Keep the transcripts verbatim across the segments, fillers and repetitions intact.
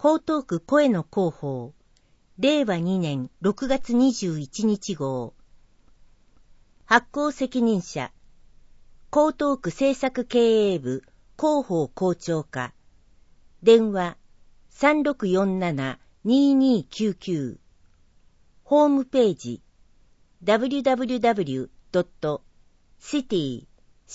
江東区声の広報、れいわにねんろくがつにじゅういちにち号。発行責任者、江東区政策経営部広報校長課。電話 さんろくよんななにーにーきゅうきゅう。ホームページ ダブリュダブリュダブリュードットシティ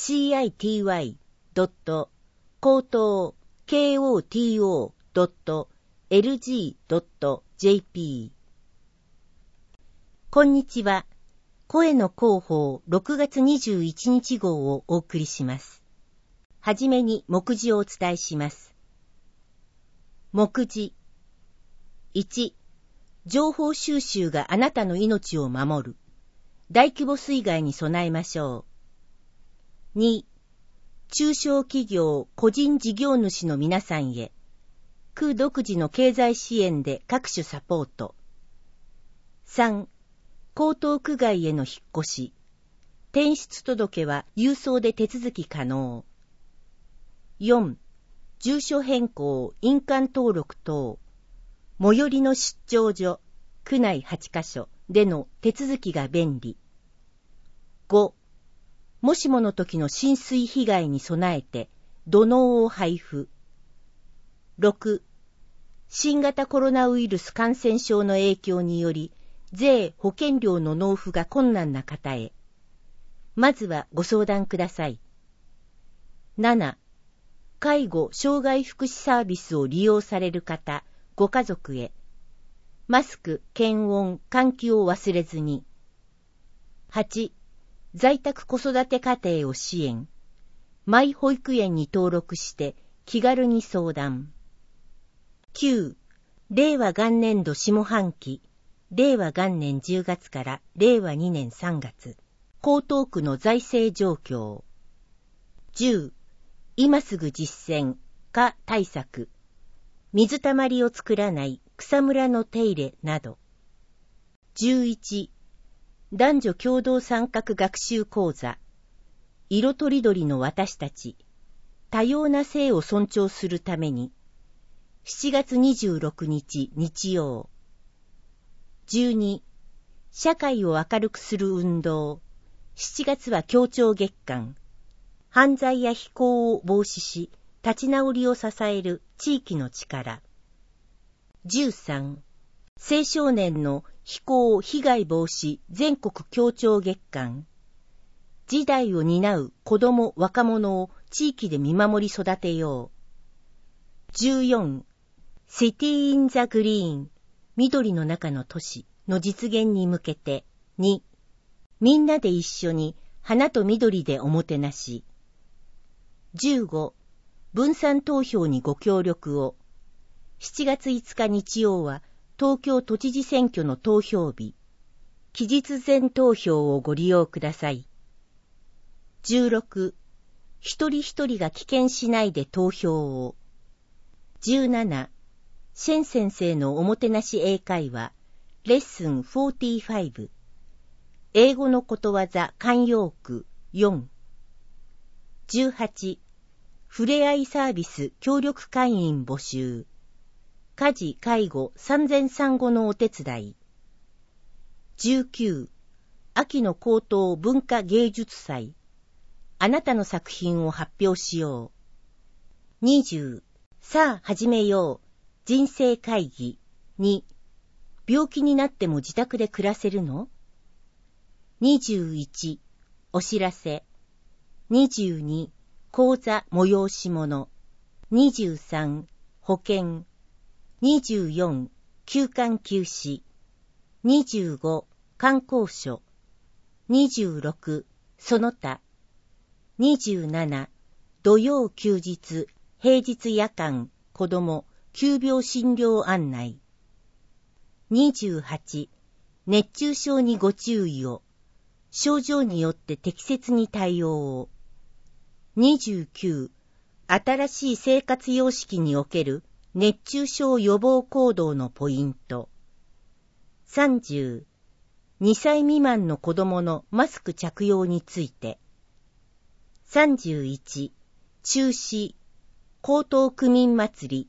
ドットコートードットエルジードットジェーピー。こんにちは。声の広報ろくがつにじゅういちにち号をお送りします。はじめに目次をお伝えします。目次いち、情報収集があなたの命を守る。大規模水害に備えましょう。に、中小企業・個人事業主の皆さんへ、区独自の経済支援で各種サポート。さん、江東区外への引っ越し。転出届は郵送で手続き可能。よん、住所変更、印鑑登録等。最寄りの出張所、区内はちかしょでの手続きが便利。ご、もしもの時の浸水被害に備えて土のうを配布。ろく、新型コロナウイルス感染症の影響により税・保険料の納付が困難な方へ、まずはご相談ください。なな、介護・障害福祉サービスを利用される方、ご家族へ、マスク、検温、換気を忘れずに。はち、在宅子育て家庭を支援。マイ保育園に登録して気軽に相談。きゅう、れいわ元年度下半期、れいわ元年じゅうがつかられいわにねんさんがつ、江東区の財政状況。じゅう、今すぐ実践、化対策。水たまりを作らない草むらの手入れなど。じゅういち、男女共同参画学習講座。色とりどりの私たち。多様な性を尊重するために。しちがつにじゅうろくにち日曜。じゅうに、社会を明るくする運動。しちがつは協調月間。犯罪や非行を防止し、立ち直りを支える地域の力。じゅうさん、青少年の非行被害防止全国協調月間。時代を担う子ども若者を地域で見守り育てよう。じゅうよん、シティ・イン・ザ・グリーン、緑の中の都市の実現に向けて。に、みんなで一緒に花と緑でおもてなし。じゅうご、分散投票にご協力を。しちがついつか日曜は東京都知事選挙の投票日。期日前投票をご利用ください。じゅうろく、一人一人が棄権しないで投票を。じゅうなな、シェン先生のおもてなし英会話、レッスンよんじゅうご。英語のことわざ慣用句よん。じゅうはち、ふれあいサービス協力会員募集。家事・介護・産前産後のお手伝い。じゅうきゅう、秋の高等文化芸術祭。あなたの作品を発表しよう。にじゅう、さあ始めよう。人生会議。に、病気になっても自宅で暮らせるの？にじゅういち、お知らせ。にじゅうに、講座催し物。にじゅうさん、保険。にじゅうよん、休館休止。にじゅうご、観光所。にじゅうろく、その他。にじゅうなな、土曜休日、平日夜間、子ども、急病診療案内。にじゅうはち、熱中症にご注意を。症状によって適切に対応を。にじゅうきゅう、新しい生活様式における熱中症予防行動のポイント。さんじゅう、にさい未満の子供のマスク着用について。さんじゅういち、中止、江東区民祭り、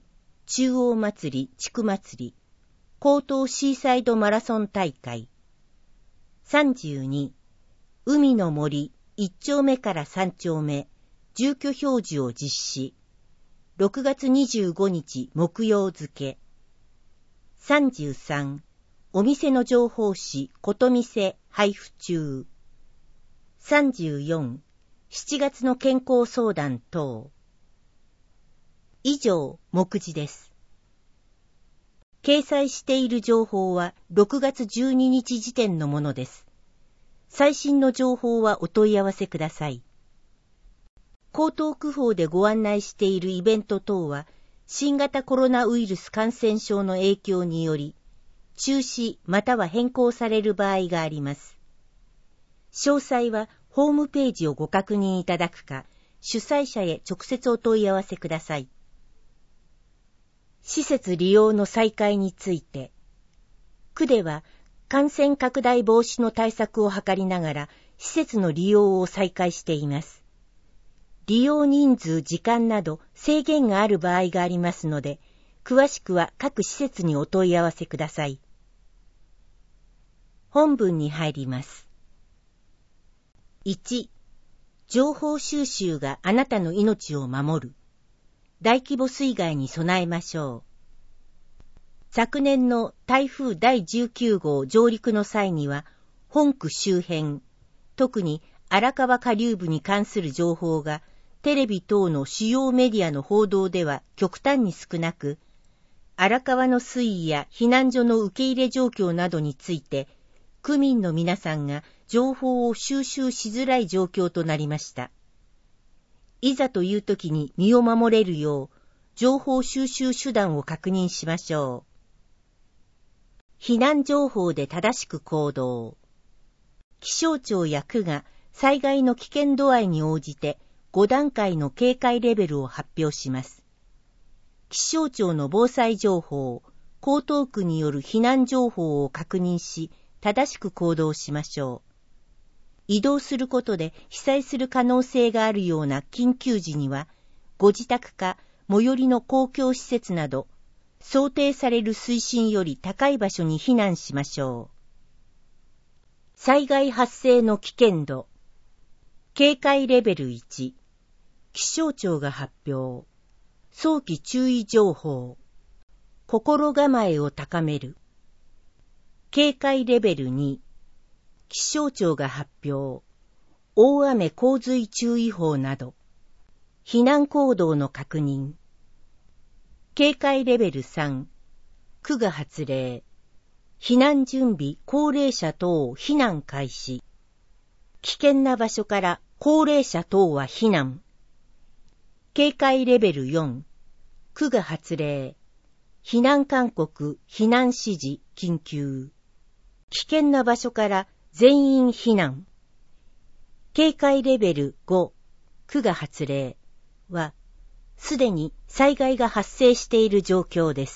中央祭り地区祭り、江東シーサイドマラソン大会。さんじゅうに、海の森いっ丁目からさん丁目、住居表示を実施。ろくがつにじゅうごにち木曜付。さんじゅうさん、お店の情報誌こと店配布中。さんじゅうよん、しちがつの健康相談等。以上、目次です。掲載している情報はろくがつじゅうににち時点のものです。最新の情報はお問い合わせください。江東区法でご案内しているイベント等は、新型コロナウイルス感染症の影響により、中止または変更される場合があります。詳細はホームページをご確認いただくか、主催者へ直接お問い合わせください。施設利用の再開について、区では感染拡大防止の対策を図りながら施設の利用を再開しています。利用人数、時間など制限がある場合がありますので、詳しくは各施設にお問い合わせください。本文に入ります。いち、情報収集があなたの命を守る。大規模水害に備えましょう。昨年の台風だいじゅうきゅうごう上陸の際には、本区周辺、特に荒川下流部に関する情報がテレビ等の主要メディアの報道では極端に少なく、荒川の水位や避難所の受け入れ状況などについて、区民の皆さんが情報を収集しづらい状況となりました。いざという時に身を守れるよう、情報収集手段を確認しましょう。避難情報で正しく行動。気象庁や区が災害の危険度合いに応じてごだんかいの警戒レベルを発表します。気象庁の防災情報、江東区による避難情報を確認し、正しく行動しましょう。移動することで被災する可能性があるような緊急時には、ご自宅か最寄りの公共施設など、想定される水深より高い場所に避難しましょう。災害発生の危険度。警戒レベルいち。気象庁が発表。早期注意情報。心構えを高める。警戒レベルに。気象庁が発表。大雨洪水注意報など。避難行動の確認。警戒レベルさん、区が発令。避難準備、高齢者等避難開始。危険な場所から高齢者等は避難。警戒レベルよん、区が発令。避難勧告、避難指示、緊急。危険な場所から全員避難。警戒レベルご、区が発令は、すでに災害が発生している状況です。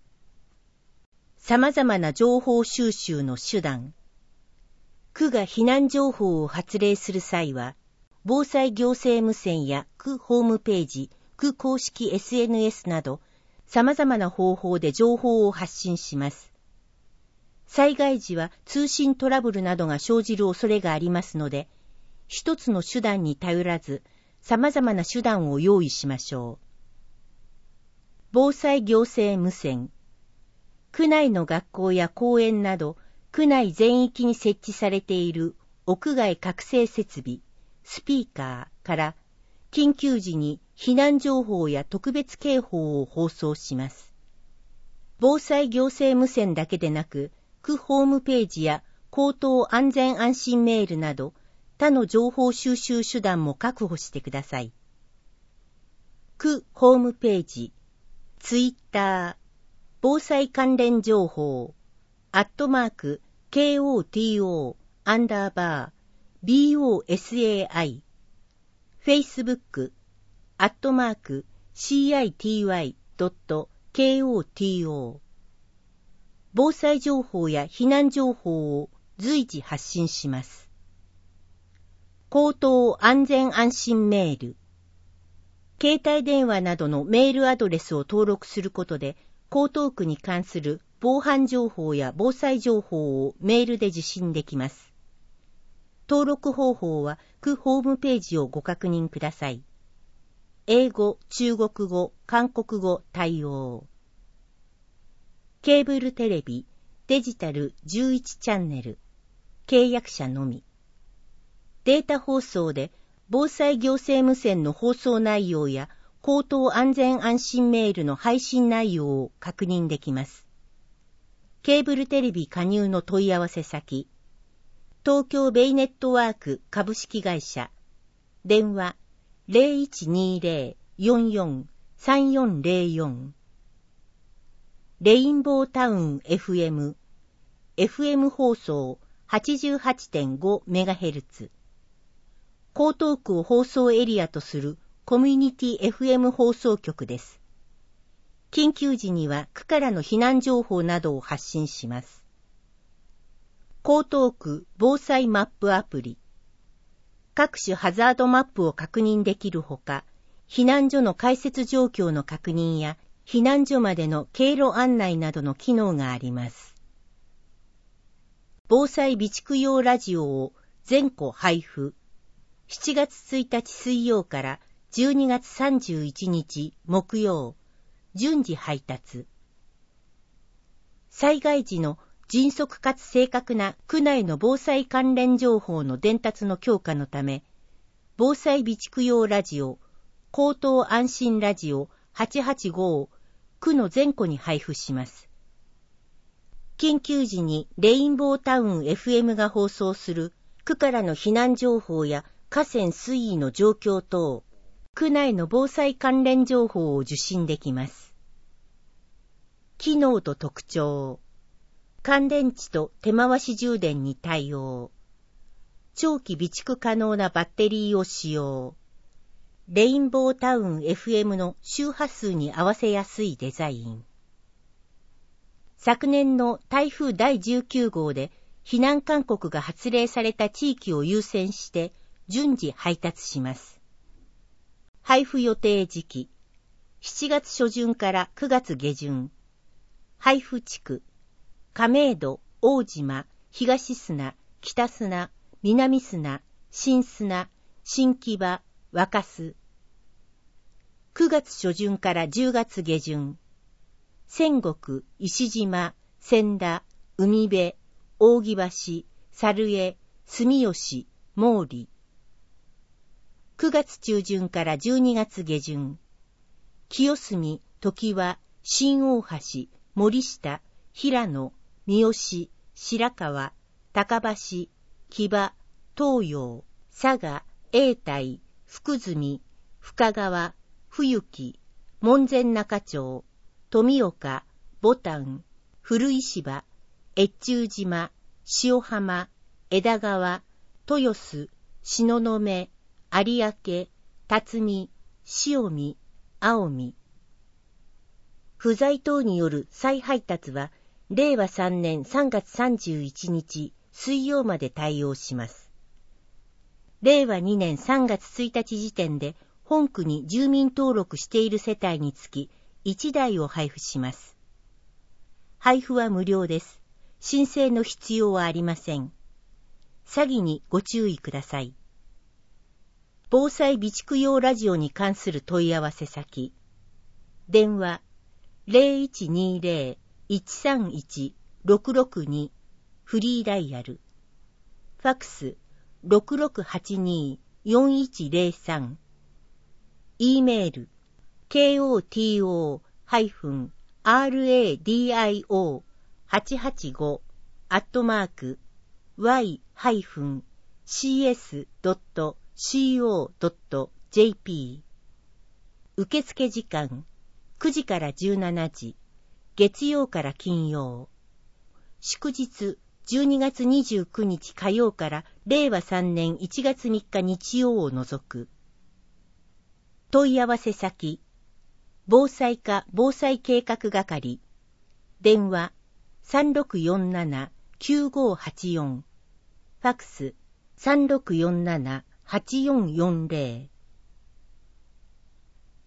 様々な情報収集の手段。区が避難情報を発令する際は、防災行政無線や区ホームページ、区公式 エスエヌエス など、様々な方法で情報を発信します。災害時は通信トラブルなどが生じる恐れがありますので、一つの手段に頼らず、様々な手段を用意しましょう。防災行政無線。区内の学校や公園など、区内全域に設置されている屋外覚醒設備、スピーカーから、緊急時に避難情報や特別警報を放送します。防災行政無線だけでなく、区ホームページや口頭安全安心メールなど、他の情報収集手段も確保してください。区ホームページ、ツイッター、防災関連情報、アットマーク、ケーオーティーオー、アンダーバー、ビーオーエスエーアイ、フェイスブック、アットマーク、シーアイティーワイドットケーオーティーオー。防災情報や避難情報を随時発信します。口頭安全安心メール。 携帯電話などのメールアドレスを登録することで、江東区に関する防犯情報や防災情報をメールで受信できます。登録方法は区ホームページをご確認ください。英語、中国語、韓国語対応。ケーブルテレビ、デジタルじゅういちチャンネル、契約者のみ。データ放送で防災行政無線の放送内容や口頭安全安心メールの配信内容を確認できます。ケーブルテレビ加入の問い合わせ先、東京ベイネットワーク株式会社、電話 ゼロいちにゼロ よんよん さんよんゼロよん、レインボータウン エフエム、エフエム 放送 はちじゅうはちてんごメガヘルツ、江東区を放送エリアとするコミュニティ エフエム 放送局です。緊急時には区からの避難情報などを発信します。江東区防災マップアプリ。各種ハザードマップを確認できるほか、避難所の開設状況の確認や、避難所までの経路案内などの機能があります。防災備蓄用ラジオを全戸配布。しちがつついたち水曜からじゅうにがつさんじゅういちにち木曜、順次配達。災害時の迅速かつ正確な区内の防災関連情報の伝達の強化のため、防災備蓄用ラジオ、口頭安心ラジオはちはちごを区の全戸に配布します。緊急時にレインボータウン エフエム が放送する区からの避難情報や河川水位の状況等、区内の防災関連情報を受信できます。機能と特徴。乾電池と手回し充電に対応。長期備蓄可能なバッテリーを使用。レインボータウン エフエム の周波数に合わせやすいデザイン。昨年の台風だいじゅうきゅうごうで避難勧告が発令された地域を優先して順次配達します。配布予定時期、しちがつしょじゅんからくがつげじゅん。配布地区、亀戸、大島、東砂、北砂、南砂、新砂、新木場、若洲。くがつしょじゅんからじゅうがつげじゅん。仙石、石島、千田、海辺、扇橋、猿江、住吉、毛利。くがつちゅうじゅんからじゅうにがつげじゅん。清澄、常盤、新大橋、森下、平野、三好、白川、高橋、木場、東洋、佐賀、永代、福住、深川、冬木、門前仲町、富岡、牡丹、古石場、越中島、塩浜、枝川、豊洲、東雲、有明、辰巳、塩見、青海。不在等による再配達は、れいわさんねんさんがつさんじゅういちにち水曜まで対応します。れいわにねんさんがつついたち時点で本区に住民登録している世帯につきいちだいを配布します。配布は無料です。申請の必要はありません。詐欺にご注意ください。防災備蓄用ラジオに関する問い合わせ先。電話ゼロいちにゼロ いちさんいち ろくろくに フリーダイヤル。ファックスろくろくはちに よんいちゼロさん。E メール ケーオーティーオー アールエーディーアイオー はちはちご アットマーク ワイ シーエス ドット シーオー ドット ジェーピー。受付時間くじからじゅうしちじ、月曜から金曜。祝日じゅうにがつにじゅうくにち火曜かられいわさんねんいちがつみっか日曜を除く。問い合わせ先、防災課防災計画係。電話さんろくよんなな きゅうごはちよん。ファックスさんろくよんなな はちよんよんゼロ。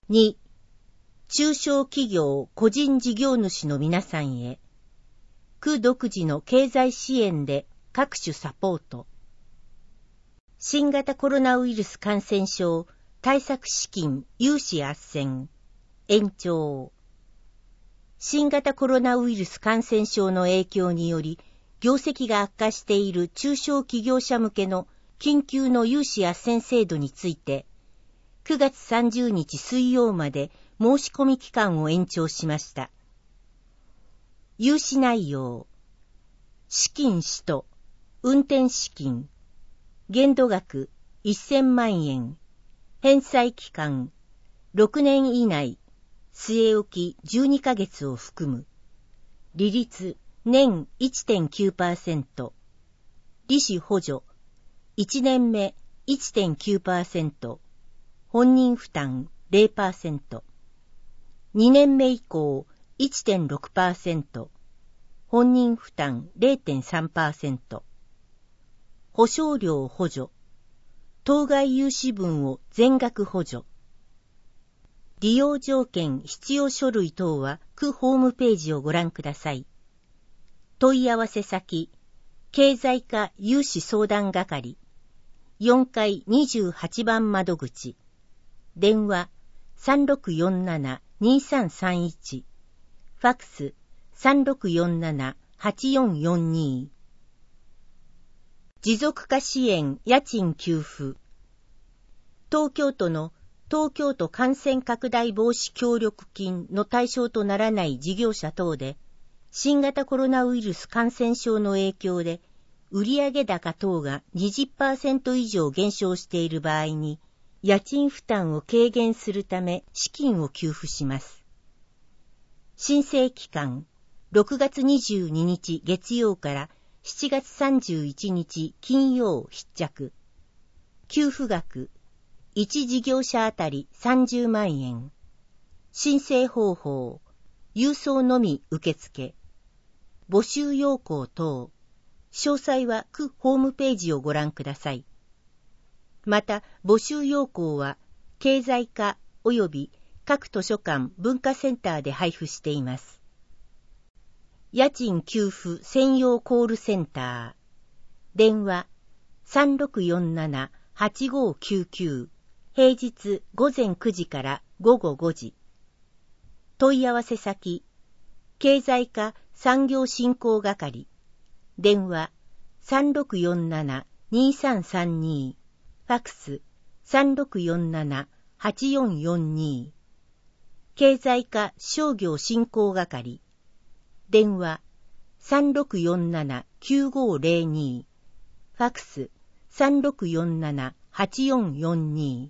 に、中小企業個人事業主の皆さんへ、区独自の経済支援で各種サポート。新型コロナウイルス感染症対策資金融資斡旋、延長。新型コロナウイルス感染症の影響により、業績が悪化している中小企業者向けの緊急の融資斡旋制度について、くがつさんじゅうにち水曜まで申し込み期間を延長しました。融資内容、資金使途、運転資金、限度額せんまんえん、返済期間ろくねん以内、据え置きじゅうにかげつを含む、利率年 いってんきゅうパーセント、利子補助いちねんめ いってんきゅうパーセント、本人負担 ゼロパーセント、にねんめ以降 いってんろくパーセント、本人負担 ゼロてんさんパーセント、保証料補助、当該融資分を全額補助。利用条件必要書類等は区ホームページをご覧ください。問い合わせ先、経済課融資相談係、よんかいにじゅうはちばん窓口、電話 さんろくよんななにさんさんいち、ファックス さんろくよんななはちよんよんに。持続化支援家賃給付。東京都の東京都感染拡大防止協力金の対象とならない事業者等で、新型コロナウイルス感染症の影響で、売上高等が にじゅっパーセント 以上減少している場合に、家賃負担を軽減するため資金を給付します。申請期間、ろくがつにじゅうににち月曜からしちがつさんじゅういちにち金曜必着。給付額、いち事業者あたりさんじゅうまんえん。申請方法、郵送のみ受付。募集要項等。詳細は区ホームページをご覧ください。また、募集要項は、経済課及び各図書館文化センターで配布しています。家賃給付専用コールセンター。電話 さんろくよんななはちごきゅうきゅう。平日ごぜんくじからごごごじ。問い合わせ先、経済課産業振興係。電話 さんろくよんななにさんさんに。ファックス さんろくよんななはちよんよんに。経済課商業振興係。電話 さんろくよんななきゅうごゼロに。ファックス さんろくよんななはちよんよんに。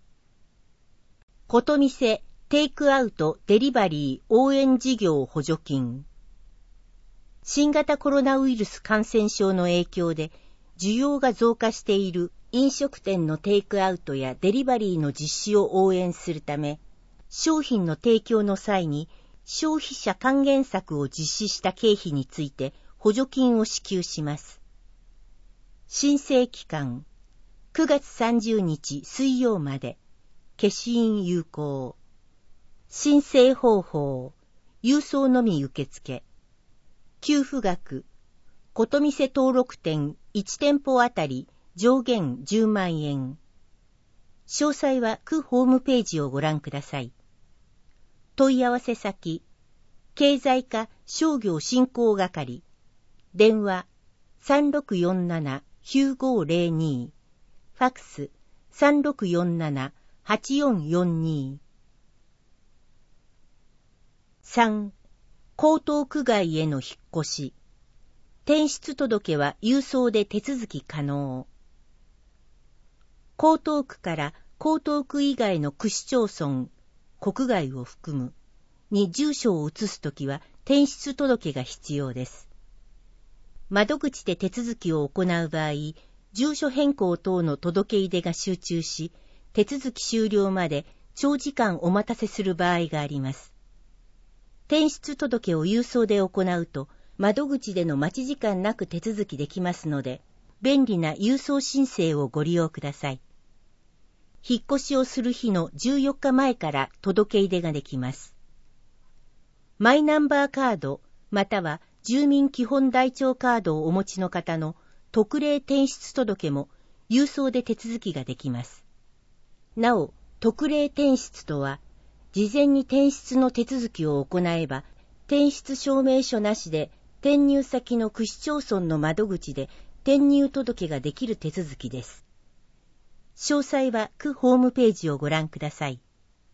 ことみせテイクアウトデリバリー応援事業補助金。新型コロナウイルス感染症の影響で需要が増加している飲食店のテイクアウトやデリバリーの実施を応援するため、商品の提供の際に消費者還元策を実施した経費について補助金を支給します。申請期間、くがつさんじゅうにち水曜まで、消印有効。申請方法、郵送のみ受付。給付額、ことみせ登録店いち店舗あたり上限じゅうまんえん。詳細は区ホームページをご覧ください。問い合わせ先、経済課商業振興係。電話 さんろくよんななきゅうごゼロに。ファックス さんろくよんななはちよんよんに。さん. 江東区外への引っ越し。転出届は郵送で手続き可能。江東区から江東区以外の区市町村、国外を含む、に住所を移すときは転出届が必要です。窓口で手続きを行う場合、住所変更等の届け出でが集中し、手続き終了まで長時間お待たせする場合があります。転出届を郵送で行うと、窓口での待ち時間なく手続きできますので、便利な郵送申請をご利用ください。 引っ越しをする日のじゅうよっかまえから届け出ができます。マイナンバーカードまたは住民基本台帳カードをお持ちの方の特例転出届も郵送で手続きができます。なお、特例転出とは、事前に転出の手続きを行えば、転出証明書なしで転入先の区市町村の窓口で転入届ができる手続きです。詳細は区ホームページをご覧ください。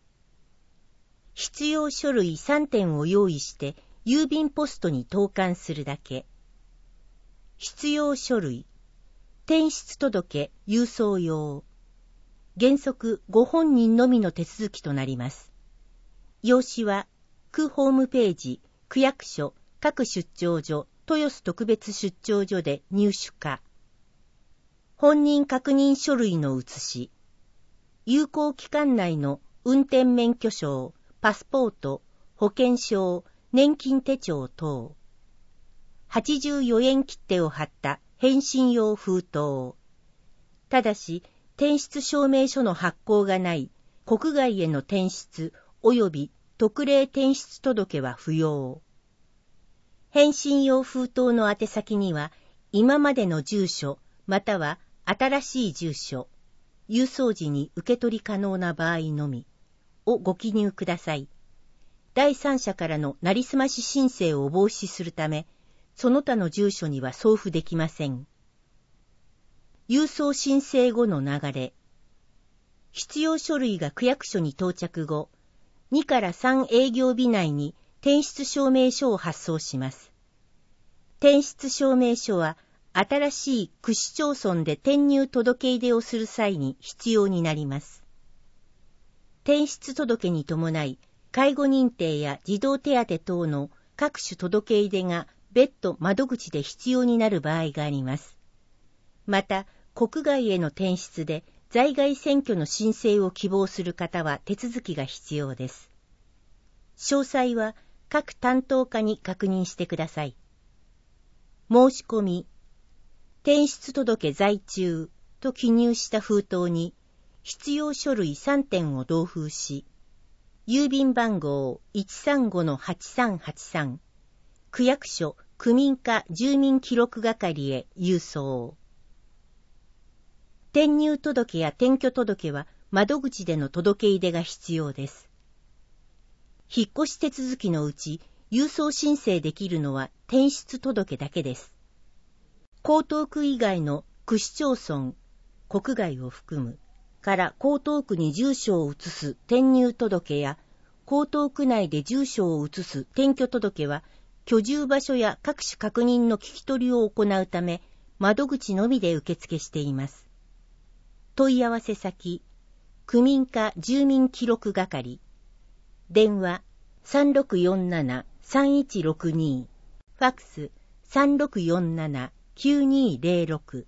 必要書類さんてんを用意して郵便ポストに投函するだけ。必要書類、転出届郵送用。原則ご本人のみの手続きとなります。用紙は区ホームページ、区役所、各出張所、豊洲特別出張所で入手か。本人確認書類の写し。有効期間内の運転免許証、パスポート、保険証、年金手帳等。はちじゅうよえん切手を貼った返信用封筒。ただし、転出証明書の発行がない国外への転出及び特例転出届は不要。返信用封筒の宛先には今までの住所または新しい住所、郵送時に受け取り可能な場合のみをご記入ください。第三者からのなりすまし申請を防止するため、その他の住所には送付できません。郵送申請後の流れ。必要書類が区役所に到着後、にからさん営業日内に転出証明書を発送します。転出証明書は、新しい区市町村で転入届出をする際に必要になります。転出届に伴い、介護認定や児童手当等の各種届出が別途窓口で必要になる場合があります。また、国外への転出で在外選挙の申請を希望する方は手続きが必要です。詳細は各担当課に確認してください。申し込み、転出届在中と記入した封筒に必要書類さんてんを同封し、郵便番号 いちさんごのはちさんはちさん、区役所区民課住民記録係へ郵送。転入届や転居届は窓口での届け出が必要です。引っ越し手続きのうち、郵送申請できるのは転出届だけです。江東区以外の区市町村、国外を含む、から江東区に住所を移す転入届や、江東区内で住所を移す転居届は、居住場所や各種確認の聞き取りを行うため、窓口のみで受付しています。問い合わせ先、区民課住民記録係。電話 さんろくよんななさんいちろくに、ファックス さんろくよんななきゅうにぜろろく。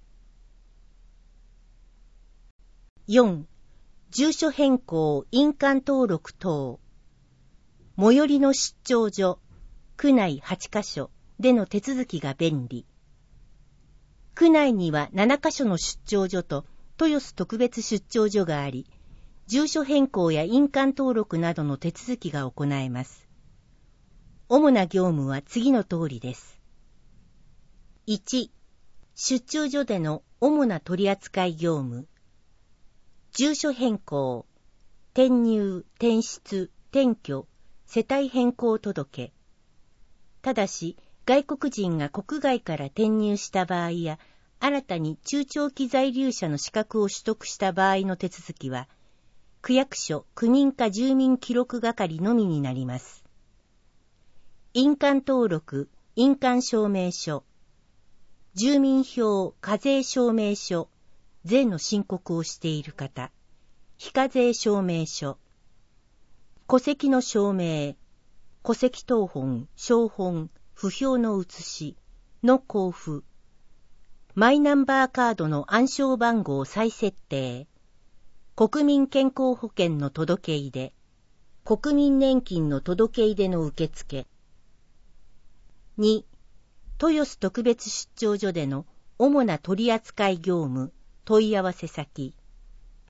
よん. 住所変更印鑑登録等。最寄りの出張所、区内はちかしょでの手続きが便利。区内にはななかしょの出張所と豊洲特別出張所があり、住所変更や印鑑登録などの手続きが行えます。主な業務は次の通りです。いち. 出張所での主な取扱業務。住所変更、転入、転出、転居、世帯変更届。ただし、外国人が国外から転入した場合や、新たに中長期在留者の資格を取得した場合の手続きは、区役所区民課住民記録係のみになります。印鑑登録、印鑑証明書、住民票課税証明書、税の申告をしている方、非課税証明書、戸籍の証明、戸籍謄本、照本、不評の写しの交付、マイナンバーカードの暗証番号再設定、国民健康保険の届け出、国民年金の届け出の受付。に. 豊洲特別出張所での主な取扱業務、問い合わせ先。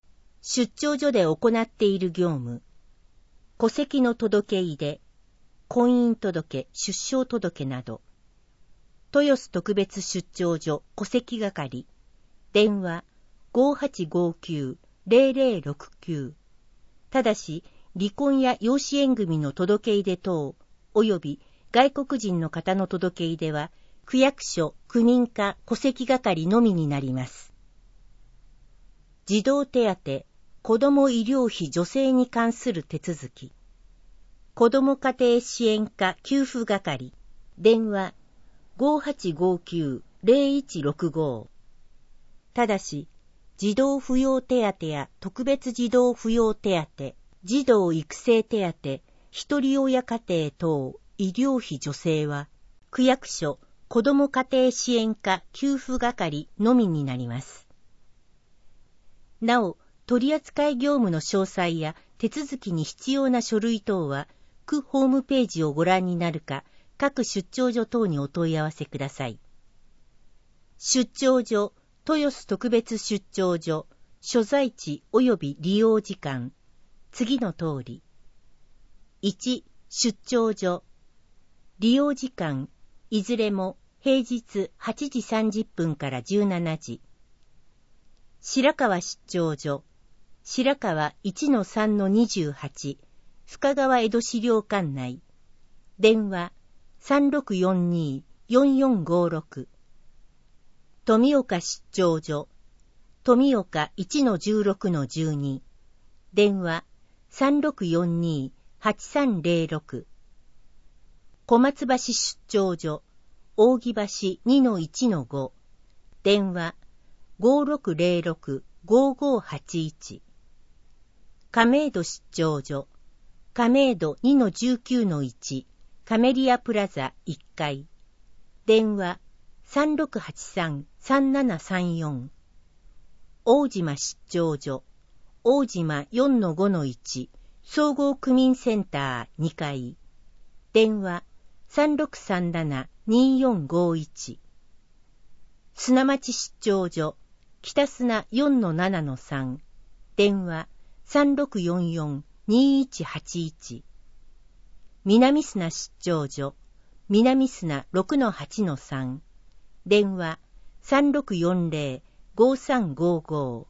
出張所で行っている業務、戸籍の届け出で、婚姻届、出生届など、豊洲特別出張所戸籍係、電話 ごはちごきゅう ゼロゼロろくきゅう、ただし離婚や養子縁組の届け出等、および外国人の方の届け出は、区役所、区民課、戸籍係のみになります。児童手当、子ども医療費助成に関する手続き、子ども家庭支援課給付係、電話 ごはちごきゅう ゼロいちろくご、ただし、児童扶養手当や特別児童扶養手当、児童育成手当、一人親家庭等医療費助成は、区役所、子ども家庭支援課給付係のみになります。なお、取扱業務の詳細や手続きに必要な書類等は、区ホームページをご覧になるか、各出張所等にお問い合わせください。出張所、豊洲特別出張所、所在地及び利用時間、次の通り。いち、出張所。利用時間、いずれも平日はちじさんじゅっぷんからじゅうしちじ。白川出張所。白川 いちのさんのにじゅうはち、深川江戸資料館内。電話 さんろくよんに よんよんごろく。富岡出張所。富岡 いちのじゅうろくのじゅうに。電話 さんろくよんに はちさんゼロろく。小松橋出張所。扇橋 にのいちのご。電話 ごろくゼロろく ごごはちいち。亀戸出張所。亀戸 にのじゅうきゅうのいち。カメリアプラザいっかい。電話 さんろくはちさん さんななさんよん。大島出張所。大島 よんのごのいち。総合区民センターにかい。電話 さんろくさんなな によんごいち。砂町出張所。北砂 よんのななのさん。電話 さんろくよんよん にいちはちいち。南砂出張所。南砂 ろくのはちのさん。電話 さんろくよんゼロ ごさんごご。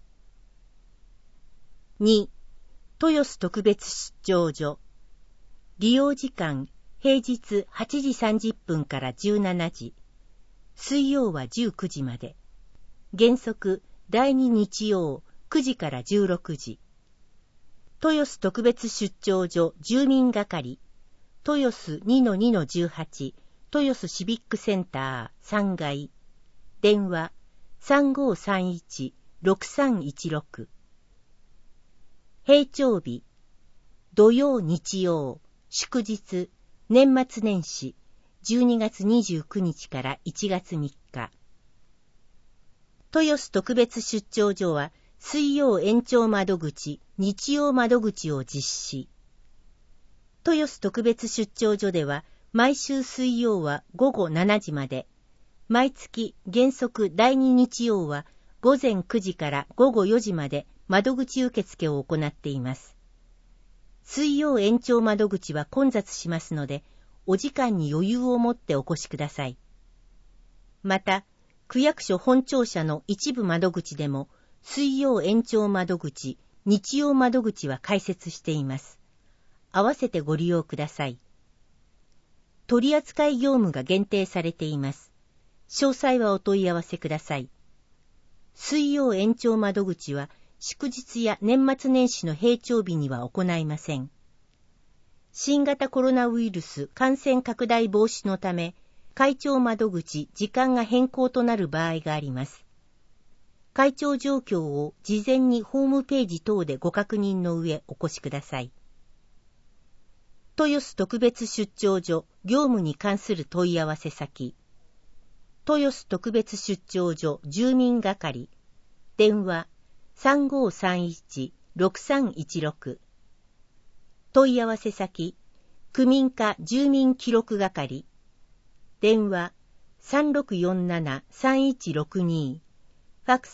に、豊洲特別出張所。利用時間、平日はちじさんじゅっぷんからじゅうしちじ。水曜はじゅうくじまで。原則、だいに日曜、くじからじゅうろくじ。豊洲特別出張所住民係。豊洲 にのにのじゅうはち、豊洲シビックセンターさんがい。電話 さんごさんいち ろくさんいちろく。平常日、土曜日曜、祝日、年末年始、じゅうにがつにじゅうくにちからいちがつみっか。豊洲特別出張所は、水曜延長窓口、日曜窓口を実施。豊洲特別出張所では、毎週水曜はごごしちじまで、毎月原則だいに日曜はごぜんくじからごごよじまで窓口受付を行っています。水曜延長窓口は混雑しますので、お時間に余裕を持ってお越しください。また、区役所本庁舎の一部窓口でも、水曜延長窓口、日曜窓口は開設しています。合わせてご利用ください。取扱業務が限定されています。詳細はお問い合わせください。水曜延長窓口は祝日や年末年始の平常日には行いません。新型コロナウイルス感染拡大防止のため、会長窓口時間が変更となる場合があります。会長状況を事前にホームページ等でご確認の上お越しください。豊洲特別出張所業務に関する問い合わせ先。豊洲特別出張所住民係。電話 さんごさんいち ろくさんいちろく。問い合わせ先。区民課住民記録係。電話 さんろくよんなな さんいちろくに。ファックス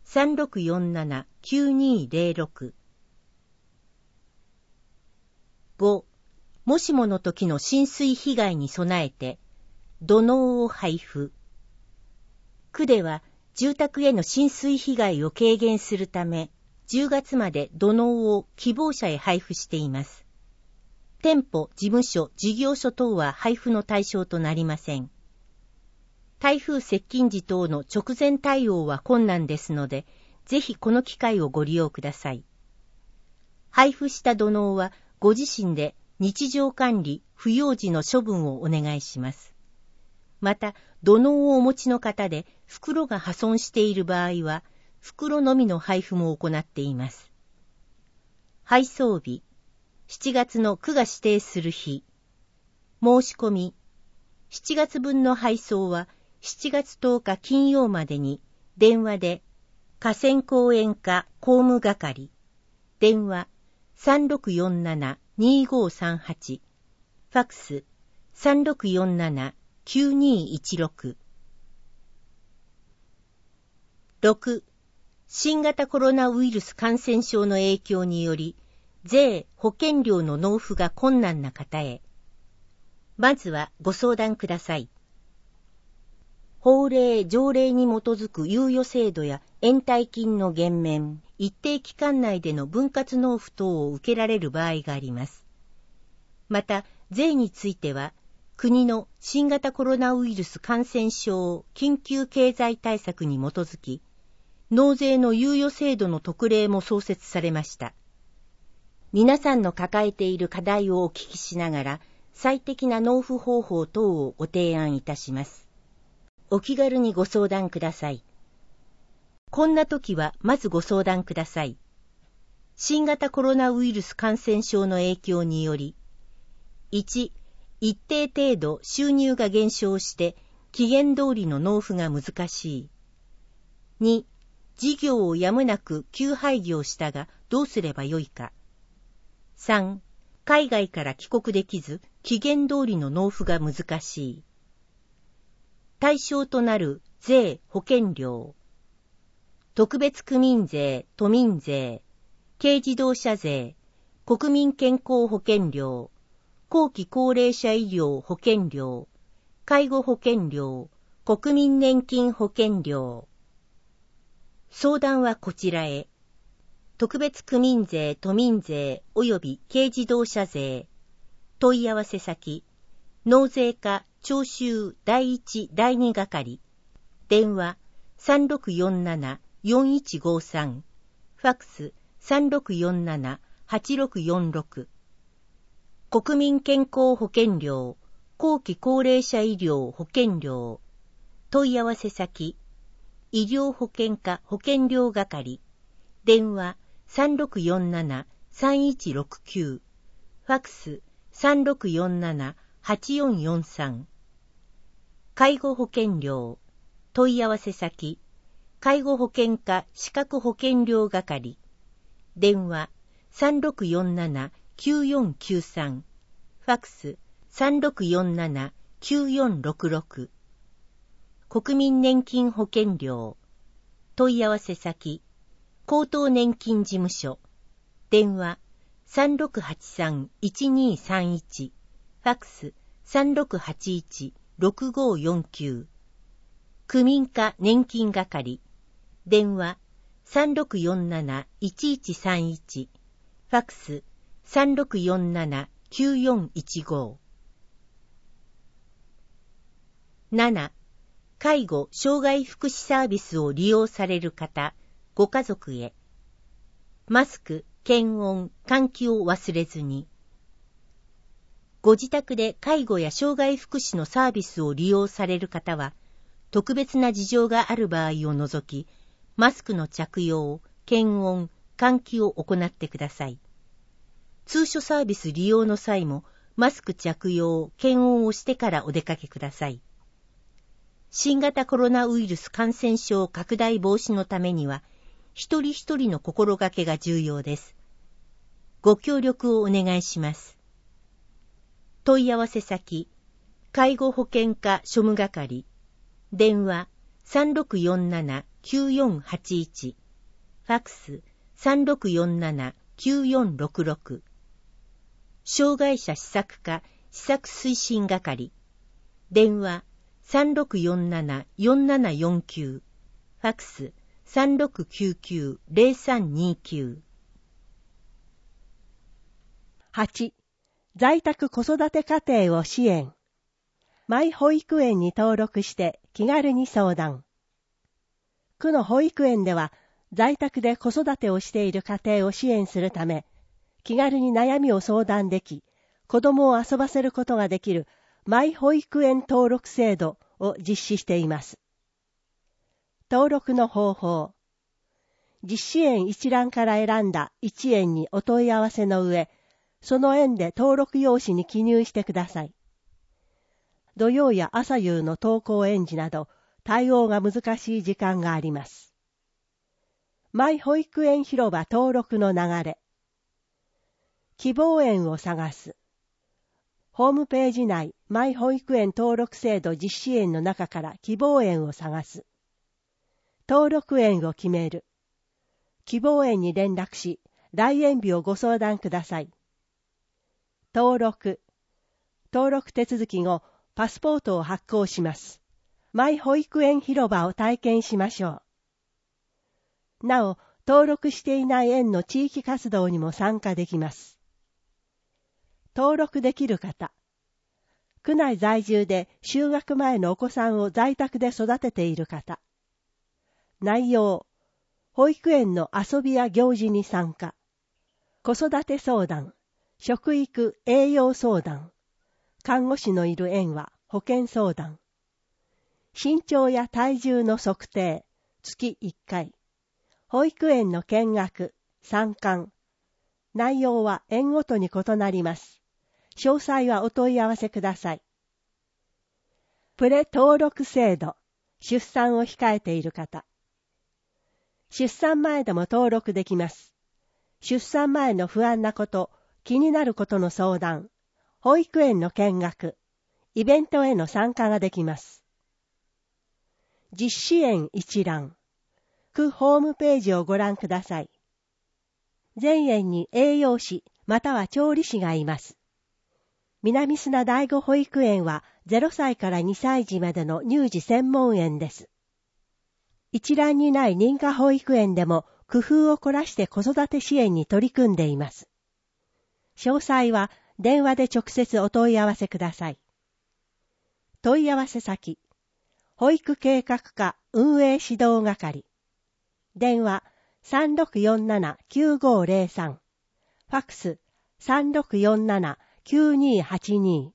さんろくよんなな きゅうにーぜろろく。ご. もしもの時の浸水被害に備えて、土のうを配布。区では、住宅への浸水被害を軽減するため、じゅうがつまで土のうを希望者へ配布しています。店舗、事務所、事業所等は配布の対象となりません。台風接近時等の直前対応は困難ですので、ぜひこの機会をご利用ください。配布した土のうはご自身で日常管理、不要時の処分をお願いします。また、土のうをお持ちの方で袋が破損している場合は、袋のみの配布も行っています。配送日、しちがつの区が指定する日。申し込み、しちがつぶんの配送はしちがつとおか金曜までに電話で河川公園課公務係、電話 さんろくよんなな にーごーさんはち、ファックス さんろくよんなな きゅうにーいちろく。ろく. 新型コロナウイルス感染症の影響により、税・保険料の納付が困難な方へ。まずはご相談ください。法令・条例に基づく猶予制度や延滞金の減免、一定期間内での分割納付等を受けられる場合があります。また、税については、国の新型コロナウイルス感染症緊急経済対策に基づき、納税の猶予制度の特例も創設されました。皆さんの抱えている課題をお聞きしながら、最適な納付方法等をご提案いたします。お気軽にご相談ください。こんな時はまずご相談ください。新型コロナウイルス感染症の影響により、いち. 一定程度収入が減少して期限通りの納付が難しい。に. 事業をやむなく休廃業したがどうすればよいか。さん. 海外から帰国できず期限通りの納付が難しい。対象となる税・保険料、特別区民税・都民税、軽自動車税、国民健康保険料、後期高齢者医療保険料、介護保険料、国民年金保険料。相談はこちらへ。特別区民税・都民税及び軽自動車税。問い合わせ先、納税課徴収第一第二係。電話 さんろくよんなな よんいちごさん。ファックス さんろくよんなな はちろくよんろく。国民健康保険料、後期高齢者医療保険料。問い合わせ先、医療保険課保険料係。電話 さんろくよんなな さんいちろくきゅう。ファックス さんろくよんなな はちよんよんさん。介護保険料。問い合わせ先、介護保険課資格保険料係。電話 さんろくよんなな きゅうよんきゅうさん。ファックス さんろくよんなな きゅうよんろくろく。国民年金保険料。問い合わせ先、高等年金事務所。電話 さんろくはちさん いちにさんいち。ファックス さんろくはちいち ろくごよんきゅう。区民課年金係。電話 さんろくよんなな いちいちさんいち。ファックス さんろくよんなな きゅうよんいちご。なな. 介護・障害福祉サービスを利用される方、ご家族へ。マスク、検温、換気を忘れずに。ご自宅で介護や障害福祉のサービスを利用される方は、特別な事情がある場合を除き、マスクの着用、検温、換気を行ってください。通所サービス利用の際も、マスク着用、検温をしてからお出かけください。新型コロナウイルス感染症拡大防止のためには、一人一人の心がけが重要です。ご協力をお願いします。問い合わせ先、介護保険課庶務係。電話 さんろくよんななきゅうよんはちいち、ファックスさんろくよんななきゅうよんろくろく、障害者施策課施策推進係、電話さんろくよんななよんななよんきゅう、ファックスさんろくきゅうきゅうゼロさんにきゅう。 はち. 在宅子育て家庭を支援。マイ保育園に登録して気軽に相談。区の保育園では在宅で子育てをしている家庭を支援するため、気軽に悩みを相談でき、子供を遊ばせることができるマイ保育園登録制度を実施しています。登録の方法。実施園一覧から選んだ一園にお問い合わせの上、その園で登録用紙に記入してください。土曜や朝夕の登校園児など対応が難しい時間があります。マイ保育園広場登録の流れ。希望園を探す。ホームページ内マイ保育園登録制度実施園の中から希望園を探す。登録園を決める。希望園に連絡し、来園日をご相談ください。登録。登録手続き後、パスポートを発行します。マイ保育園広場を体験しましょう。なお、登録していない園の地域活動にも参加できます。登録できる方。区内在住で就学前のお子さんを在宅で育てている方。内容。保育園の遊びや行事に参加。子育て相談。食育・栄養相談。看護師のいる園は保健相談。身長や体重の測定、月いっかい。保育園の見学、参観。内容は園ごとに異なります。詳細はお問い合わせください。プレ登録制度、出産を控えている方。出産前でも登録できます。出産前の不安なこと、気になることの相談、保育園の見学、イベントへの参加ができます。実施園一覧。区ホームページをご覧ください。全園に栄養士または調理師がいます。南砂第五保育園はゼロさいからにさい児までの乳児専門園です。一覧にない認可保育園でも工夫を凝らして子育て支援に取り組んでいます。詳細は電話で直接お問い合わせください。問い合わせ先、保育計画課運営指導係。電話 さんろくよんななきゅうごゼロさん、ファックス さんろくよんななきゅうにはちに。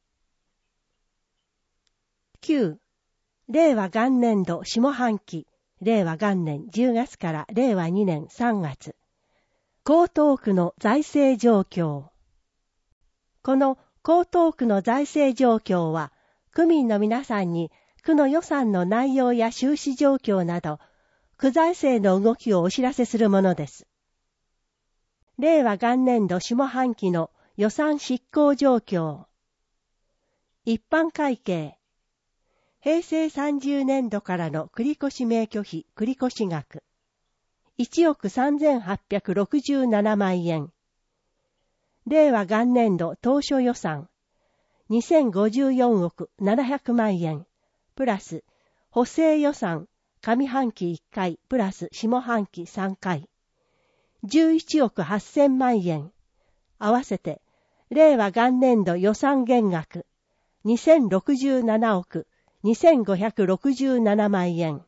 きゅう. 令和元年度下半期、令和元年じゅうがつから令和にねんさんがつ。江東区の財政状況。この江東区の財政状況は、区民の皆さんに区の予算の内容や収支状況など、区財政の動きをお知らせするものです。令和元年度下半期の予算執行状況。一般会計。平成さんじゅうねんどからの繰越免許費繰越額。いちおくさんぜんはっぴゃくろくじゅうななまんえん。令和元年度当初予算。にせんごじゅうよんおくななひゃくまんえん。プラス、補正予算。上半期いっかいプラス下半期さんかい。じゅういちおくはっせんまんえん。合わせて、令和元年度予算減額。にせんろくじゅうななおくにせんごひゃくろくじゅうななまんえん。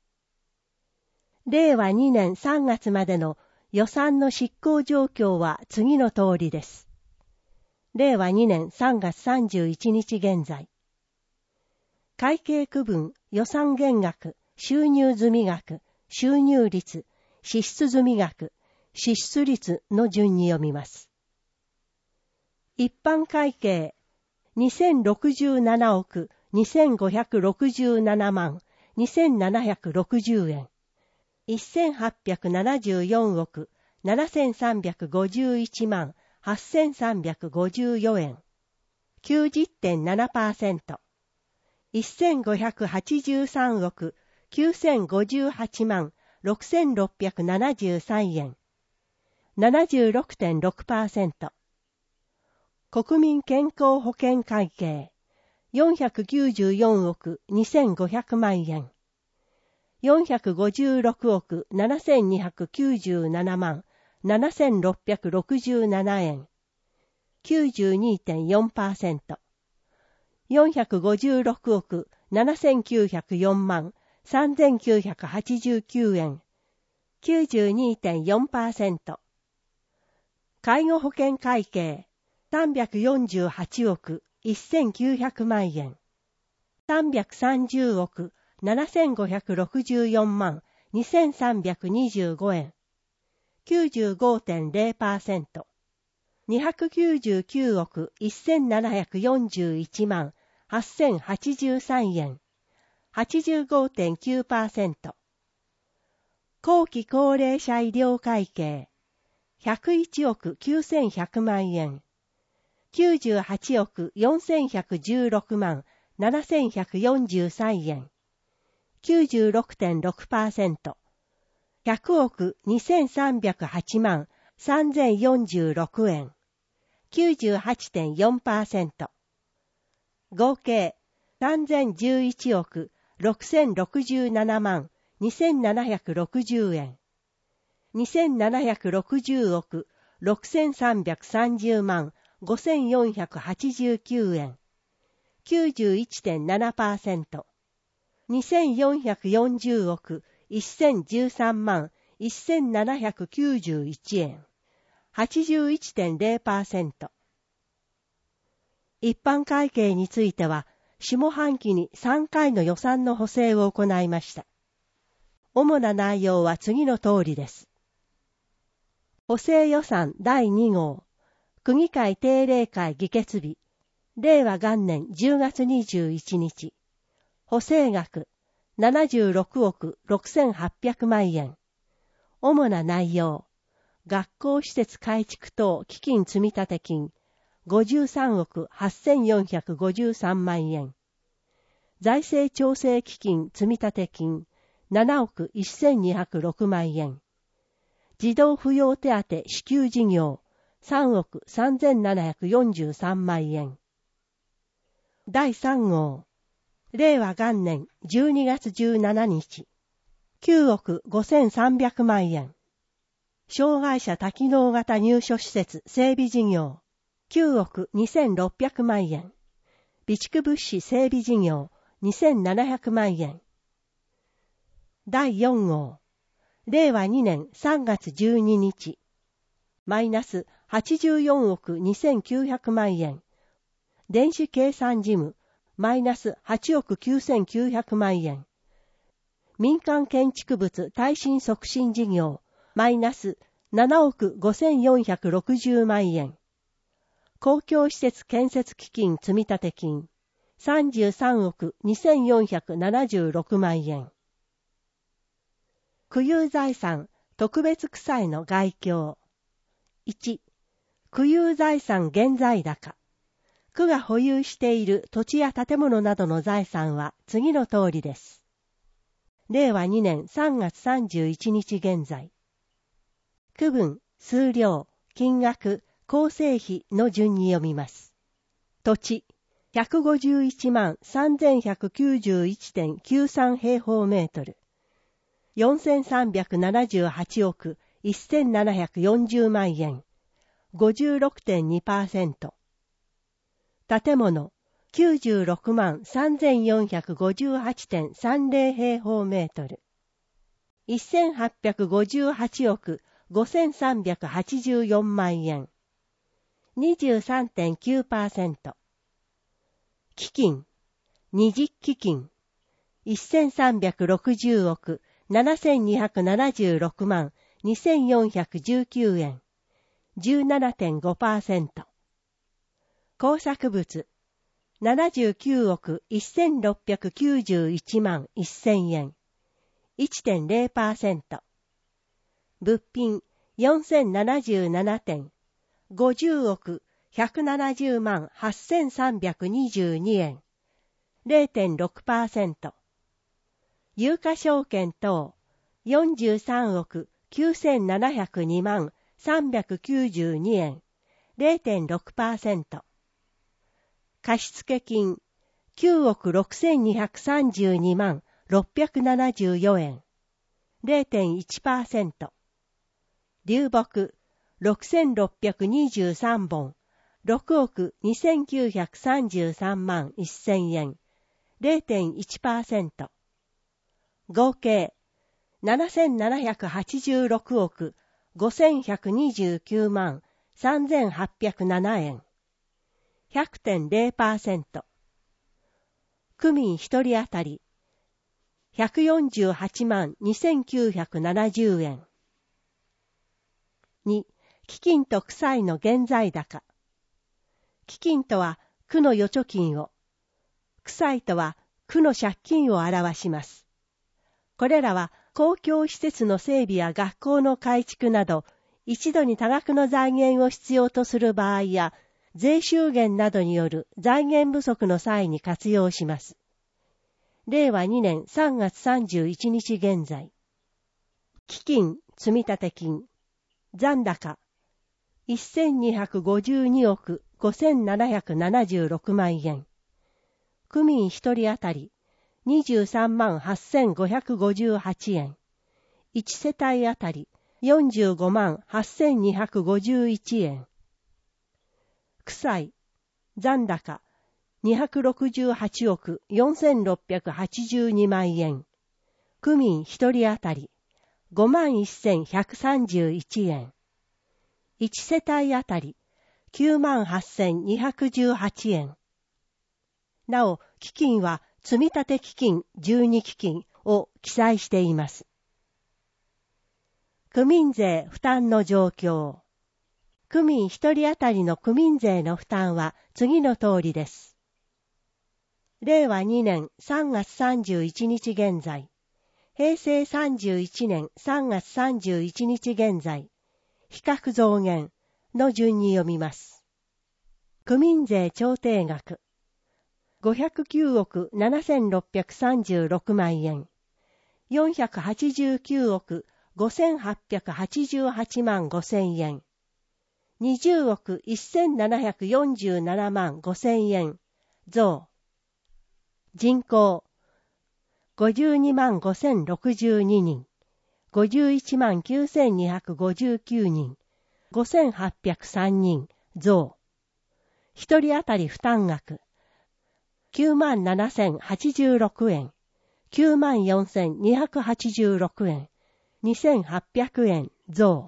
令和にねんさんがつまでの予算の執行状況は次の通りです。令和にねんさんがつさんじゅういちにち現在。会計区分、予算減額、収入済額、収入率、支出済額、支出率の順に読みます。一般会計、にせんろくじゅうななおくにせんごひゃくろくじゅうななまんにせんななひゃくろくじゅうえん。せんはっぴゃくななじゅうよんおくななせんさんびゃくごじゅういちまんはっせんさんびゃくごじゅうよんえん。きゅうじゅってんななパーセント。せんごひゃくはちじゅうさんおくきゅうせんごじゅうはちまんろくせんろっぴゃくななじゅうさんえん、ななじゅうろくてんろくパーセント。国民健康保険会計、よんひゃくきゅうじゅうよんおくにせんごひゃくまんえん、よんひゃくごじゅうろくおくななせんにひゃくきゅうじゅうななまんななせんろっぴゃくろくじゅうななえん、きゅうじゅうにてんよんパーセント。よんひゃくごじゅうろくおくななせんきゅうひゃくよんまんさんぜんきゅうひゃくはちじゅうきゅうえん、きゅうじゅうにてんよんパーセント。介護保険会計、さんびゃくよんじゅうはちおくせんきゅうひゃくまんえん、さんびゃくさんじゅうおくななせんごひゃくろくじゅうよんまんにせんさんびゃくにじゅうごえん、きゅうじゅうごてんぜろパーセント。にひゃくきゅうじゅうきゅうおくせんななひゃくよんじゅういちまんはっせんはちじゅうさんえん、はちじゅうごてんきゅうパーセント。後期高齢者医療会計、ひゃくいちおくきゅうせんひゃくまんえん、きゅうじゅうはちおくよんせんひゃくじゅうろくまんななせんひゃくよんじゅうさんえん、きゅうじゅうろくてんろくパーセント。ひゃくおくにせんさんびゃくはちまんさんぜんよんじゅうろくえん、きゅうじゅうはちてんよんパーセント。合計さんぜんじゅういちおくろくせんろくじゅうななまんにせんななひゃくろくじゅうえん、にせんななひゃくろくじゅうおくろくせんさんびゃくさんじゅうまんごせんよんひゃくはちじゅうきゅうえん、きゅうじゅういちてんななパーセント。にせんよんひゃくよんじゅうおくせんじゅうさんまんせんななひゃくきゅうじゅういちえん、はちじゅういちてんぜろパーセント。一般会計については、下半期にさんかいの予算の補正を行いました。主な内容は次の通りです。補正予算だいにごう、区議会定例会議決日、れいわがんねんじゅうがつにじゅういちにち、補正額ななじゅうろくおくろくせんはっぴゃくまんえん。主な内容、学校施設改築等基金積立金ごじゅうさんおくはっせんよんひゃくごじゅうさんまんえん。財政調整基金積立金ななおくせんにひゃくろくまんえん。児童扶養手当支給事業さんおくさんぜんななひゃくよんじゅうさんまんえん。だいさんごう、れいわがんねんじゅうにがつじゅうしちにち、きゅうおくごせんさんびゃくまんえん。障害者多機能型入所施設整備事業きゅうおくにせんろっぴゃくまんえん。備蓄物資整備事業にせんななひゃくまんえん。だいよんごう、れいわにねんさんがつじゅうににち、マイナスはちじゅうよんおくにせんきゅうひゃくまんえん。電子計算事務、マイナスはちおくきゅうせんきゅうひゃくまんえん。民間建築物耐震促進事業、マイナスななおくごせんよんひゃくろくじゅうまんえん。公共施設建設基金積立金、さんじゅうさんおくにせんよんひゃくななじゅうろくまんえん。区有財産特別区債の概況。いち、区有財産現在高。区が保有している土地や建物などの財産は次の通りです。れいわにねんさんがつさんじゅういちにち現在。区分、数量、金額、構成比の順に読みます。土地、ひゃくごじゅういちまんさんぜんひゃくきゅうじゅういちてんきゅうさん平方メートル。よんせんさんびゃくななじゅうはちおくせんななひゃくよんじゅうまんえん。ごじゅうろくてんにパーセント。建物、きゅうじゅうろくまんさんぜんよんひゃくごじゅうはちてんさんぜろ平方メートル。せんはっぴゃくごじゅうはちおくごせんさんびゃくはちじゅうよんまんえん。にじゅうさんてんきゅうパーセント。基金、二次基金、せんさんびゃくろくじゅうおくななせんにひゃくななじゅうろくまんにせんよんひゃくじゅうきゅうえん、じゅうななてんごパーセント。工作物、ななじゅうきゅうおくせんろっぴゃくきゅうじゅういちまんせんえん、いってんぜろパーセント。物品、よんせんななじゅうななてん、ごじゅうおくひゃくななじゅうまんはっせんさんびゃくにじゅうにえん、れいてんろくパーセント。 有価証券等よんじゅうさんおくきゅうせんななひゃくにまんさんびゃくきゅうじゅうにえん れいてんろくパーセント。貸付金きゅうおくろくせんにひゃくさんじゅうにまんろっぴゃくななじゅうよえん れいてんいちパーセント。流木ろくせんろっぴゃくにじゅうさんぼんろくおくにせんきゅうひゃくさんじゅうさんまんせんえん れいてんいちパーセント。合計ななせんななひゃくはちじゅうろくおくごせんひゃくにじゅうきゅうまんさんぜんはっぴゃくななえん ひゃくてんれいパーセント。区民ひとり当たりひゃくよんじゅうはちまんにせんきゅうひゃくななじゅうえん。に、基金と負債の現在高。基金とは区の預貯金を、負債とは区の借金を表します。これらは公共施設の整備や学校の改築など、一度に多額の財源を必要とする場合や、税収減などによる財源不足の際に活用します。れいわにねんさんがつさんじゅういちにち現在。基金積立金残高せんにひゃくごじゅうにおくごせんななひゃくななじゅうろくまんえん。区民ひとり当たりにじゅうさんまんはっせんごひゃくごじゅうはちえん。いち世帯当たりよんじゅうごまんはっせんにひゃくごじゅういちえん。負債残高にひゃくろくじゅうはちおくよんせんろっぴゃくはちじゅうにまんえん。区民ひとり当たりごまんせんひゃくさんじゅういちえん。いち世帯当たりきゅうまんはっせんにひゃくじゅうはちえん。なお、基金は積立基金じゅうに基金を記載しています。区民税負担の状況。区民ひとり当たりの区民税の負担は次の通りです。れいわにねんさんがつさんじゅういちにち現在、平成さんじゅういちねんさんがつさんじゅういちにち現在、比較増減の順に読みます。区民税調停額、ごひゃくきゅうおくななせんろっぴゃくさんじゅうろくまんえん、よんひゃくはちじゅうきゅうおくごせんはっぴゃくはちじゅうはちまんごせんえん、にじゅうおくせんななひゃくよんじゅうななまんごせんえん、増。人口、ごじゅうにまんごせんろくじゅうににん、ごじゅういちまんきゅうせんにひゃくごじゅうきゅうにん、ごせんはっぴゃくさんにん、増。ひとり当たり負担額、きゅうまんななせんはちじゅうろくえん、きゅうまんよんせんにひゃくはちじゅうろくえん、にせんはっぴゃくえん、増。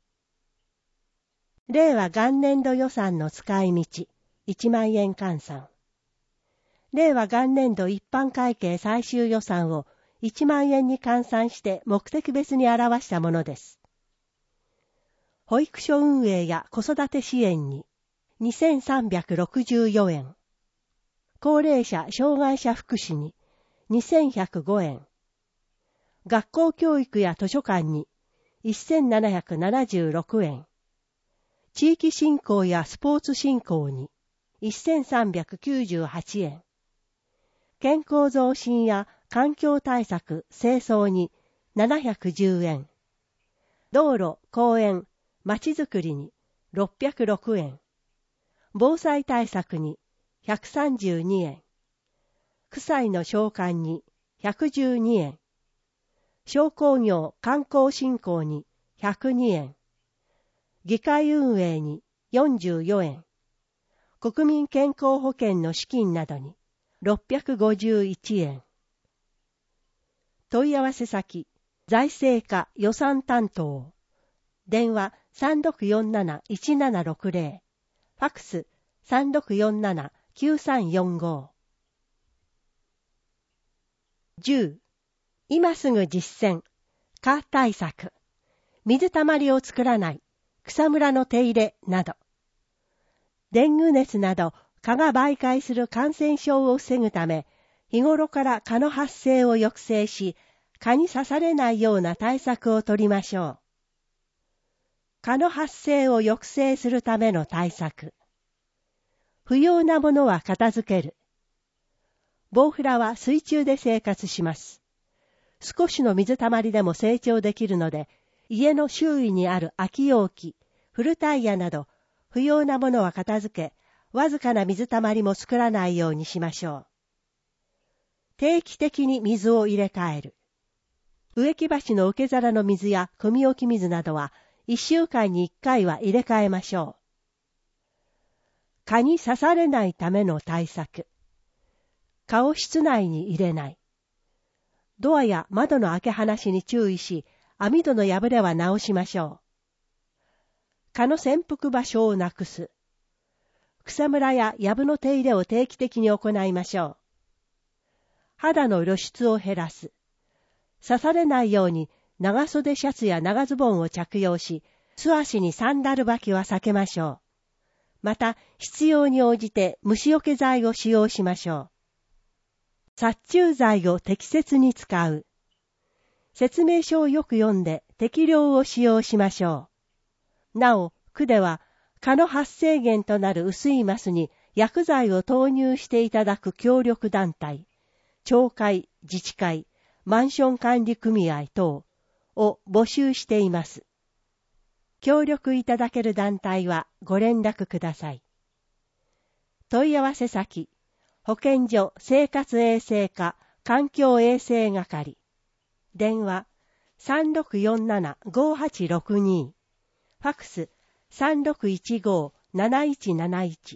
令和元年度予算の使い道、いちまんえん換算。令和元年度一般会計最終予算をいちまんえんに換算して目的別に表したものです。保育所運営や子育て支援ににせんさんびゃくろくじゅうよえん。高齢者・障害者福祉ににせんひゃくごえん。学校教育や図書館にせんななひゃくななじゅうろくえん。地域振興やスポーツ振興にせんさんびゃくきゅうじゅうはちえん。健康増進や環境対策・清掃にななひゃくじゅうえん。道路・公園・まちづくりにろっぴゃくろくえん。防災対策にひゃくさんじゅうにえん。区債の償還にひゃくじゅうにえん。商工業・観光振興にひゃくにえん。議会運営によんじゅうよえん。国民健康保険の資金などにろっぴゃくごじゅういちえん。問い合わせ先、財政課予算担当。電話 さんろくよんなな いちななろくぜろ。ファックス さんろくよんなな きゅうさんよんご。じゅう. 今すぐ実践。蚊対策。水たまりを作らない。草むらの手入れなど。デング熱など蚊が媒介する感染症を防ぐため、日頃から蚊の発生を抑制し、蚊に刺されないような対策を取りましょう。蚊の発生を抑制するための対策。不要なものは片付ける。ボウフラは水中で生活します。 少しの水たまりでも成長できるので、家の周囲にある空き容器、古タイヤなど、不要なものは片付け、わずかな水たまりも作らないようにしましょう。定期的に水を入れ替える。植木鉢の受け皿の水や汲み置き水などは、一週間に一回は入れ替えましょう。蚊に刺されないための対策。蚊を室内に入れない。ドアや窓の開け放しに注意し、網戸の破れは直しましょう。蚊の潜伏場所をなくす。草むらや藪の手入れを定期的に行いましょう。肌の露出を減らす。刺されないように長袖シャツや長ズボンを着用し、素足にサンダル履きは避けましょう。また、必要に応じて虫除け剤を使用しましょう。殺虫剤を適切に使う。説明書をよく読んで適量を使用しましょう。なお、区では、蚊の発生源となる薄いマスに薬剤を投入していただく協力団体、町会、自治会、マンション管理組合等を募集しています。協力いただける団体はご連絡ください。問い合わせ先、保健所生活衛生課環境衛生係。電話 さんろくよんななごはちろくに。ファクス さんろくいちごなないちなないち。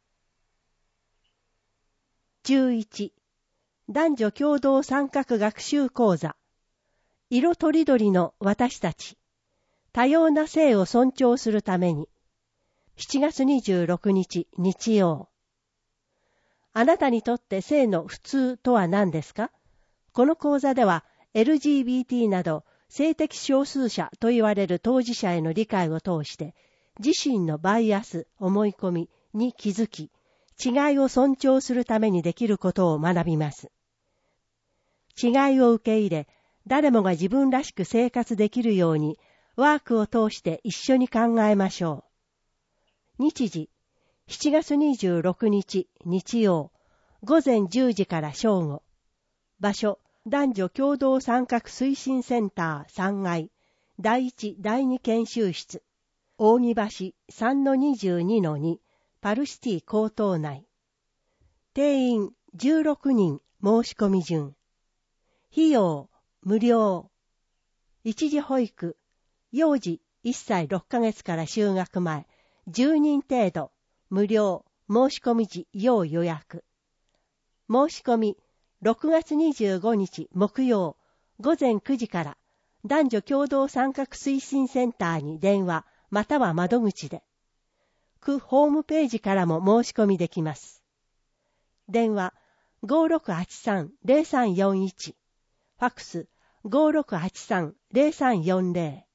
じゅういち. 男女共同参画学習講座。色とりどりの私たち。多様な性を尊重するために。しちがつにじゅうろくにち日曜。あなたにとって性の普通とは何ですか？この講座では エルジービーティー など性的少数者と言われる当事者への理解を通して自身のバイアス、思い込みに気づき、違いを尊重するためにできることを学びます。違いを受け入れ、誰もが自分らしく生活できるようにワークを通して一緒に考えましょう。日時、しちがつにじゅうろくにち日曜、ごぜんじゅうじから正午。場所、男女共同参画推進センターさんがい、だいいちだいに研修室。扇橋 さんのにじゅうにのに パルシティ高等内。定員じゅうろくにん申し込み順。費用無料。一時保育、幼児いっさいろっかげつから就学前、じゅうにん程度、無料、申し込み時要予約。申し込みろくがつにじゅうごにち木曜ごぜんくじから男女共同参画推進センターに電話または窓口で。区ホームページからも申し込みできます。電話 ごろくはちさんぜろさんよんいち。ファクス ごろくはちさんぜろさんよんぜろ。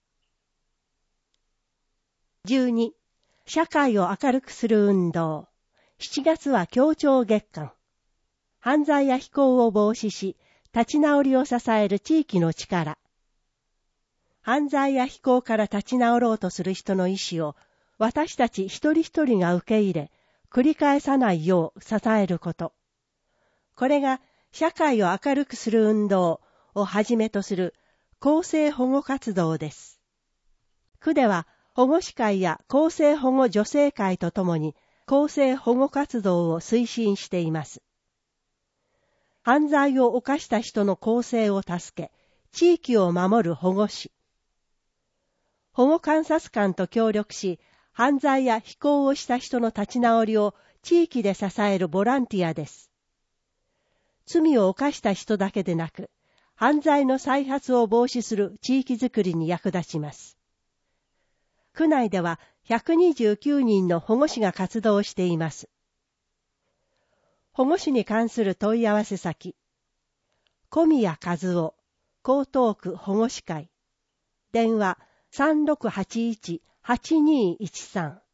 じゅうに. 社会を明るくする運動。しちがつは協調月間。犯罪や非行を防止し、立ち直りを支える地域の力。犯罪や非行から立ち直ろうとする人の意思を、私たち一人一人が受け入れ、繰り返さないよう支えること。これが、社会を明るくする運動をはじめとする更生保護活動です。区では、保護司会や更生保護助成会とともに、更生保護活動を推進しています。犯罪を犯した人の更生を助け、地域を守る保護士。保護観察官と協力し、犯罪や非行をした人の立ち直りを地域で支えるボランティアです。罪を犯した人だけでなく、犯罪の再発を防止する地域づくりに役立ちます。区内ではひゃくにじゅうきゅうにんの保護士が活動しています。保護士に関する問い合わせ先、小宮和夫、江東区保護士会。電話 さんろくはちいちはちにいちさん。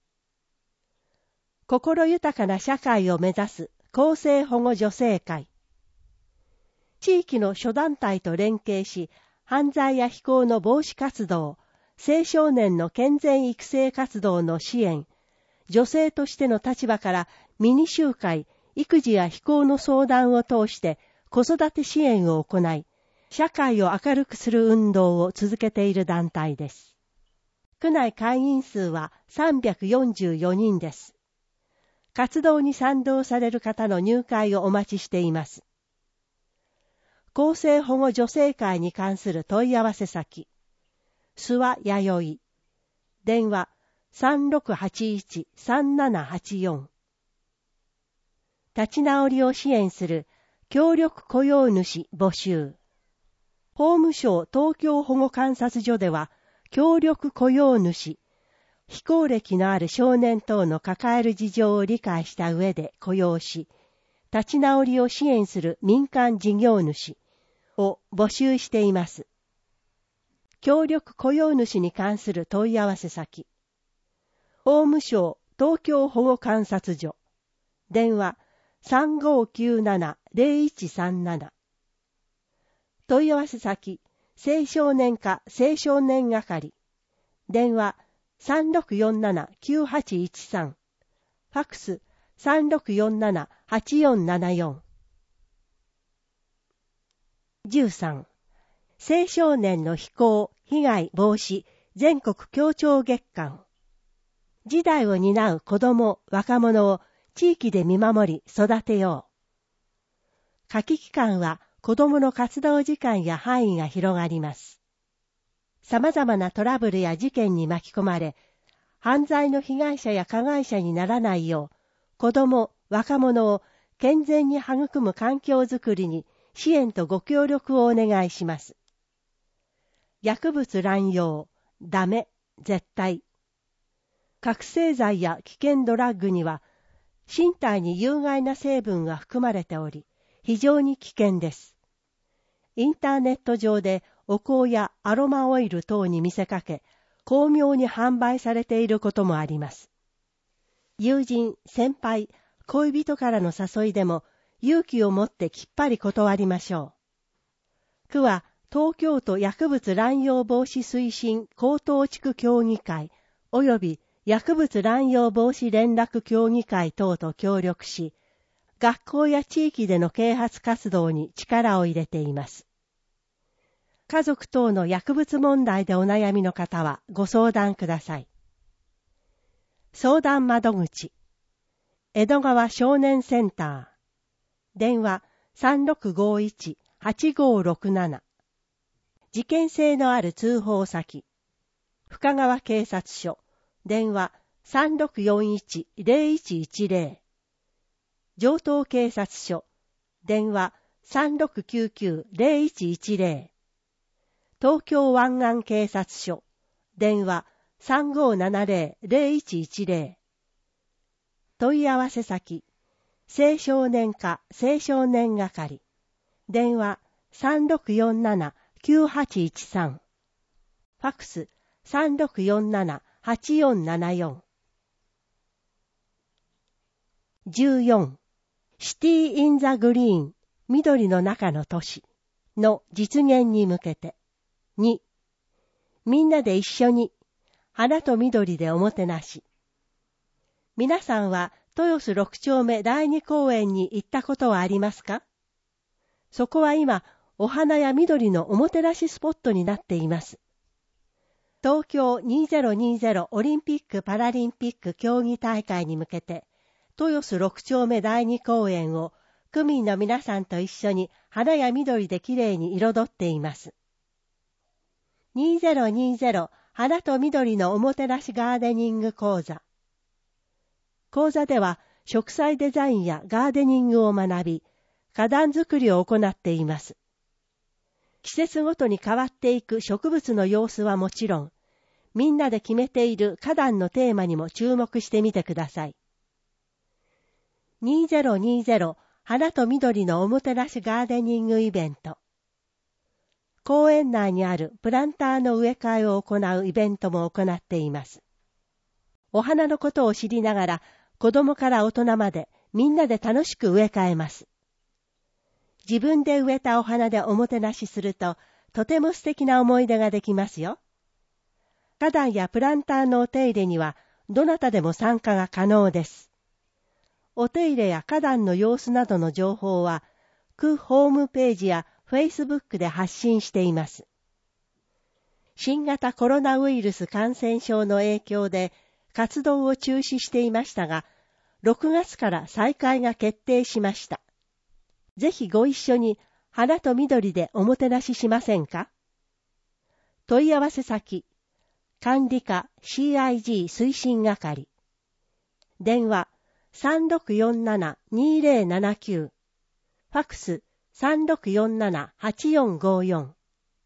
心豊かな社会を目指す更生保護助成会。地域の諸団体と連携し、犯罪や非行の防止活動、青少年の健全育成活動の支援、女性としての立場からミニ集会、育児や非行の相談を通して子育て支援を行い、 社会を明るくする運動を続けている団体です。区内会員数はさんびゃくよんじゅうよにんです。活動に賛同される方の入会をお待ちしています。厚生保護女性会に関する問い合わせ先、諏訪弥生、電話 さんろくはちいちさんななはちよん。立ち直りを支援する協力雇用主募集。法務省東京保護観察所では、協力雇用主、非行歴のある少年等の抱える事情を理解した上で雇用し、立ち直りを支援する民間事業主を募集しています。協力雇用主に関する問い合わせ先、法務省東京保護観察所、電話 さんごきゅうななゼロいちさんなな。問い合わせ先、青少年課青少年係、電話 さんろくよんななきゅうはちいちさん、ファックス さんろくよんななはちよんななよん。じゅうさん. 青少年の非行・被害防止全国協調月間。次代を担う子ども・若者を地域で見守り育てよう。夏季期間は子どもの活動時間や範囲が広がります。様々なトラブルや事件に巻き込まれ、犯罪の被害者や加害者にならないよう、子ども・若者を健全に育む環境づくりに支援とご協力をお願いします。薬物乱用、ダメ、絶対。覚醒剤や危険ドラッグには、身体に有害な成分が含まれており、非常に危険です。インターネット上でお香やアロマオイル等に見せかけ、巧妙に販売されていることもあります。友人、先輩、恋人からの誘いでも勇気を持ってきっぱり断りましょう。区は東京都薬物乱用防止推進高等地区協議会及び薬物乱用防止連絡協議会等と協力し、学校や地域での啓発活動に力を入れています。家族等の薬物問題でお悩みの方はご相談ください。相談窓口、江戸川少年センター、電話 さんろくごいちはちごろくなな。事件性のある通報先、深川警察署、電話 さんろくよんいちゼロいちいちゼロ。城東警察署、電話 さんろくきゅうきゅうゼロいちいちゼロ。東京湾岸警察署、電話 さんごななゼロゼロいちいちゼロ。問い合わせ先、青少年課青少年係、電話 さんろくよんななきゅうはちいちさん、ファックス さんろくよんななはちよんななよん。じゅうよん. シティ・イン・ザ・グリーン、緑の中の都市の実現に向けて。に. みんなで一緒に、花と緑でおもてなし。皆さんは豊洲六丁目第二公園に行ったことはありますか？そこは今、お花や緑のおもてなしスポットになっています。東京にせんにじゅうオリンピック・パラリンピック競技大会に向けて、豊洲六丁目第二公園を区民の皆さんと一緒に花や緑できれいに彩っています。にせんにじゅう花と緑のおもてなしガーデニング講座。講座では植栽デザインやガーデニングを学び、花壇作りを行っています。季節ごとに変わっていく植物の様子はもちろん、みんなで決めている花壇のテーマにも注目してみてください。にせんにじゅう花と緑のおもてなしガーデニングイベント。公園内にあるプランターの植え替えを行うイベントも行っています。お花のことを知りながら、子供から大人までみんなで楽しく植え替えます。自分で植えたお花でおもてなしすると、とても素敵な思い出ができますよ。花壇やプランターのお手入れには、どなたでも参加が可能です。お手入れや花壇の様子などの情報は、区ホームページや Facebook で発信しています。新型コロナウイルス感染症の影響で活動を中止していましたが、ろくがつから再開が決定しました。ぜひご一緒に花と緑でおもてなししませんか？問い合わせ先、管理課 シーアイジー 推進係。電話 さんろくよんなな にぜろななきゅう。ファックス さんろくよんなな はちよんごよん。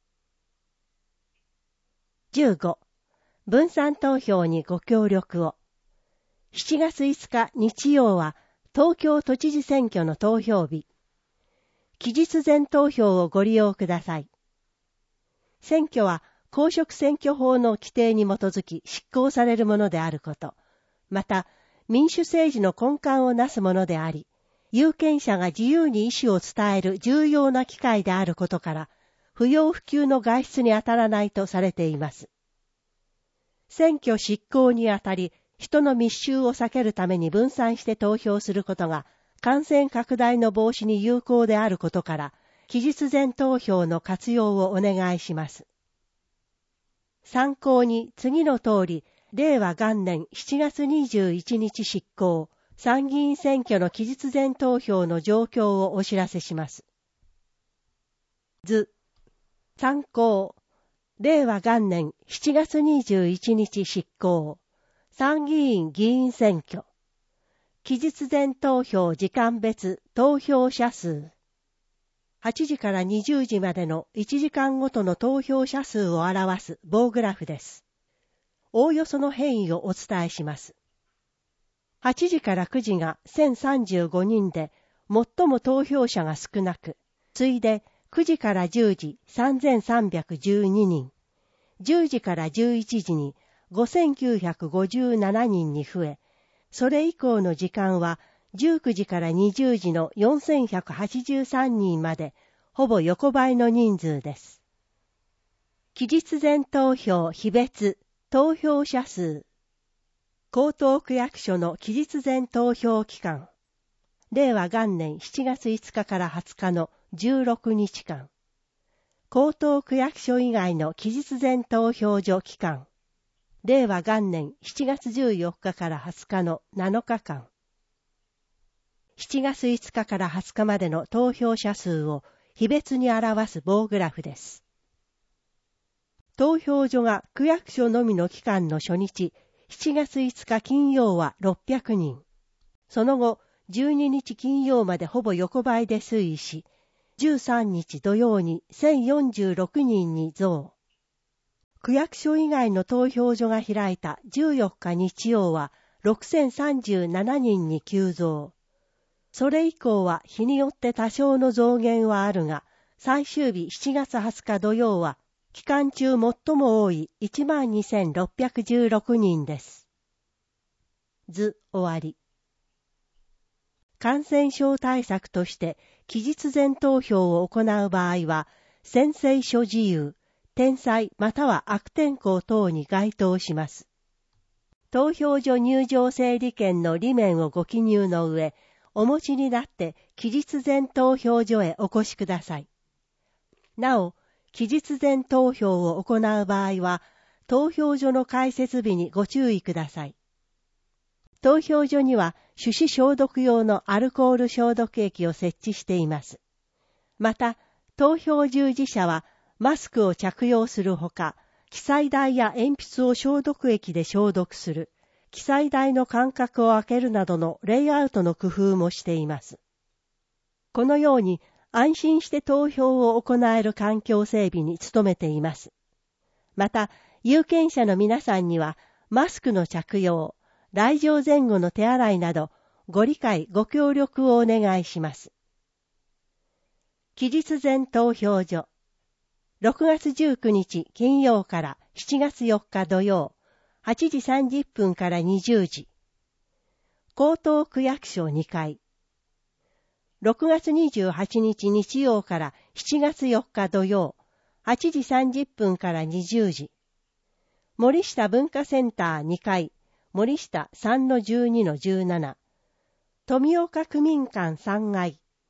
じゅうご. 分散投票にご協力を。しちがついつか日曜は東京都知事選挙の投票日。期日前投票をご利用ください。選挙は公職選挙法の規定に基づき執行されるものであること、また民主政治の根幹をなすものであり、有権者が自由に意思を伝える重要な機会であることから、不要不急の外出に当たらないとされています。選挙執行にあたり、人の密集を避けるために分散して投票することが、感染拡大の防止に有効であることから、期日前投票の活用をお願いします。参考に次の通り、れいわ元年しちがつにじゅういちにち執行、参議院選挙の期日前投票の状況をお知らせします。図。参考。れいわ元年しちがつにじゅういちにち執行。参議院議員選挙。期日前投票時間別投票者数。はちじからにじゅうじまでのいちじかんごとの投票者数を表す棒グラフです。おおよその変異をお伝えします。はちじからくじがせんさんじゅうごにんで、最も投票者が少なく、次いでくじからじゅうじさんぜんさんびゃくじゅうににん、じゅうじからじゅういちじにごせんきゅうひゃくごじゅうななにんに増え、それ以降の時間はじゅうくじからにじゅうじのよんせんひゃくはちじゅうさんにんまで、ほぼ横ばいの人数です。期日前投票日別投票者数。江東区役所の期日前投票期間。れいわ元年しちがついつかからはつかのじゅうろくにちかん。江東区役所以外の期日前投票所期間。れいわ元年しちがつじゅうよっかからはつかのなのかかん。しちがついつかからはつかまでの投票者数を日別に表す棒グラフです。投票所が区役所のみの期間の初日、しちがついつか金曜はろっぴゃくにん。その後、じゅうににち金曜までほぼ横ばいで推移し、じゅうさんにち土曜にせんよんじゅうろくにんに増。区役所以外の投票所が開いたじゅうよっか日曜はろくせんさんじゅうななにんに急増。それ以降は日によって多少の増減はあるが、最終日しちがつはつか土曜は、期間中最も多い いちまんにせんろっぴゃくじゅうろくにんです。図終わり。感染症対策として期日前投票を行う場合は、宣誓書事由、転載または悪天候等に該当します。投票所入場整理券の裏面をご記入の上、お持ちになって期日前投票所へお越しください。なお、期日前投票を行う場合は、投票所の開設日にご注意ください。投票所には手指消毒用のアルコール消毒液を設置しています。また、投票従事者はマスクを着用するほか、記載台や鉛筆を消毒液で消毒する、記載台の間隔を空けるなどのレイアウトの工夫もしています。このように安心して投票を行える環境整備に努めています。また、有権者の皆さんにはマスクの着用、来場前後の手洗いなどご理解ご協力をお願いします。期日前投票所。ろくがつじゅうくにち金曜からしちがつよっか土曜、はちじさんじゅっぷんからにじゅうじ。江東区役所にかい。ろくがつにじゅうはちにち日曜からしちがつよっか土曜、はちじさんじゅっぷんからにじゅうじ。森下文化センターにかい、森下 さんのじゅうにのじゅうなな。富岡区民館さんがい。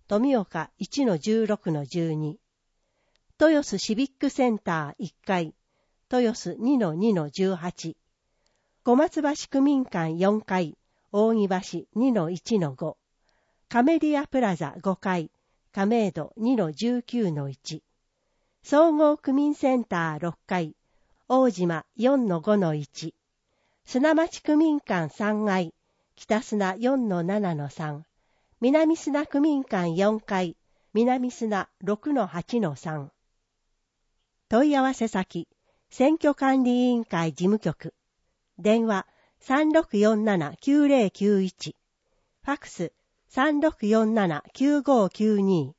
富岡 いちのじゅうろくのじゅうに、豊洲シビックセンターいっかい、豊洲 にのにのじゅうはち、小松橋区民館よんかい、扇橋 にのいちのご、カメリアプラザごかい、亀戸 にのじゅうきゅうのいち、総合区民センターろっかい、大島 よんのごのいち、砂町区民館さんがい、北砂 よんのななのさん、南砂区民館よんかい、南砂 ろくのはちのさん。問い合わせ先、選挙管理委員会事務局。電話 さんろくよんななきゅうぜろきゅういち。ファックス さんろくよんななきゅうごきゅうに。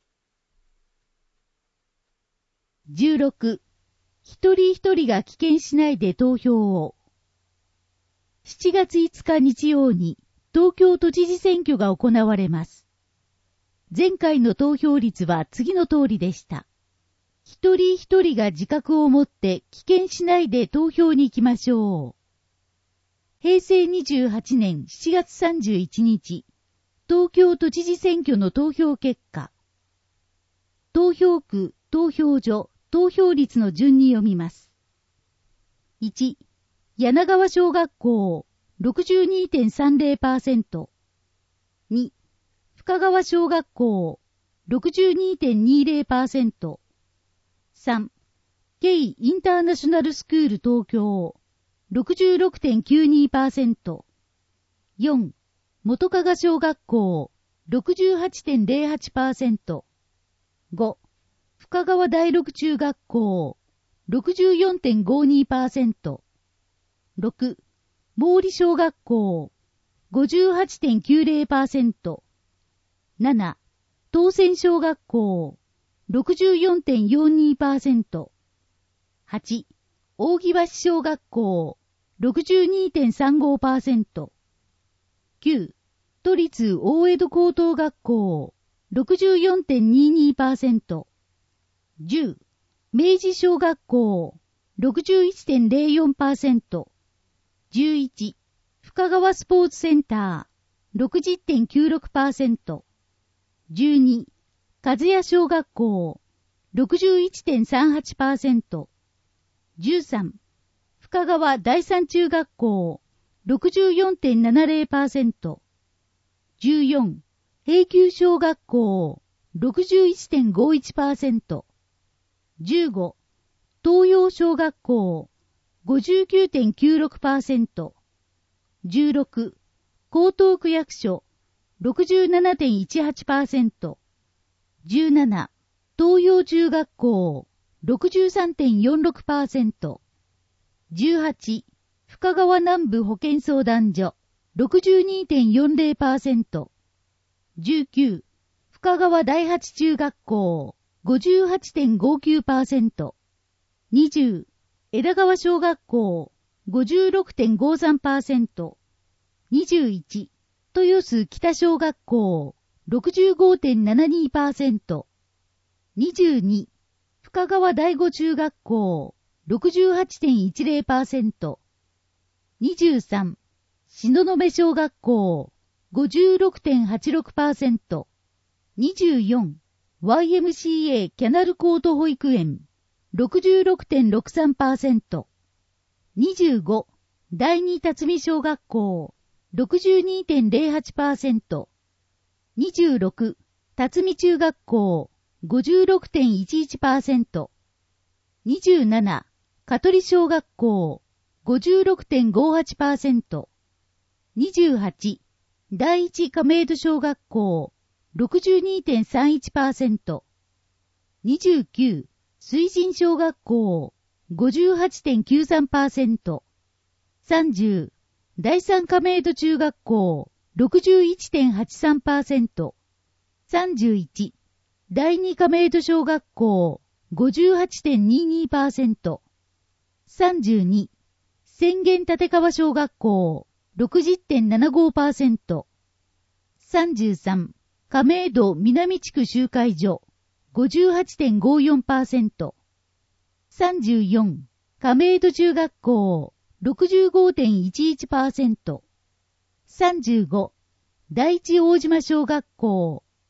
じゅうろく. 一人一人が棄権しないで投票を。しちがついつか日曜に東京都知事選挙が行われます。前回の投票率は次の通りでした。一人一人が自覚を持って棄権しないで投票に行きましょう。へいせいにじゅうはちねんしちがつさんじゅういちにち、東京都知事選挙の投票結果。投票区、投票所、投票率の順に読みます。いち. 柳川小学校 ろくじゅうにてんさんぜろパーセント。に. 深川小学校 ろくじゅうにてんにぜろパーセント。さん. ケイインターナショナルスクール東京 ろくじゅうろくてんきゅうにパーセント。よん. 元加賀小学校 ろくじゅうはちてんぜろはちパーセント。ご. 深川第六中学校 ろくじゅうよんてんごにパーセント。ろく. 毛利小学校 ごじゅうはちてんきゅうぜろパーセント。なな. 東泉小学校 ろくじゅうよんてんよんにパーセント。はち. 扇橋小学校 ろくじゅうにてんさんごパーセント。きゅう. 都立大江戸高等学校 ろくじゅうよんてんににパーセント。じゅう. 明治小学校 ろくじゅういちてんぜろよんパーセント。じゅういち. 深川スポーツセンター ろくじゅってんきゅうろくパーセント。じゅうに. 和也小学校 ろくじゅういちてんさんはちパーセント。じゅうさん. 深川第三中学校 ろくじゅうよんてんななぜろパーセント。じゅうよん. 平久小学校 ろくじゅういちてんごいちパーセント。じゅうご. 東洋小学校 ごじゅうきゅうてんきゅうろくパーセント。じゅうろく. 江東区役所 ろくじゅうななてんいちはちパーセント。じゅうなな. 東洋中学校 ろくじゅうさんてんよんろくパーセント。じゅうはち. 深川南部保健相談所 ろくじゅうにてんよんぜろパーセント。じゅうきゅう. 深川第八中学校 ごじゅうはちてんごきゅうパーセント。にじゅう. 枝川小学校 ごじゅうろくてんごさんパーセント。にじゅういち. 豊洲北小学校 ろくじゅうごてんななにパーセント。にじゅうに. 深川第五中学校 ろくじゅうはちてんいちぜろパーセント。にじゅうさん. 東雲小学校 ごじゅうろくてんはちろくパーセント。にじゅうよん. ワイエムシーエー キャナルコート保育園 ろくじゅうろくてんろくさんパーセント。にじゅうご. 第二辰巳小学校 ろくじゅうにてんぜろはちパーセント。にじゅうろく. 辰巳中学校 ごじゅうろくてんいちいちパーセント。にじゅうなな. 香取小学校 ごじゅうろくてんごはちパーセント。にじゅうはち. 第一亀戸小学校 ろくじゅうにてんさんいちパーセント。にじゅうきゅう. 水神小学校 ごじゅうはちてんきゅうさんパーセント。さんじゅう. 第三亀戸中学校 ろくじゅういちてんはちさんパーセント。さんじゅういち. 第二亀戸小学校 ごじゅうはちてんににパーセント。さんじゅうに. 浅間立川小学校 ろくじゅってんななごパーセント。さんじゅうさん. 亀戸南地区集会所 ごじゅうはちてんごよんパーセント。さんじゅうよん. 亀戸中学校 ろくじゅうごてんいちいちパーセント。さんじゅうご. 第一大島小学校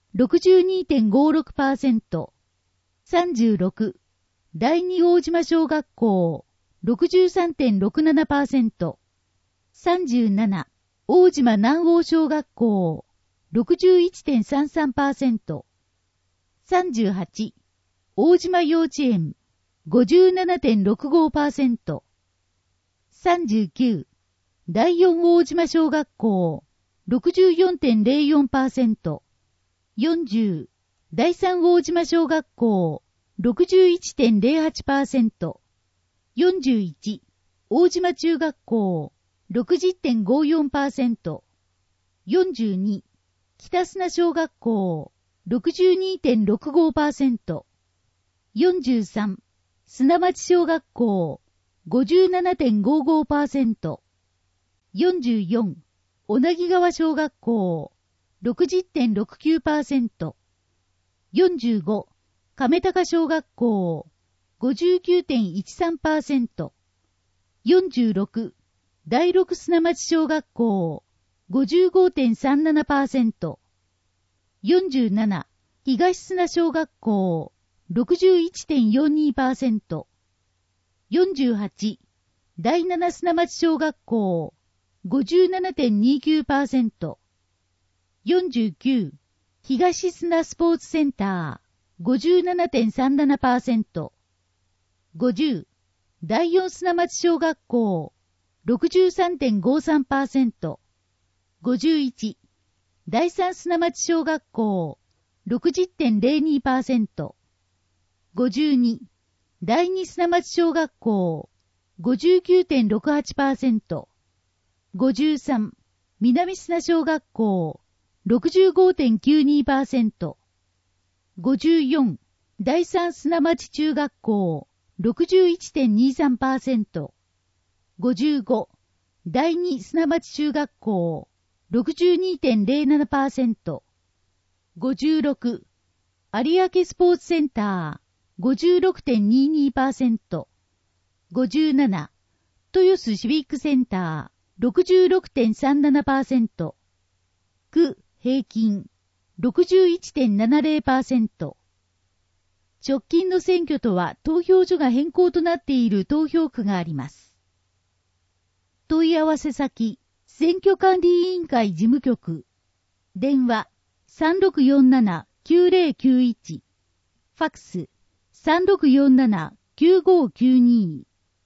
ろくじゅうにてんごろくパーセント。さんじゅうろく、第二大島小学校、ろくじゅうさんてんろくななパーセント。さんじゅうなな、大島南大小学校、ろくじゅういちてんさんさんパーセント。さんじゅうはち、大島幼稚園、ごじゅうななてんろくごパーセント。さんじゅうきゅう、第四大島小学校、ろくじゅうよんてんぜろよんパーセント。よんじゅう、第三大島小学校、ろくじゅういちてんぜろはちパーセント。よんじゅういち、大島中学校、ろくじゅうてんごよんパーセント。よんじゅうに、北砂小学校、ろくじゅうにてんろくごパーセント。よんじゅうさん、砂町小学校、ごじゅうななてんごごパーセント。よんじゅうよん、小名木川小学校、ろくじゅうてんろくきゅうパーセント。よんじゅうご、亀高小学校、ごじゅうきゅうてんいちさんパーセント。よんじゅうろく、第六砂町小学校、ごじゅうごてんさんななパーセント。よんじゅうなな、東砂小学校、ろくじゅういちてんよんにパーセント。よんじゅうはち、第七砂町小学校、ごじゅうななてんにきゅうパーセント。よんじゅうきゅう、東砂スポーツセンター、ごじゅうななてんさんななパーセント。ごじゅう、第四砂町小学校、ろくじゅうさんてんごさんパーセント。ごじゅういち、第三砂町小学校、ろくじゅうてんぜろにパーセント。ごじゅうに、第二砂町小学校、ごじゅうきゅうてんろくはちパーセント。ごじゅうさん、南砂小学校、ろくじゅうごてんきゅうにパーセント。ごじゅうよん、第三砂町中学校、ろくじゅういちてんにさんパーセント。ごじゅうご、第二砂町中学校、ろくじゅうにてんぜろななパーセント。ごじゅうろく、有明スポーツセンター、ごじゅうろくてんににパーセント。ごじゅうなな、豊洲シビックセンター、ろくじゅうろくてんさんななパーセント。区平均、ろくじゅういちてんななぜろパーセント。直近の選挙とは投票所が変更となっている投票区があります。問い合わせ先、選挙管理委員会事務局。電話 さんろくよんななきゅうぜろきゅういち。ファックス さんろくよんななきゅうごきゅうに。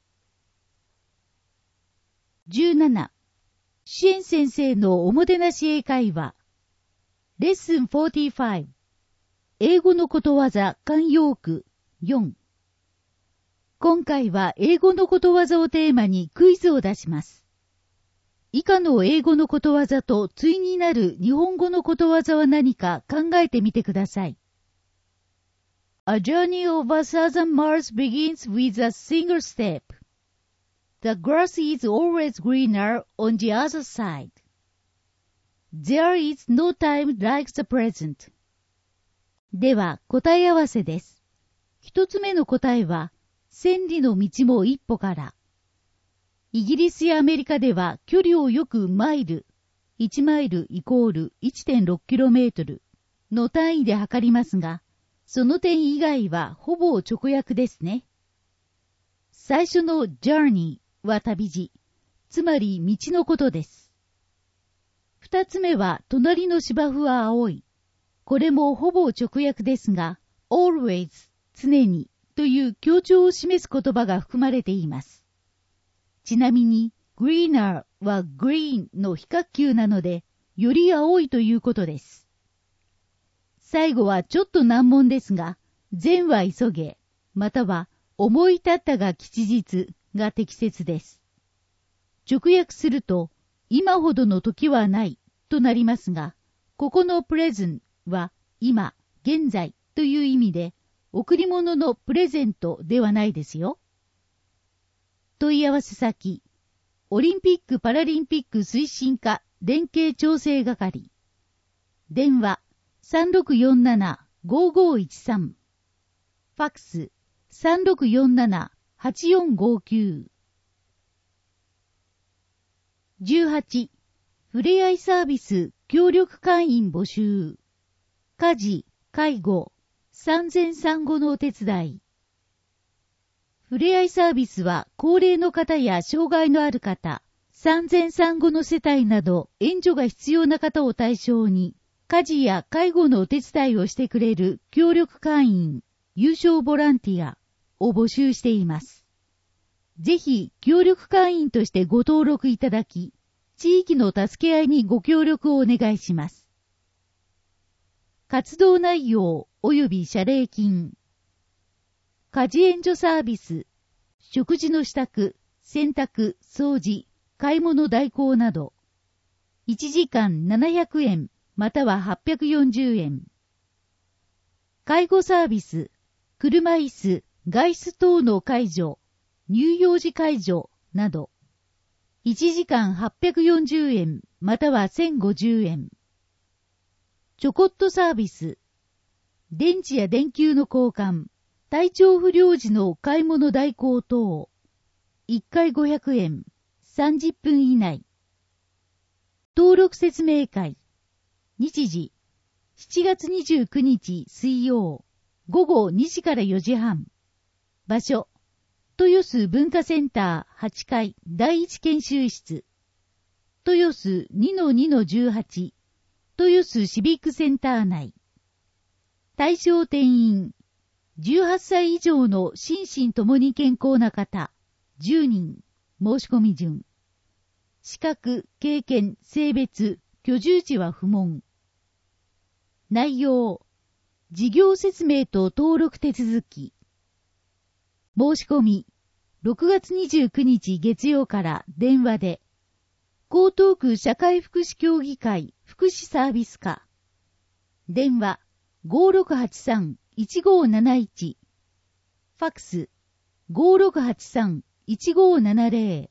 じゅうなな、支援先生のおもてなし英会話。レッスンよんじゅうご。英語のことわざ慣用句よん。今回は英語のことわざをテーマにクイズを出します。以下の英語のことわざと対になる日本語のことわざは何か考えてみてください。A journey over a thousand miles begins with a single step. The grass is always greener on the other side. There is no time like the present. では答え合わせです。一つ目の答えは、千里の道も一歩から。イギリスやアメリカでは距離をよくマイル、いちマイルイコール いってんろくキロメートルの単位で測りますが、その点以外はほぼ直訳ですね。最初の journey は旅路、つまり道のことです。二つ目は隣の芝生は青い。これもほぼ直訳ですが、always 常にという強調を示す言葉が含まれています。ちなみに greener は green の非角球なので、より青いということです。最後はちょっと難問ですが、善は急げ、または思い立ったが吉日が適切です。直訳すると、今ほどの時はないとなりますが、ここの present は今、現在という意味で、贈り物のプレゼントではないですよ。問い合わせ先、オリンピック・パラリンピック推進課連携調整係。電話 さんろくよんななごごいちさん。ファックス さんろくよんななはちよんごきゅう。じゅうはち、ふれあいサービス協力会員募集。 家事、介護、産前産後のお手伝い。ふれあいサービスは高齢の方や障害のある方、産前産後の世帯など援助が必要な方を対象に、家事や介護のお手伝いをしてくれる協力会員、有償ボランティアを募集しています。ぜひ協力会員としてご登録いただき、地域の助け合いにご協力をお願いします。活動内容及び謝礼金。家事援助サービス、食事の支度、洗濯、掃除、買い物代行など、いちじかんななひゃくえんまたははっぴゃくよんじゅうえん。介護サービス、車椅子、外出等の介助、乳幼児介助など、いちじかんはっぴゃくよんじゅうえんまたはせんごじゅうえん。ちょこっとサービス、電池や電球の交換、体調不良時の買い物代行等、いっかいごひゃくえん、さんじゅっぷん以内。登録説明会、日時、しちがつにじゅうくにち水曜、ごごにじからよじはん。場所、豊洲文化センターはちかいだいいち研修室。豊洲 にのにのじゅうはち、豊洲シビックセンター内。対象定員、じゅうはっさい以上の心身ともに健康な方、じゅうにん、申し込み順。資格、経験、性別、居住地は不問。内容、事業説明と登録手続き。申し込み、ろくがつにじゅうくにち月曜から電話で、江東区社会福祉協議会福祉サービス課。電話、ごろくはちさんいちごなないち。ファックス、ごろくはちさんいちごななぜろ。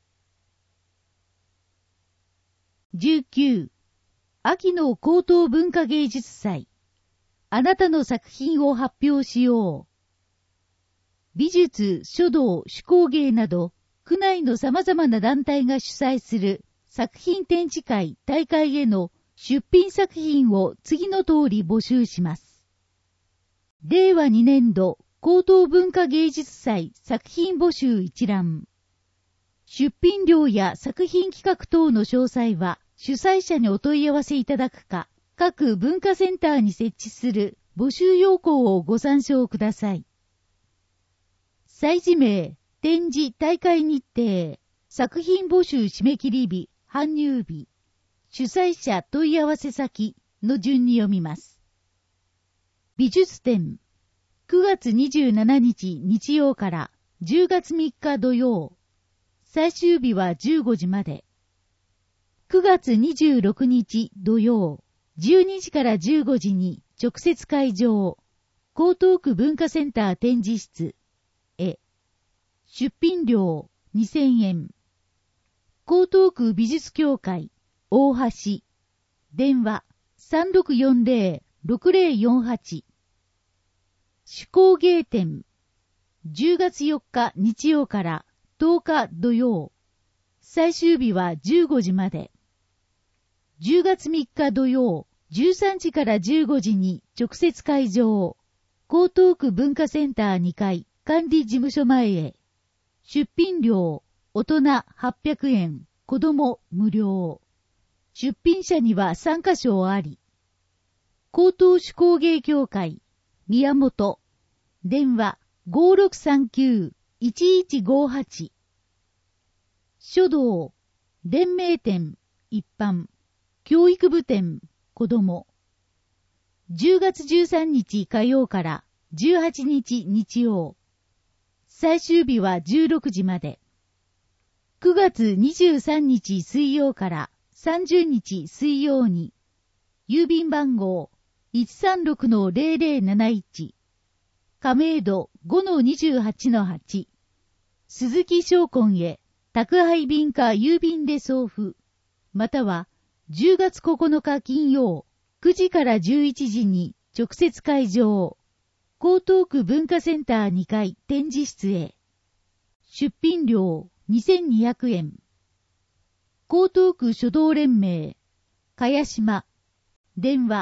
じゅうきゅう. 秋の高等文化芸術祭。あなたの作品を発表しよう。美術、書道、手工芸など、区内の様々な団体が主催する作品展示会、大会への出品作品を次の通り募集します。れいわにねんど高等文化芸術祭作品募集一覧。出品料や作品企画等の詳細は主催者にお問い合わせいただくか、各文化センターに設置する募集要項をご参照ください。催事名、展示大会日程、作品募集締め切り日、搬入日、主催者問い合わせ先の順に読みます。美術展、くがつにじゅうしちにち日曜からじゅうがつみっか土曜、最終日はじゅうごじまで。くがつにじゅうろくにち土曜、じゅうにじからじゅうごじに直接会場、江東区文化センター展示室へ。出品料にせんえん。江東区美術協会、大橋。電話さんろくよんぜろろくぜろよんはち。手工芸展、じゅうがつよっか日曜からとおか土曜、最終日はじゅうごじまで。じゅうがつみっか土曜、じゅうさんじからじゅうごじに直接会場、江東区文化センターにかい管理事務所前へ。出品料、大人はっぴゃくえん、子供無料。出品者には参加賞あり。江東手工芸協会、宮本。電話ごろくさんきゅういちいちごはち。書道、連盟展、一般、教育部展、子供。じゅうがつじゅうさんにち火曜からじゅうはちにち日曜。最終日はじゅうろくじまで。くがつにじゅうさんにち水曜からさんじゅうにち水曜に、郵便番号 いちさんろくのぜろぜろなないち、亀戸 ごのにじゅうはちのはち、鈴木商根へ宅配便か郵便で送付、またはじゅうがつここのか金曜くじからじゅういちじに直接会場、江東区文化センターにかい展示室へ。出品料にせんにひゃくえん。江東区書道連盟、茅島。電話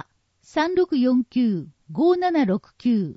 さんろくよんきゅう ごななろくきゅう。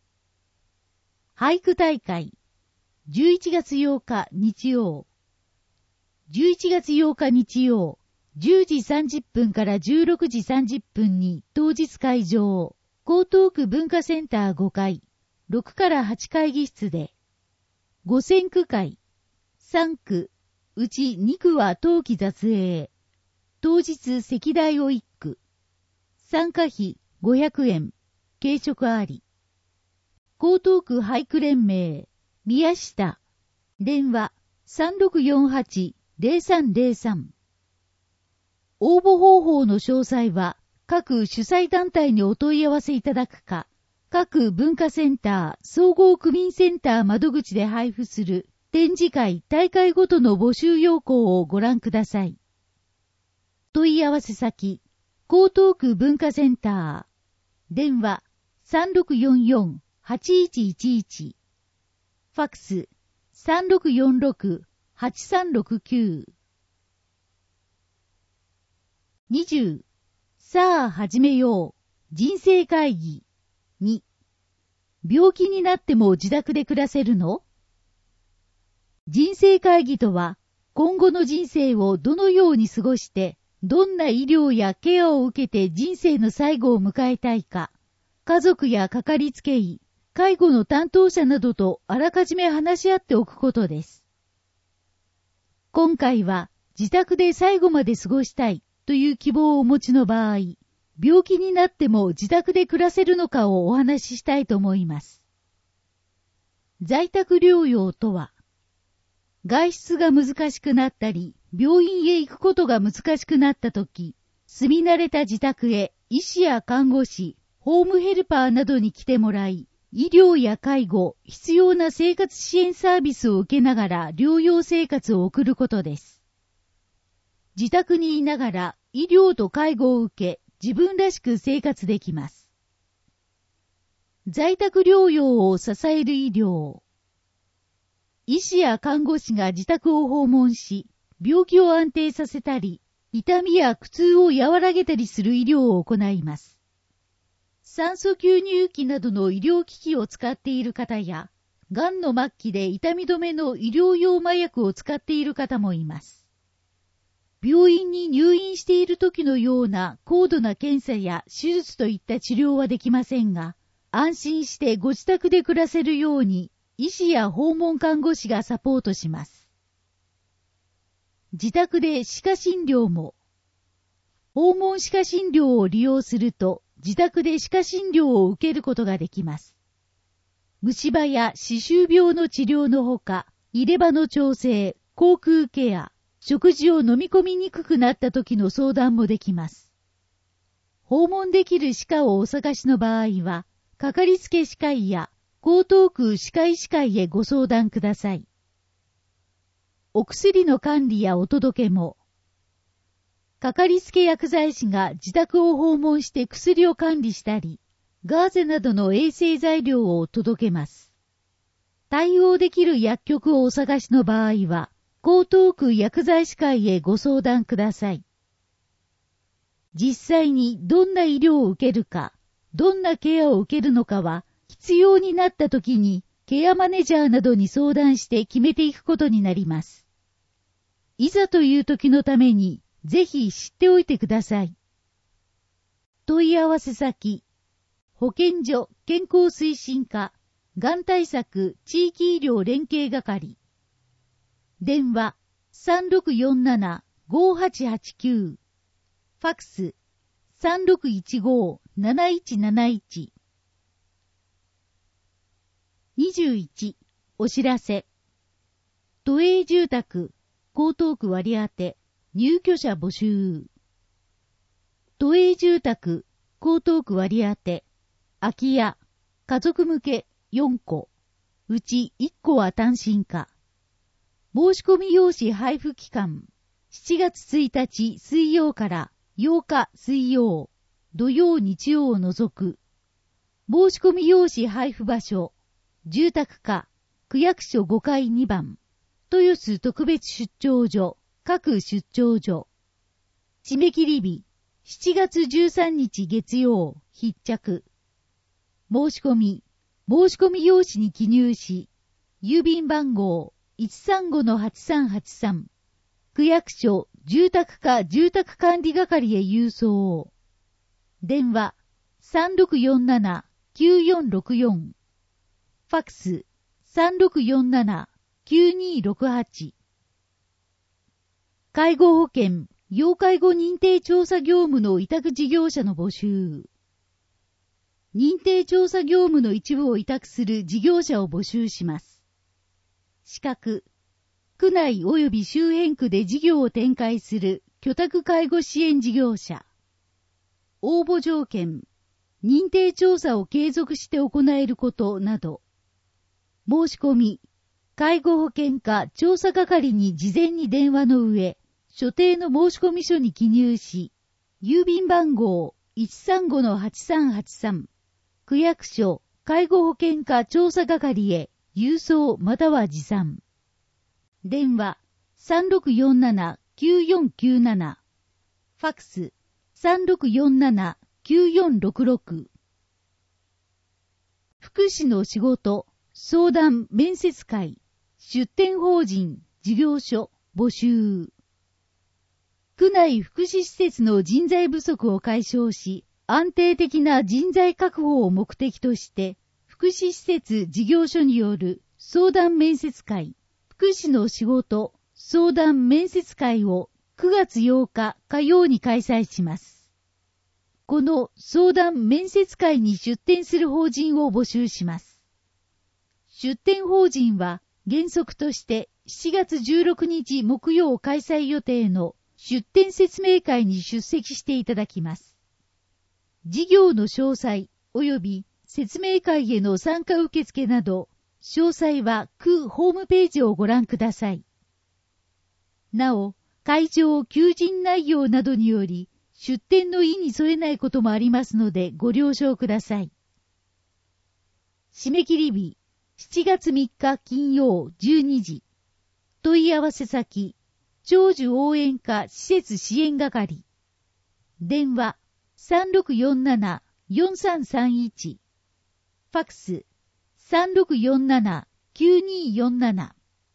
俳句大会じゅういちがつようか日曜。じゅういちがつようか日曜、じゅうじさんじゅっぷんからじゅうろくじさんじゅっぷんに当日会場、江東区文化センターごかい、ろくからはち会議室で、ご選句会、さんく、うちにくは冬季雑営、当日席題をいっく、参加費ごひゃくえん、軽食あり。江東区俳句連盟、宮下、電話さんろくよんはち ぜろさんぜろさん。応募方法の詳細は、各主催団体にお問い合わせいただくか、各文化センター、総合区民センター窓口で配布する展示会、大会ごとの募集要項をご覧ください。問い合わせ先、江東区文化センター、電話さんろくよんよん はちいちいちいち、ファックスさんろくよんろく はちさんろくきゅう。にじゅう。さあ始めよう。人生会議。に。病気になっても自宅で暮らせるの？人生会議とは、今後の人生をどのように過ごして、どんな医療やケアを受けて人生の最後を迎えたいか、家族やかかりつけ医、介護の担当者などとあらかじめ話し合っておくことです。今回は、自宅で最後まで過ごしたいという希望をお持ちの場合、病気になっても自宅で暮らせるのかをお話ししたいと思います。在宅療養とは、外出が難しくなったり、病院へ行くことが難しくなったとき、住み慣れた自宅へ医師や看護師、ホームヘルパーなどに来てもらい、医療や介護、必要な生活支援サービスを受けながら療養生活を送ることです。自宅にいながら医療と介護を受け、自分らしく生活できます。在宅療養を支える医療。医師や看護師が自宅を訪問し、病気を安定させたり、痛みや苦痛を和らげたりする医療を行います。酸素吸入器などの医療機器を使っている方や、がんの末期で痛み止めの医療用麻薬を使っている方もいます。病院に入院している時のような高度な検査や手術といった治療はできませんが、安心してご自宅で暮らせるように、医師や訪問看護師がサポートします。自宅で歯科診療も。訪問歯科診療を利用すると、自宅で歯科診療を受けることができます。虫歯や歯周病の治療のほか、入れ歯の調整、口腔ケア、食事を飲み込みにくくなった時の相談もできます。訪問できる歯科をお探しの場合は、かかりつけ歯科医や江東区歯科医師会へご相談ください。お薬の管理やお届けも。かかりつけ薬剤師が自宅を訪問して薬を管理したり、ガーゼなどの衛生材料を届けます。対応できる薬局をお探しの場合は、江東区薬剤師会へご相談ください。実際にどんな医療を受けるか、どんなケアを受けるのかは、必要になった時にケアマネージャーなどに相談して決めていくことになります。いざという時のために、ぜひ知っておいてください。問い合わせ先、保健所健康推進課、がん対策地域医療連携係。電話さんろくよんなな ごはちはちきゅう。ファックスさんろくいちご なないちなないち。にじゅういち。お知らせ。都営住宅、江東区割当、入居者募集。都営住宅、江東区割当、空き家、家族向けよんこ、うちいっこは単身化。申し込み用紙配布期間、しちがつついたち水曜からようか水曜、土曜日曜を除く。申し込み用紙配布場所、住宅課、区役所ごかいにばん、豊洲特別出張所、各出張所。締め切り日、 しちがつじゅうさんにち月曜、必着。申し込み、申し込み用紙に記入し、郵便番号 いちさんごのはちさんはちさん、区役所住宅課住宅管理係へ郵送を。電話 さんろくよんななきゅうよんろくよん、ファックス さんろくよんななきゅうにろくはち。介護保険要介護認定調査業務の委託事業者の募集。認定調査業務の一部を委託する事業者を募集します。資格、区内及び周辺区で事業を展開する居宅介護支援事業者。応募条件、認定調査を継続して行えることなど。申し込み、介護保険課調査係に事前に電話の上、所定の申込書に記入し、郵便番号 いちさんごのはちさんはちさん、区役所介護保険課調査係へ郵送または持参。電話 さんろくよんななきゅうよんきゅうなな、ファックス さんろくよんななきゅうよんろくろく。福祉の仕事相談面接会出店法人事業所募集。区内福祉施設の人材不足を解消し、安定的な人材確保を目的として、福祉施設事業所による相談面接会、福祉の仕事相談面接会をくがつようか火曜に開催します。この相談面接会に出展する法人を募集します。出展法人は原則としてしちがつじゅうろくにち木曜開催予定の出展説明会に出席していただきます。事業の詳細及び説明会への参加受付など、詳細は区ホームページをご覧ください。なお、会場求人内容などにより、出展の意に添えないこともありますのでご了承ください。締め切り日、しちがつみっか金曜じゅうにじ。問い合わせ先、長寿応援課施設支援係。電話 さんろくよんななよんさんさんいち。ファックス さんろくよんななきゅうによんなな。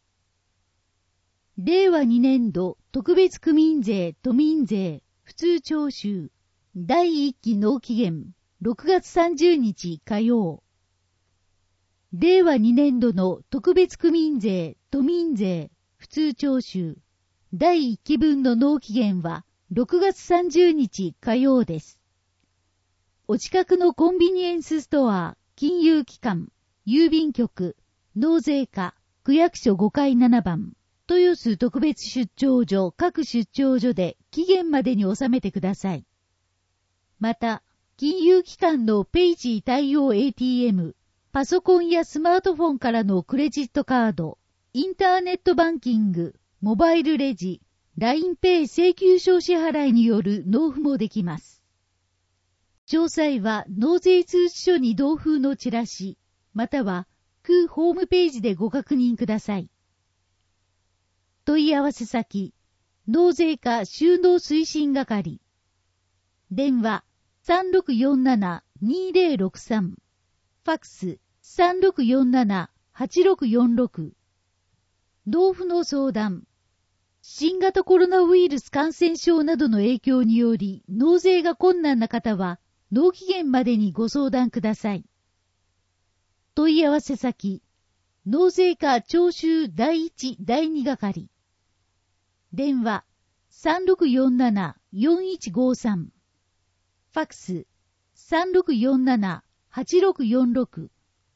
れいわにねんど特別区民税都民税普通徴収だいいっき納期限ろくがつさんじゅうにち火曜。れいわにねんどの特別区民税都民税普通徴収だいいっきぶんの納期限はろくがつさんじゅうにち火曜です。お近くのコンビニエンスストア、金融機関、郵便局、納税課、区役所ごかいななばん、豊洲特別出張所各出張所で期限までに納めてください。また、金融機関のペイジー対応 エーティーエム、パソコンやスマートフォンからのクレジットカード、インターネットバンキング、モバイルレジ、ラインペイ 請求書支払いによる納付もできます。詳細は納税通知書に同封のチラシ、または区ホームページでご確認ください。問い合わせ先、納税課収納推進係。電話 さんろくよんななにぜろろくさん。ファックス さんろくよんななはちろくよんろく。納付の相談。新型コロナウイルス感染症などの影響により納税が困難な方は納期限までにご相談ください。問い合わせ先、納税課徴収だいいちだいに係。電話 さんろくよんななよんいちごさん。ファックス さんろくよんななはちろくよんろく。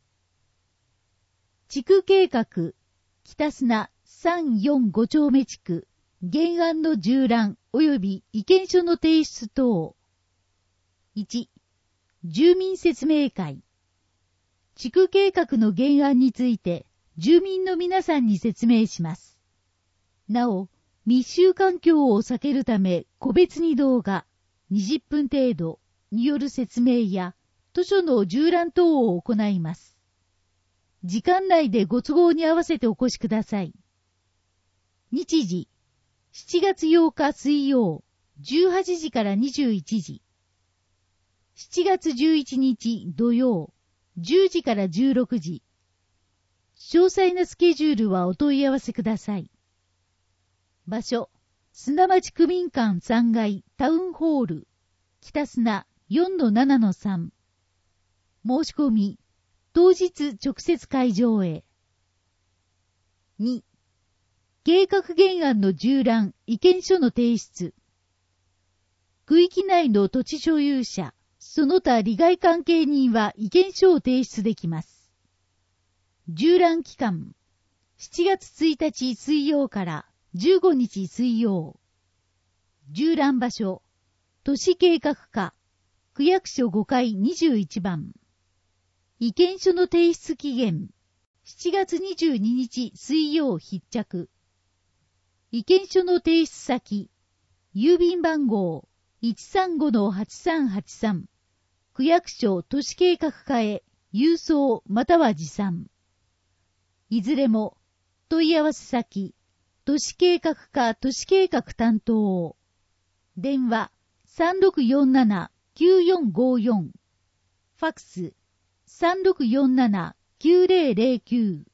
地区計画、北砂さんよんご丁目地区、原案の縦覧及び意見書の提出等。いち、住民説明会。地区計画の原案について、住民の皆さんに説明します。なお、密集環境を避けるため、個別に動画、にじゅっぷん程度による説明や、図書の縦覧等を行います。時間内でご都合に合わせてお越しください。日時、しちがつようか水曜、 じゅうはちじからにじゅういちじ。しちがつじゅういちにち土曜、じゅうじからじゅうろくじ。詳細なスケジュールはお問い合わせください。場所、砂町区民館さんがいタウンホール、北砂 よんのななのさん。申し込み、当日直接会場へ。に、計画原案の縦覧、意見書の提出。区域内の土地所有者、その他利害関係人は意見書を提出できます。縦覧期間、しちがつついたち水曜からじゅうごにち水曜。縦覧場所、都市計画課、区役所ごかいにじゅういちばん。意見書の提出期限、しちがつにじゅうににち水曜必着。意見書の提出先、郵便番号 いちさんごのはちさんはちさん、区役所都市計画課へ郵送または持参。いずれも問い合わせ先、都市計画課都市計画担当。電話 さんろくよんななきゅうよんごよん。ファックス さんろくよんななきゅうぜろぜろきゅう。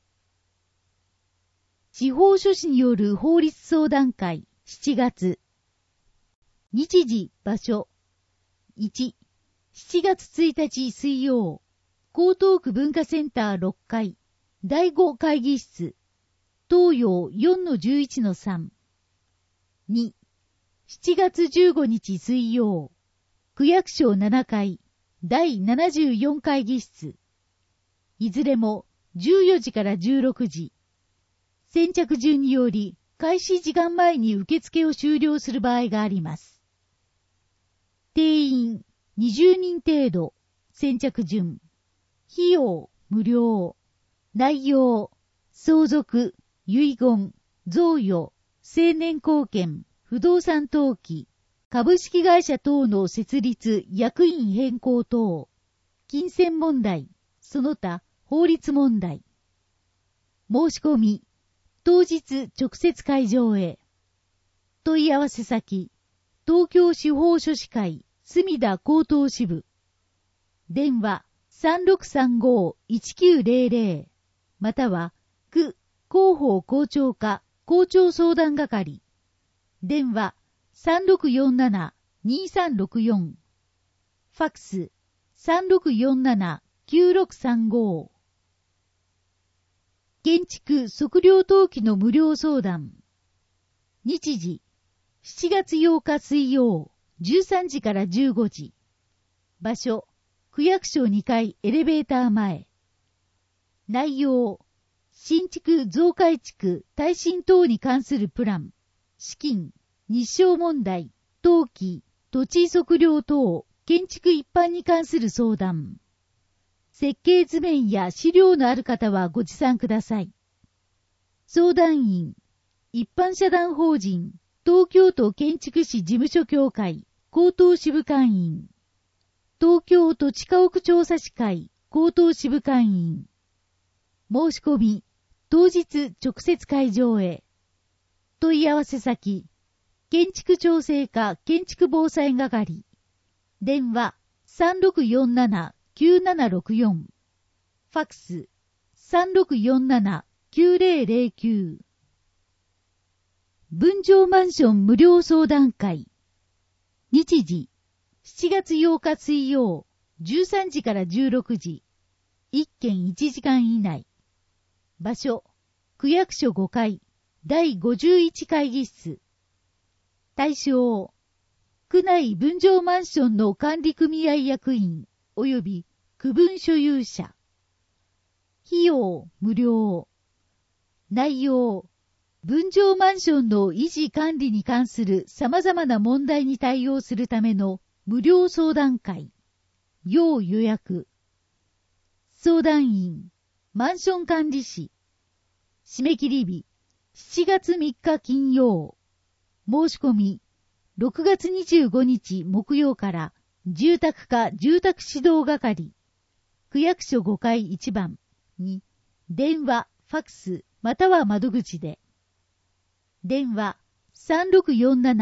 司法書士による法律相談会しちがつ。日時、場所。いち、しちがつついたち水曜。江東区文化センターろっかい。だいご会議室。東洋 よんのじゅういちのさん。に、しちがつじゅうごにち水曜。区役所ななかい。だいななじゅうよん会議室。いずれもじゅうよじからじゅうろくじ。先着順により開始時間前に受付を終了する場合があります。定員にじゅうにん程度。先着順。費用無料。内容相続、遺言、贈与、成年後見、不動産登記、株式会社等の設立、役員変更等、金銭問題、その他法律問題。申し込み、当日直接会場へ。問い合わせ先、東京司法書士会、墨田高等支部。電話 さんろくさんごいちきゅうぜろぜろ または、区広報校長課校長相談係。電話 さんろくよんななにさんろくよん。ファックス さんろくよんななきゅうろくさんご。建築測量登記の無料相談。日時、しちがつようか水曜、じゅうさんじからじゅうごじ。場所、区役所にかいエレベーター前。内容、新築増改築耐震等に関するプラン、資金、日照問題、登記、土地測量等、建築一般に関する相談。設計図面や資料のある方はご持参ください。相談員、一般社団法人、東京都建築士事務所協会、高等支部会員、東京土地家屋調査士会、高等支部会員。申し込み、当日直接会場へ。問い合わせ先、建築調整課建築防災係。電話 さんろくよんななきゅうななろくよん。ファックス さんろくよんななきゅうぜろぜろきゅう。分譲マンション無料相談会。日時、しちがつようか水曜、じゅうさんじからじゅうろくじ。いっけんいちじかん以内。場所、区役所ごかい、だいごじゅういち会議室。対象、区内分譲マンションの管理組合役員及び区分所有者。費用無料。内容、分譲マンションの維持管理に関する様々な問題に対応するための無料相談会。要予約。相談員、マンション管理士。締め切り日、しちがつみっか金曜。申し込み、ろくがつにじゅうごにち木曜から住宅課住宅指導係。区役所ごかいいちばんに、電話、ファックス、または窓口で。電話 さんろくよんなな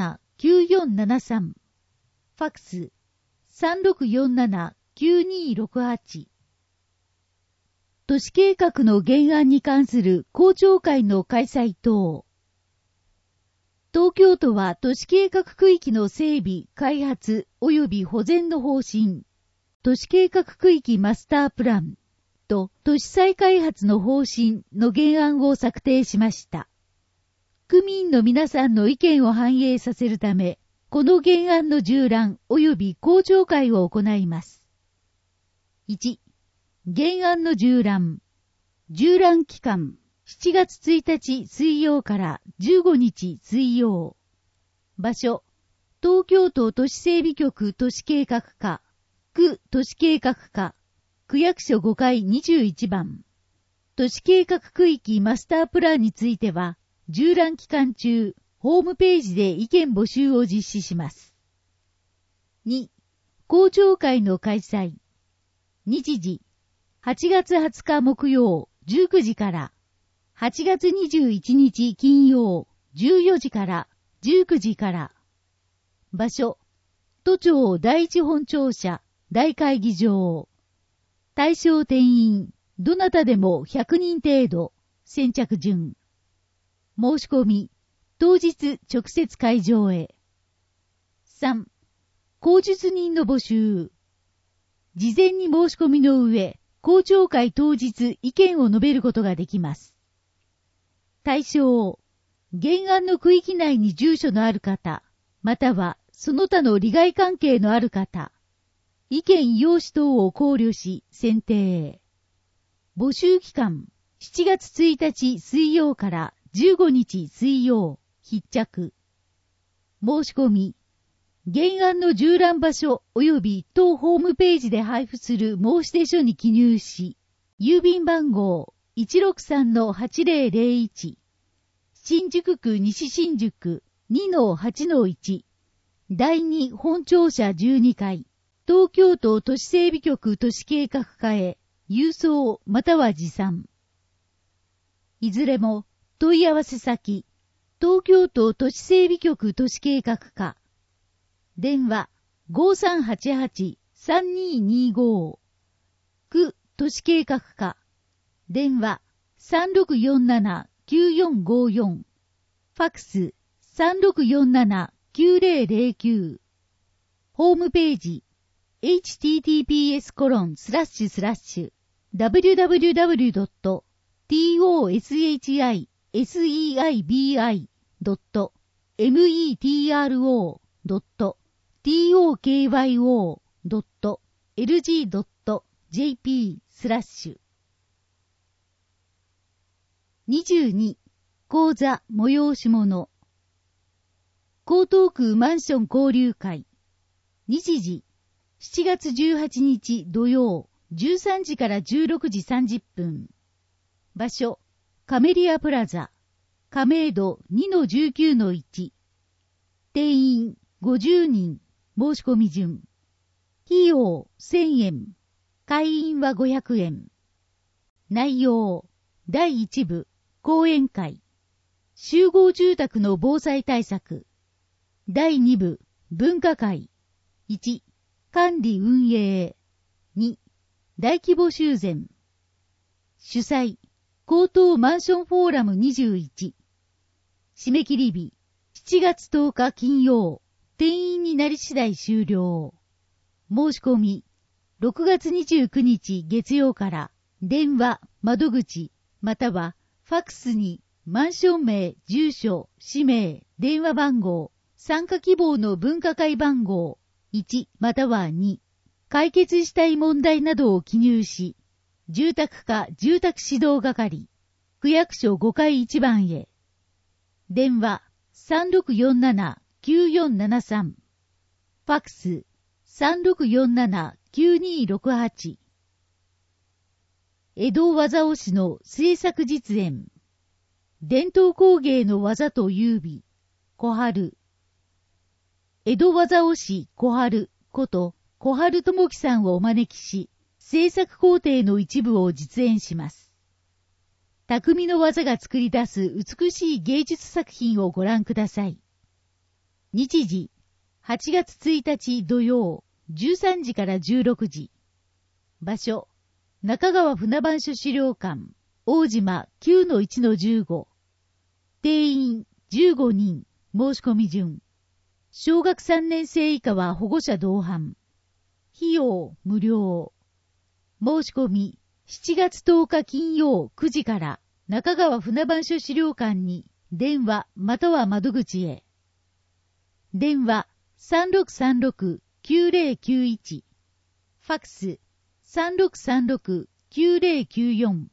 きゅうよんななさん。ファックスさんろくよんななきゅうにろくはち。都市計画の原案に関する公聴会の開催等。東京都は都市計画区域の整備、開発及び保全の方針、都市計画区域マスタープランと都市再開発の方針の原案を策定しました。区民の皆さんの意見を反映させるため、この原案の縦覧及び公聴会を行います。いち. 原案の縦覧。縦覧期間、しちがつついたち水曜からじゅうごにち水曜。場所、東京都都市整備局都市計画課、区都市計画課、区役所ごかいにじゅういちばん。都市計画区域マスタープランについては、縦覧期間中、ホームページで意見募集を実施します。に. 公聴会の開催。日時、はちがつはつか木曜じゅうくじから、はちがつにじゅういちにち金曜じゅうよじからじゅうくじから。場所、都庁第一本庁舎大会議場。対象定員、どなたでもひゃくにん程度。先着順。申し込み、当日直接会場へ。さん. 口述人の募集。事前に申し込みの上、公聴会当日意見を述べることができます。対象、原案の区域内に住所のある方、またはその他の利害関係のある方、意見要旨等を考慮し選定。募集期間、しちがつついたち水曜からじゅうごにち水曜、必着。申し込み、原案の縦覧場所及び当ホームページで配布する申出書に記入し、郵便番号 いちろくさんのはちぜろぜろいち、新宿区西新宿 にのはちのいち、だいに本庁舎じゅうにかい、東京都都市整備局都市計画課へ郵送または持参。いずれも問い合わせ先、東京都都市整備局都市計画課。電話 ごさんはちはちさんににご。区都市計画課。電話 さんろくよんななきゅうよんごよん。ファックス さんろくよんななきゅうぜろぜろきゅう。ホームページ エイチティーティーピーエスコロンスラッシュスラッシュダブリュダブリュダブリュドットトシセイビードットメトロドットトキヨドットエルジードットジェーピー スラッシュにじゅうに講座催し物江東区マンション交流会日時しちがつじゅうはちにち土曜じゅうさんじからじゅうろくじさんじゅっぷん場所カメリアプラザ亀戸 にのじゅうきゅうのいち定員ごじゅうにん申し込み順費用せんえん会員はごひゃくえん内容だいいち部講演会集合住宅の防災対策だいに部文化会いち管理運営に大規模修繕主催江東マンションフォーラムにじゅういち締め切り日しちがつとおか金曜定員になり次第終了申し込みろくがつにじゅうくにち月曜から電話窓口またはファックスにマンション名住所氏名電話番号参加希望の分科会番号いちまたはに解決したい問題などを記入し住宅課住宅指導係区役所ごかいいちばんへ電話 さんろくよんななきゅうよんななさん ファックス さんろくよんななきゅうにろくはち江戸技押しの制作実演伝統工芸の技と優美小春江戸技押し小春こと小春智樹さんをお招きし制作工程の一部を実演します。匠の技が作り出す美しい芸術作品をご覧ください。 日時、はちがつついたち土曜、じゅうさんじからじゅうろくじ。場所、中川船番所資料館、大島 きゅうのいちのじゅうご。定員じゅうごにん、申し込み順。小学さんねん生以下は保護者同伴。費用無料。申し込み、しちがつとおか金曜くじから中川船番所資料館に電話または窓口へ。電話 さんろくさんろくきゅうぜろきゅういち。ファックス さんろくさんろくきゅうぜろきゅうよん。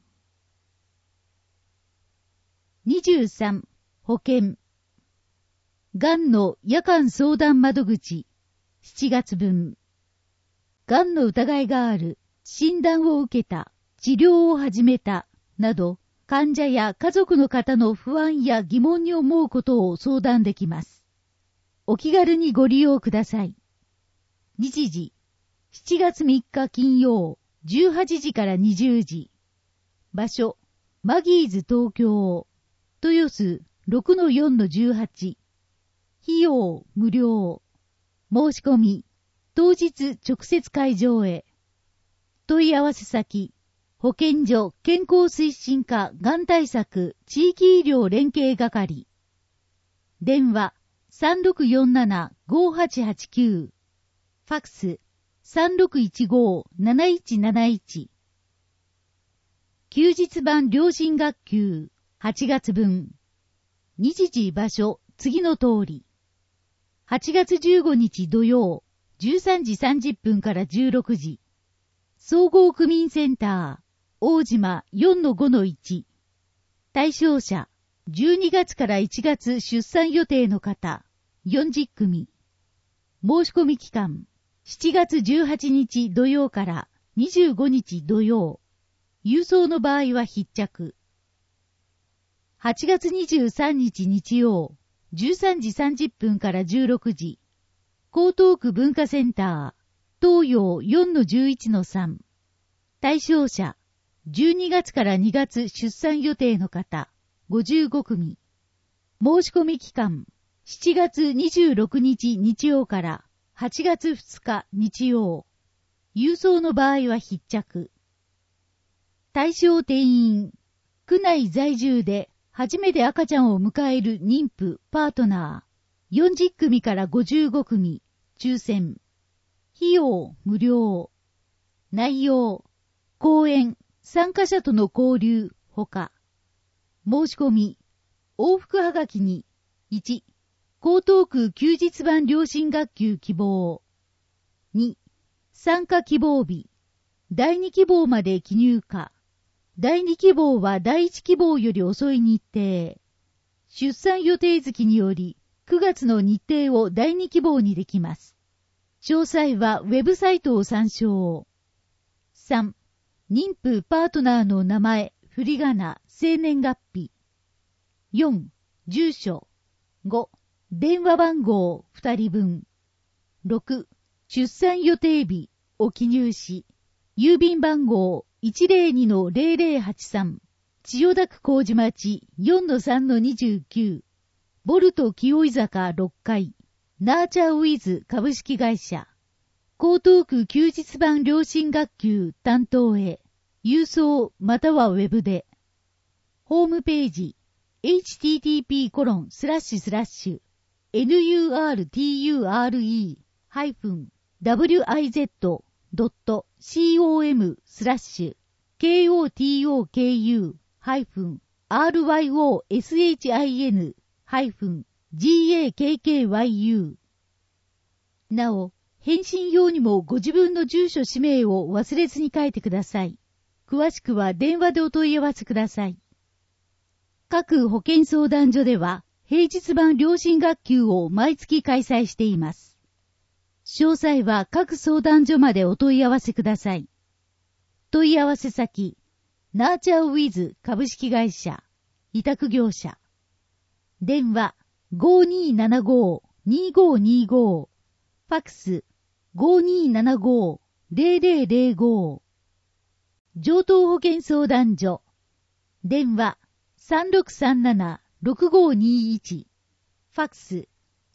にじゅうさん、保険。がんの夜間相談窓口、しちがつぶん。がんの疑いがある、診断を受けた、治療を始めた、など、患者や家族の方の不安や疑問に思うことを相談できます。お気軽にご利用ください。日時、しちがつみっか金曜、じゅうはちじからにじゅうじ。場所、マギーズ東京、豊洲 ろくのよんのじゅうはち。費用無料。申し込み、当日直接会場へ。問い合わせ先、保健所健康推進課がん対策地域医療連携係。電話 さんろくよんななごはちはちきゅう。ファックス さんろくいちごなないちなないち。休日版良心学級はちがつぶん。日時場所次の通り。はちがつじゅうごにち土曜、じゅうさんじさんじゅっぷんからじゅうろくじ。総合区民センター、大島 よんのごのいち。対象者、じゅうにがつからいちがつ出産予定の方、よんじゅっくみ。申し込み期間、しちがつじゅうはちにち土曜からにじゅうごにち土曜。郵送の場合は必着。はちがつにじゅうさんにち日曜、じゅうさんじさんじゅっぷんからじゅうろくじ。江東区文化センター、東洋 よんのじゅういちのさん。対象者、じゅうにがつからにがつ出産予定の方、ごじゅうごくみ。申し込み期間、しちがつにじゅうろくにち日曜からはちがつふつか日曜。郵送の場合は必着。対象定員、区内在住で初めて赤ちゃんを迎える妊婦、パートナー、よんじゅっくみからごじゅうごくみ、抽選。費用無料。内容、講演、参加者との交流、ほか。申し込み、往復はがきに、いち、江東区休日版良心学級希望。に、参加希望日。だいに希望まで記入可。だいに希望はだいいち希望より遅い日程。出産予定月により、くがつの日程をだいに希望にできます。詳細はウェブサイトを参照。さん、妊婦パートナーの名前、振り仮名、生年月日。よん、住所。ご、電話番号ふたりぶん。ろく、出産予定日を記入し、郵便番号 いちぜろにのぜろぜろはちさん、千代田区麹町 よんのさんのにじゅうきゅう、ボルト清井坂ろっかい、ナーチャーウィズ株式会社、江東区休日版良心学級担当へ、郵送またはウェブで。ホームページ、エイチティーティーピーコロンスラッシュスラッシュエヌユーアールティーユーアールイーハイフンダブリューアイゼットドットコムスラッシュケーオーティーオーケーユーハイフンアールワイオーエスエイチアイエヌハイフンジーエーケーケーワイユー。なお、返信用にもご自分の住所氏名を忘れずに書いてください。詳しくは電話でお問い合わせください。各保健相談所では、平日版良心学級を毎月開催しています。詳細は各相談所までお問い合わせください。問い合わせ先、ナーチャーウィズ株式会社、委託業者。電話 ごーにーななごーにーごーにーごー。ファックス ごーにーななごーぜろぜろぜろごー。上東保健相談所。電話さんろくさんななろくごーにーいち。ファックス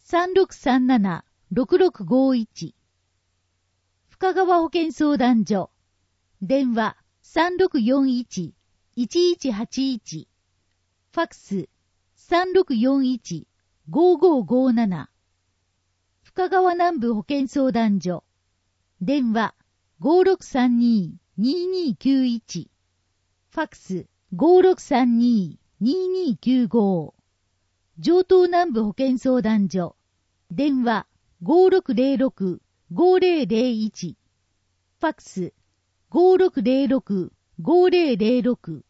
さんろくさんなな ろくろくごいち。深川保健相談所。電話 さんろくよんいち いちいちはちいち。ファックス さんろくよんいち ごごごなな。深川南部保健相談所。電話 ごろくさんに ににきゅういち。ファックス ごろくさんに ににきゅうご。上東南部保健相談所。電話 ごろくぜろろく ごぜろぜろいち。ファックス ごろくぜろろく ごぜろぜろろく。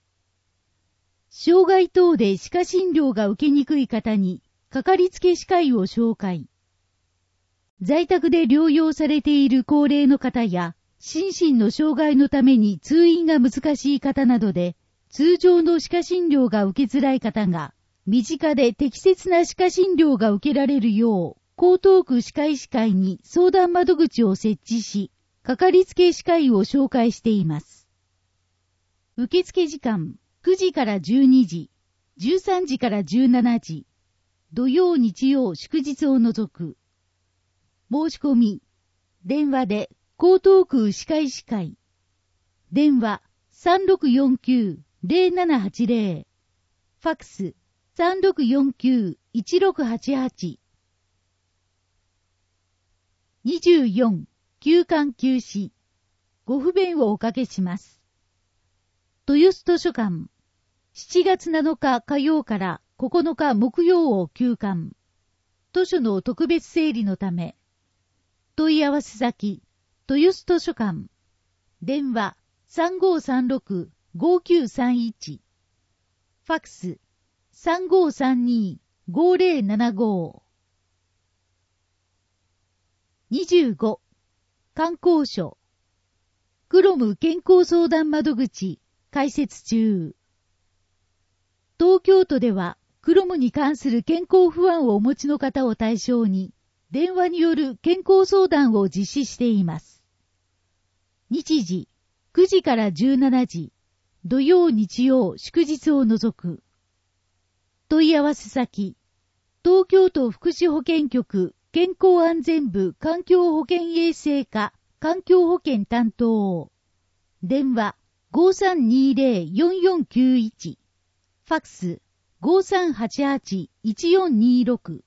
障害等で歯科診療が受けにくい方に、かかりつけ歯科医を紹介。在宅で療養されている高齢の方や、心身の障害のために通院が難しい方などで、通常の歯科診療が受けづらい方が、身近で適切な歯科診療が受けられるよう、江東区歯科医師会に相談窓口を設置し、かかりつけ歯科医を紹介しています。受付時間、くじからじゅうにじ、じゅうさんじからじゅうしちじ、土曜日曜祝日を除く。申し込み、電話で江東区歯科医師会。電話 さんろくよんきゅう ぜろななはちぜろ。ファックス さんろくよんきゅう いちろくはちはち。にじゅうよん、休館休止。ご不便をおかけします。豊洲図書館。しちがつなのか火曜からここのか木曜を休館。図書の特別整理のため。問い合わせ先、豊洲図書館。電話 さんごさんろく ごきゅうさんいち。ファックス さんごさんに ごぜろななご。にじゅうご、観光所。クロム健康相談窓口、開設中。東京都では、クロムに関する健康不安をお持ちの方を対象に、電話による健康相談を実施しています。日時、くじからじゅうしちじ、土曜日曜祝日を除く。問い合わせ先、東京都福祉保健局健康安全部環境保健衛生課環境保健担当。電話 ごさんにぜろ よんよんきゅういち。ファックス ごさんはちはち いちよんにろく。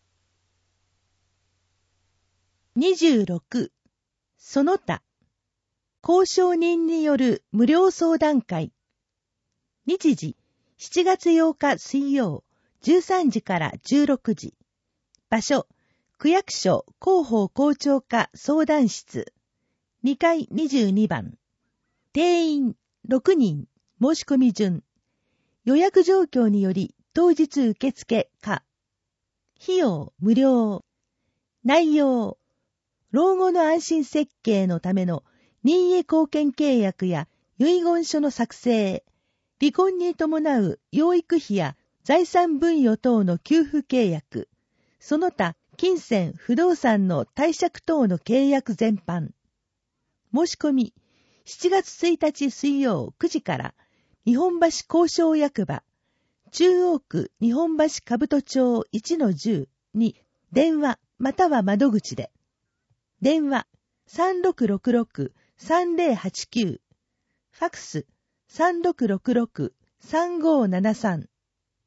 にじゅうろく、その他、公証人による無料相談会。日時、しちがつようか水曜、じゅうさんじからじゅうろくじ。場所、区役所広報校長課相談室。にかいにじゅうにばん。定員ろくにん、申し込み順。予約状況により当日受付可。費用無料。内容、老後の安心設計のための任意貢献契約や遺言書の作成、離婚に伴う養育費や財産分与等の給付契約、その他金銭不動産の貸借等の契約全般。申し込み、しちがつついたち水曜くじから日本橋公証役場、中央区日本橋兜町 いちのじゅう に電話または窓口で。電話 さんろくろくろく さんぜろはちきゅう。ファックス さんろくろくろく さんごななさん。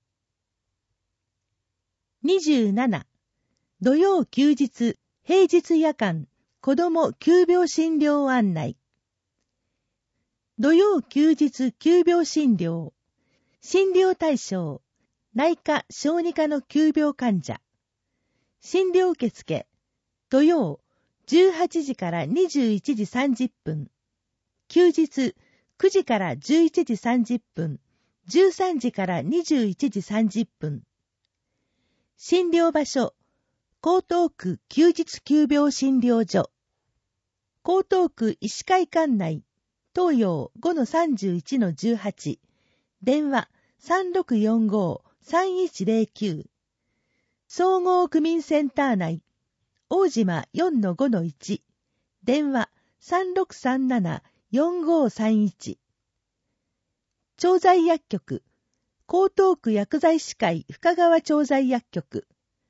にじゅうなな、土曜休日、平日夜間、子ども急病診療案内。土曜休日急病診療。診療対象、内科・小児科の急病患者。診療受付、土曜、じゅうはちじからにじゅういちじさんじゅっぷん。休日、くじからじゅういちじさんじゅっぷん、じゅうさんじからにじゅういちじさんじゅっぷん。診療場所、江東区休日急病診療所。江東区医師会館内、東洋 ごのさんじゅういちのじゅうはち。電話 さんろくよんご さんいちぜろきゅう。総合区民センター内、大島 よんのごのいち。電話 さんろくさんなな よんごさんいち。調剤薬局、江東区薬剤師会深川調剤薬局。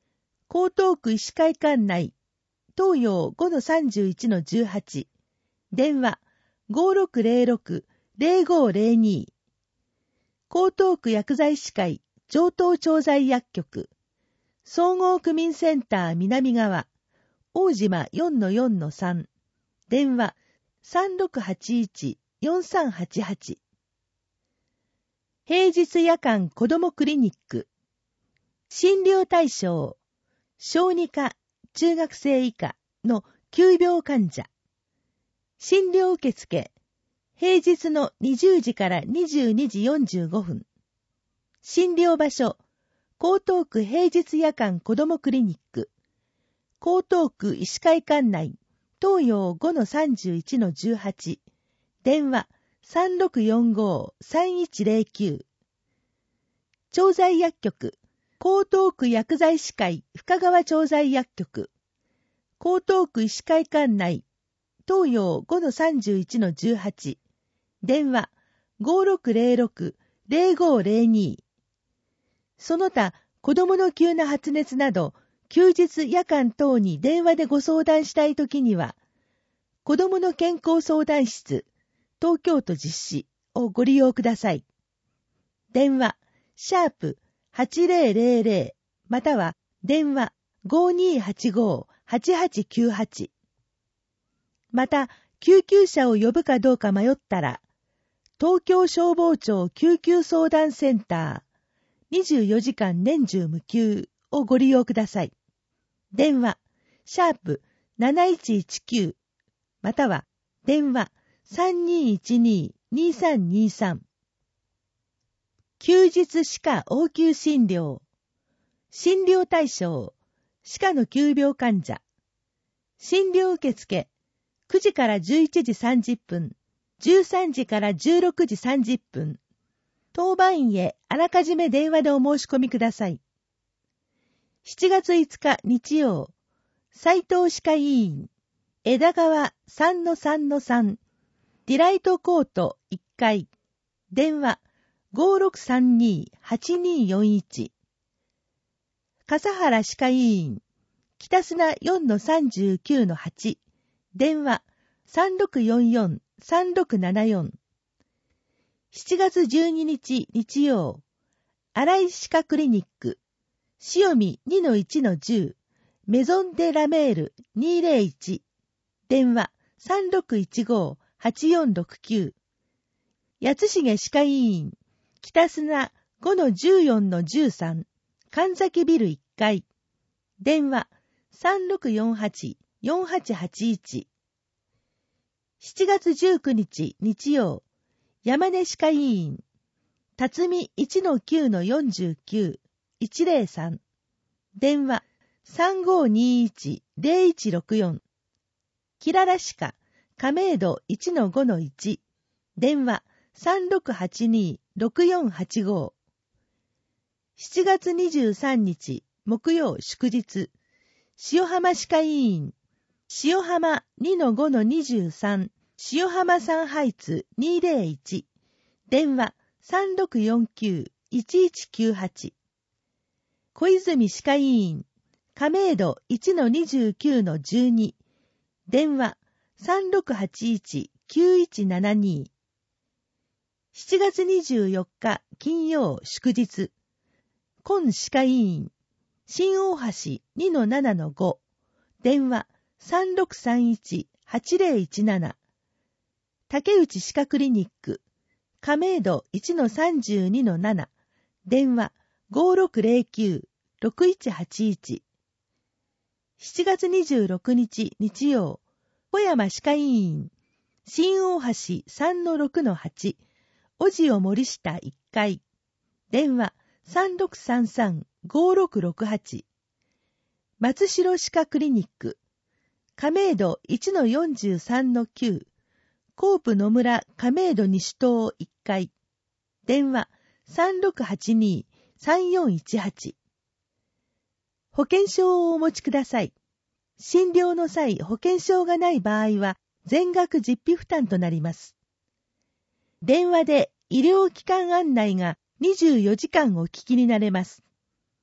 江東区医師会館内、東洋 ごのさんじゅういちのじゅうはち、電話 ごろくぜろろくぜろごぜろに、江東区薬剤師会上東調剤薬局、総合区民センター南側、大島 よんのよんのさん、電話 さんろくはちいちよんさんはちはち。平日夜間子どもクリニック、診療対象、小児科、中学生以下の急病患者。診療受付、平日のにじゅうじからにじゅうにじよんじゅうごふん。診療場所、江東区平日夜間子どもクリニック。江東区医師会館内、東洋 ごのさんじゅういちのじゅうはち。電話 さんろくよんごさんいちぜろきゅう。調剤薬局、江東区薬剤師会深川調剤薬局。江東区医師会館内、東洋 ごのさんじゅういちのじゅうはち。電話 ごろくぜろろくぜろごぜろに。その他、子供の急な発熱など、休日夜間等に電話でご相談したいときには、子供の健康相談室、東京都実施をご利用ください。電話、シャープはちぜろぜろぜろ、または電話 ごにはちごはちはちきゅうはち。また、救急車を呼ぶかどうか迷ったら、東京消防庁救急相談センター、にじゅうよじかん年中無休をご利用ください。電話、シャープなないちいちきゅう、または電話 さんにいちににさんにさん。休日歯科応急診療。診療対象、歯科の急病患者。診療受付、くじからじゅういちじさんじゅっぷん、じゅうさんじからじゅうろくじさんじゅっぷん。当番員へあらかじめ電話でお申し込みください。しちがついつか日曜、斉藤歯科医院、枝川 さんのさんのさん、ディライトコートいっかい、電話 ごろくさんにはちによんいち。笠原歯科医院、北砂 よんのさんじゅうきゅうのはち、電話 さんろくよんよんさんろくななよん。しちがつじゅうににち日曜、新井歯科クリニック、塩見 にのいちのじゅう、メゾンデラメールにぜろいち、電話 さんろくいちごはちよんろくきゅう。八重歯科医院、北砂 ごのじゅうよんのじゅうさん、神崎ビルいっかい、電話 さんろくよんはちよんはちはちいち。しちがつじゅうくにち日曜、山根歯科医院、辰巳 いちのきゅうのよんじゅうきゅう、いちぜろさん、電話 さんごにいちぜろいちろくよん。きらら歯科、亀戸 いちのごのいち、電話 さんろくはちにろくよんはちご。しちがつにじゅうさんにち木曜祝日、塩浜歯科医院、塩浜 にのごのにじゅうさん、塩浜さんハイツにぜろいち、電話 さんろくよんきゅういちいちきゅうはち。小泉歯科医院、亀戸 いちのにじゅうきゅうのじゅうに、電話 さんろくはちいちきゅういちななに。しちがつにじゅうよっか金曜祝日、今歯科医院、新大橋 にのななのご、電話 さんろくさんいちはちぜろいちなな。竹内歯科クリニック、亀戸 いちのさんじゅうにのなな、電話 ごろくぜろきゅうろくいちはちいち。しちがつにじゅうろくにち日曜、小山歯科医院、新大橋 さんのろくのはち、小塩森下いっかい、電話 さんろくさんさんごろくろくはち。松代歯科クリニック、亀戸 いちのよんじゅうさんのきゅう、コープ野村亀戸西棟いっかい、電話 さんろくはちにさんよんいちはち。保険証をお持ちください。診療の際、保険証がない場合は、全額実費負担となります。電話で医療機関案内がにじゅうよじかんお聞きになれます。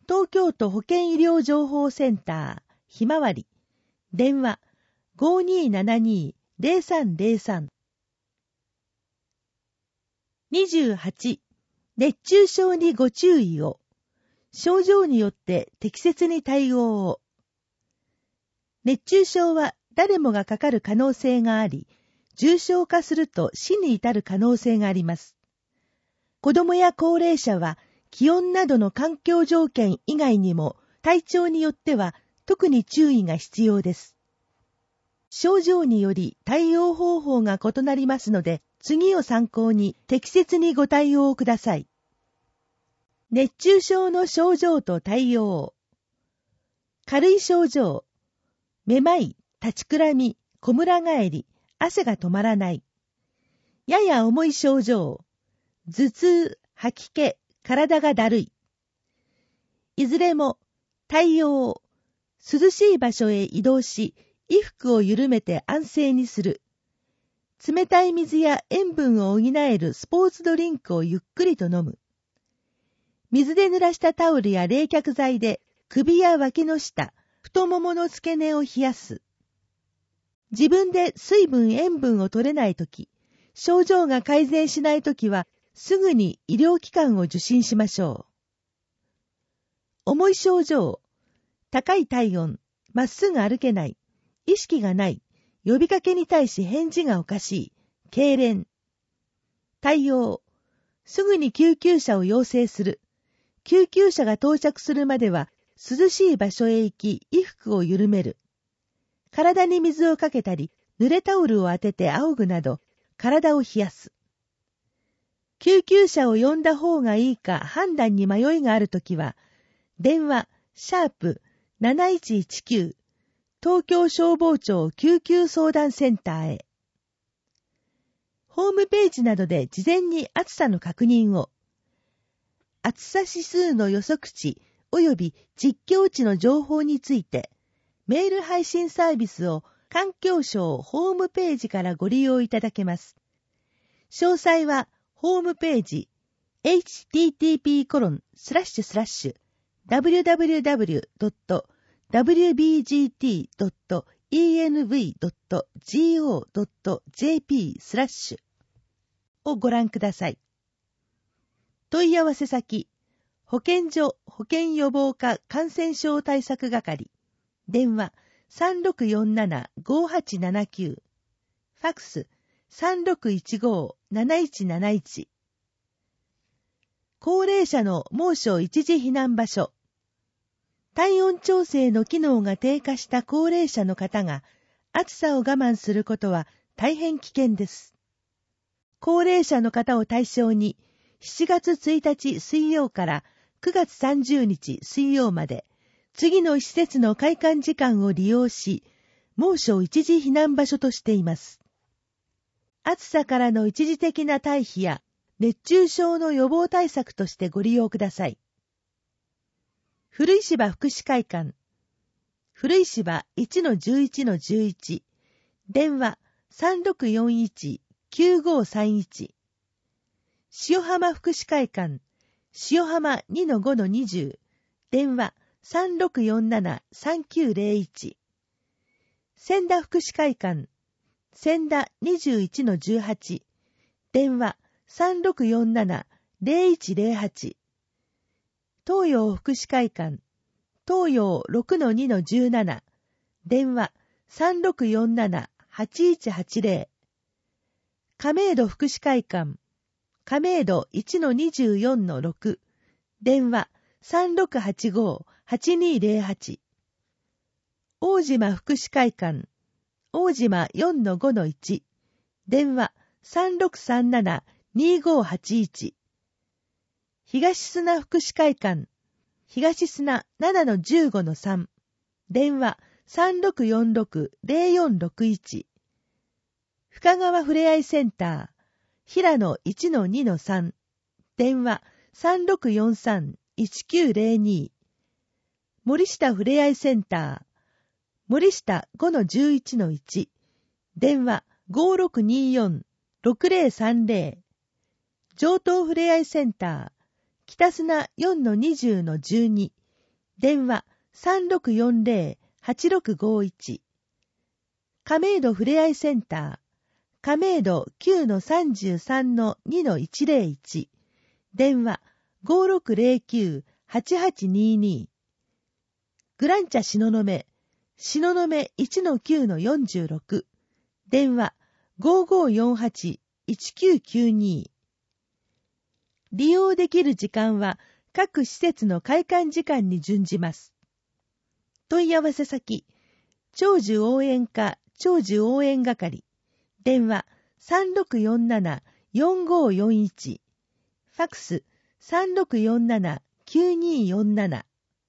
東京都保健医療情報センターひまわり電話 ごーにーななにーぜろさんぜろさん。 にじゅうはち. 熱中症にご注意を。症状によって適切に対応を。熱中症は誰もがかかる可能性があり、重症化すると死に至る可能性があります。子どもや高齢者は気温などの環境条件以外にも体調によっては特に注意が必要です。症状により対応方法が異なりますので、次を参考に適切にご対応ください。熱中症の症状と対応。軽い症状、めまい、立ちくらみ、こむら返り、汗が止まらない。やや重い症状、頭痛、吐き気、体がだるい。いずれも対応、涼しい場所へ移動し、衣服を緩めて安静にする。冷たい水や塩分を補えるスポーツドリンクをゆっくりと飲む。水で濡らしたタオルや冷却剤で首や脇の下、太ももの付け根を冷やす。自分で水分塩分を取れないとき、症状が改善しないときは、すぐに医療機関を受診しましょう。重い症状、高い体温、まっすぐ歩けない、意識がない、呼びかけに対し返事がおかしい、痙攣。対応、すぐに救急車を要請する。救急車が到着するまでは、涼しい場所へ行き、衣服を緩める。体に水をかけたり、濡れタオルを当てて仰ぐなど、体を冷やす。救急車を呼んだ方がいいか判断に迷いがあるときは、電話、シャープなないちいちきゅう、東京消防庁救急相談センターへ。ホームページなどで事前に暑さの確認を。暑さ指数の予測値及び実況値の情報について、メール配信サービスを環境省ホームページからご利用いただけます。詳細はホームページ エイチティーティーピーコロンスラッシュスラッシュダブリュダブリュダブリュドットダブリュビージーティードットイーエヌブイドットジーオードットジェーピースラッシュをご覧ください。問い合わせ先、保健所保健予防課感染症対策係、電話 さんろくよんななごはちななきゅう、ファックス さんろくいちごなないちなないち。高齢者の猛暑一時避難場所。体温調整の機能が低下した高齢者の方が暑さを我慢することは大変危険です。高齢者の方を対象にしちがつついたち水曜からくがつさんじゅうにち水曜まで次の施設の開館時間を利用し、猛暑一時避難場所としています。暑さからの一時的な退避や熱中症の予防対策としてご利用ください。古石場福祉会館、古石場 いちのじゅういちのじゅういち、電話 さんろくよんいちきゅうごさんいち。塩浜福祉会館、塩浜 にのごのにじゅう、電話 さんろくよんななさんきゅうぜろいち。千田福祉会館、千田 にじゅういちのじゅうはち、電話 さんろくよんななぜろいちぜろはち。東洋福祉会館、東洋 ろくのにのじゅうなな、電話 さんろくよんななはちいちはちぜろ。亀戸福祉会館、亀戸 いちのにじゅうよんのろく、電話 さんろくはちごはちにぜろはち。大島福祉会館、大島 よんのごのいち、電話 さんろくさんななにごはちいち。東砂福祉会館、東砂 ななのじゅうごのさん、電話 さんろくよんろくぜろよんろくいち。深川ふれあいセンター、平野 いちのにのさん、電話 さんろくよんさんいちきゅうぜろに。森下ふれあいセンター、森下 ごのじゅういちのいち、電話 ごろくによんろくぜろさんぜろ。上東ふれあいセンター、北砂 よんのにじゅうのじゅうに、 電話 さんろくよんぜろ はちろくごいち。亀戸ふれあいセンター、亀戸 きゅうのさんじゅうさんのにのいちぜろいち。電話 ごろくぜろきゅう はちはちにに。グランチャ東雲、東雲 いちのきゅうのよんじゅうろく。電話 ごごよんはち いちきゅうきゅうに。利用できる時間は各施設の開館時間に準じます。問い合わせ先、長寿応援課長寿応援係、電話 さんろくよんなな よんごよんいち、ファックス さんろくよんなな きゅうによんなな。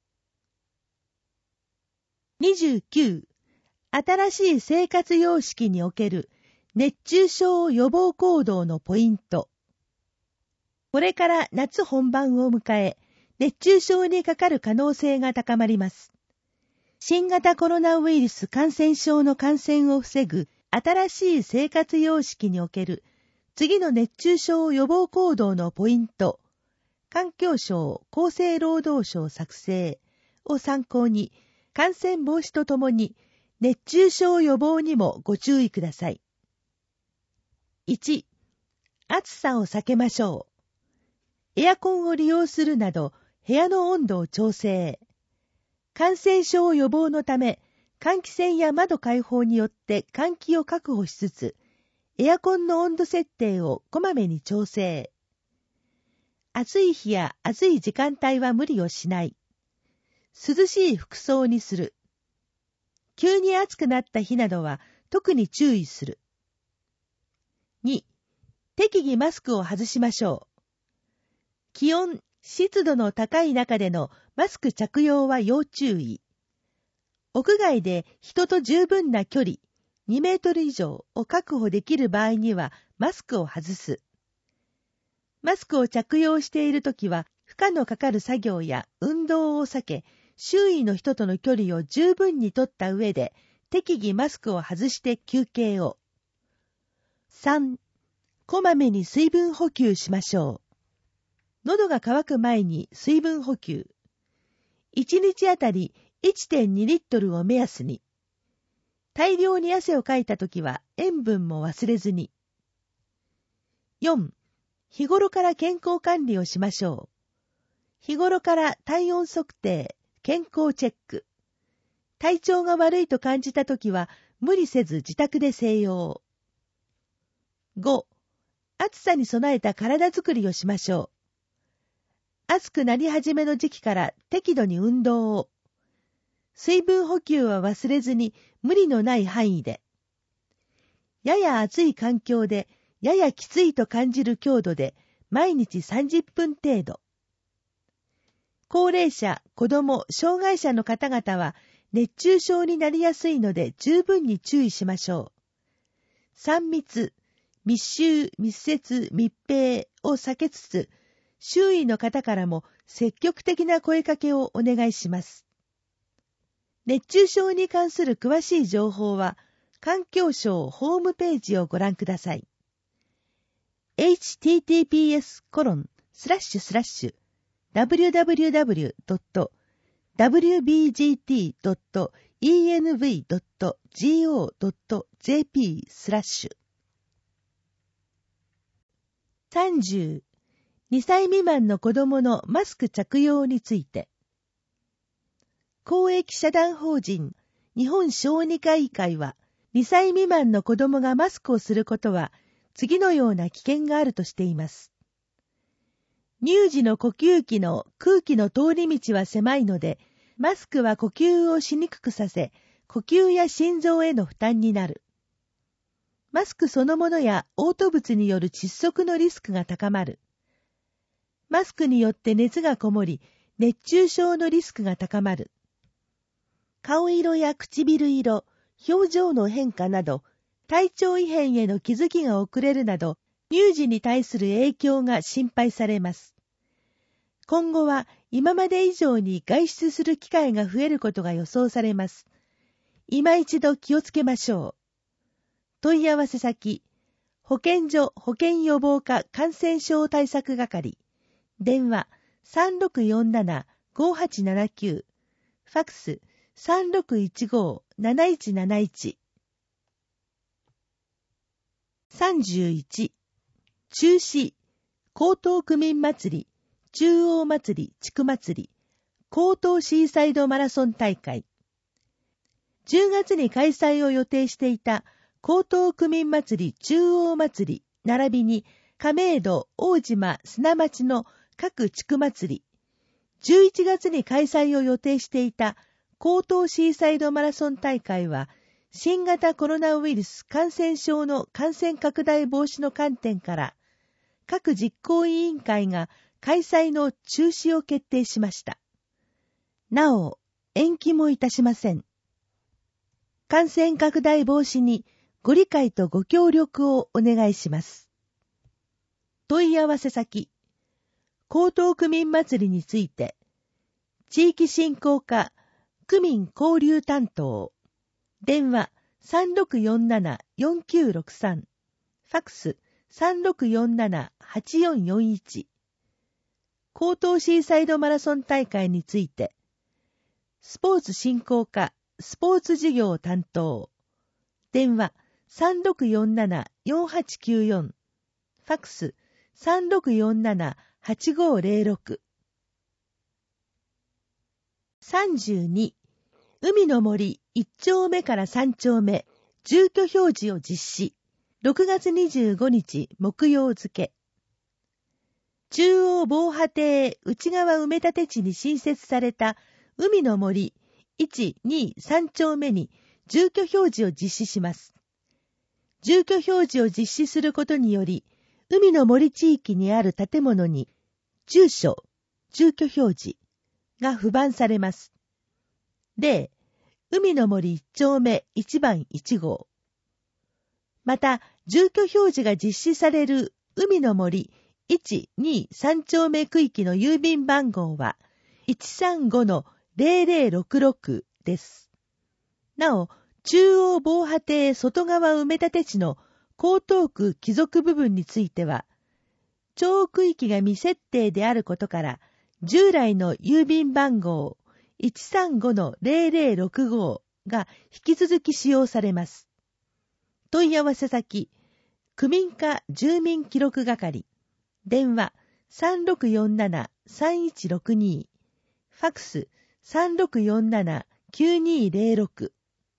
にじゅうきゅう、新しい生活様式における熱中症予防行動のポイント。これから夏本番を迎え、熱中症にかかる可能性が高まります。新型コロナウイルス感染症の感染を防ぐ新しい生活様式における次の熱中症予防行動のポイント、環境省厚生労働省作成を参考に、感染防止とともに熱中症予防にもご注意ください。いち、暑さを避けましょう。エアコンを利用するなど部屋の温度を調整。感染症予防のため、換気扇や窓開放によって換気を確保しつつ、エアコンの温度設定をこまめに調整。暑い日や暑い時間帯は無理をしない。涼しい服装にする。急に暑くなった日などは特に注意する。に、適宜マスクを外しましょう。気温、湿度の高い中でのマスク着用は要注意。屋外で人と十分な距離、にメートル以上を確保できる場合にはマスクを外す。マスクを着用しているときは負荷のかかる作業や運動を避け、周囲の人との距離を十分にとった上で適宜マスクを外して休憩を。さん、こまめに水分補給しましょう。喉が渇く前に水分補給。いちにちあたり いってんにリットルを目安に。大量に汗をかいたときは塩分も忘れずに。よん、日頃から健康管理をしましょう。日頃から体温測定、健康チェック。体調が悪いと感じたときは無理せず自宅で静養。ご、暑さに備えた体づくりをしましょう。暑くなり始めの時期から適度に運動を。水分補給は忘れずに無理のない範囲で。やや暑い環境でややきついと感じる強度で毎日さんじゅっぷん程度。高齢者、子ども、障害者の方々は熱中症になりやすいので十分に注意しましょう。さん密、密集、密接、密閉を避けつつ、周囲の方からも積極的な声かけをお願いします。熱中症に関する詳しい情報は、環境省ホームページをご覧ください。エイチティーティーピーエスコロンスラッシュスラッシュダブリューダブリューダブリュードットダブリュービージーティードットイーエヌブイドットゴードットジェーピースラッシュさんじゅう、にさい未満の子供のマスク着用について、公益社団法人日本小児科医会は、にさい未満の子供がマスクをすることは、次のような危険があるとしています。乳児の呼吸器の空気の通り道は狭いので、マスクは呼吸をしにくくさせ、呼吸や心臓への負担になる。マスクそのものや嘔吐物による窒息のリスクが高まる。マスクによって熱がこもり、熱中症のリスクが高まる。顔色や唇色、表情の変化など、体調異変への気づきが遅れるなど、乳児に対する影響が心配されます。今後は今まで以上に外出する機会が増えることが予想されます。今一度気をつけましょう。問い合わせ先、保健所保健予防課感染症対策係、電話 さんろくよんなな ごはちななきゅうファクス さんろくいちご なないちなないち。さんじゅういち、中止、江東区民祭り、中央祭り、地区祭り、江東シーサイドマラソン大会。じゅうがつに開催を予定していた江東区民祭り、中央祭り、並びに亀戸、大島、砂町の各地区祭り、じゅういちがつに開催を予定していた江東シーサイドマラソン大会は、新型コロナウイルス感染症の感染拡大防止の観点から、各実行委員会が開催の中止を決定しました。なお、延期もいたしません。感染拡大防止にご理解とご協力をお願いします。問い合わせ先、江東区民祭りについて、地域振興課区民交流担当、電話 さんろくよんなな よんきゅうろくさん、ファクス さんろくよんなな はちよんよんいち。江東シーサイドマラソン大会について、スポーツ振興課スポーツ事業担当、電話 さんろくよんなな よんはちきゅうよん、ファクス さんろくよんなな はちごぜろろく。さんじゅうに、海の森いっ丁目からさん丁目住居表示を実施。ろくがつにじゅうごにち木曜付。中央防波堤内側埋め立て地に新設された海の森いち、に、さん丁目に住居表示を実施します。住居表示を実施することにより、海の森地域にある建物に住所、住居表示が付番されます。例、海の森いっ丁目いちばんいちごう。また、住居表示が実施される海の森いち、に、さん丁目区域の郵便番号はいちさんごのぜろぜろろくろくです。なお、中央防波堤外側埋め立て地の江東区帰属部分については、町区域が未設定であることから、従来の郵便番号いちさんごのぜろぜろろくごが引き続き使用されます。問い合わせ先、区民課住民記録係、電話 さんろくよんなな さんいちろくに、ファクス さんろくよんなな きゅうにぜろろく。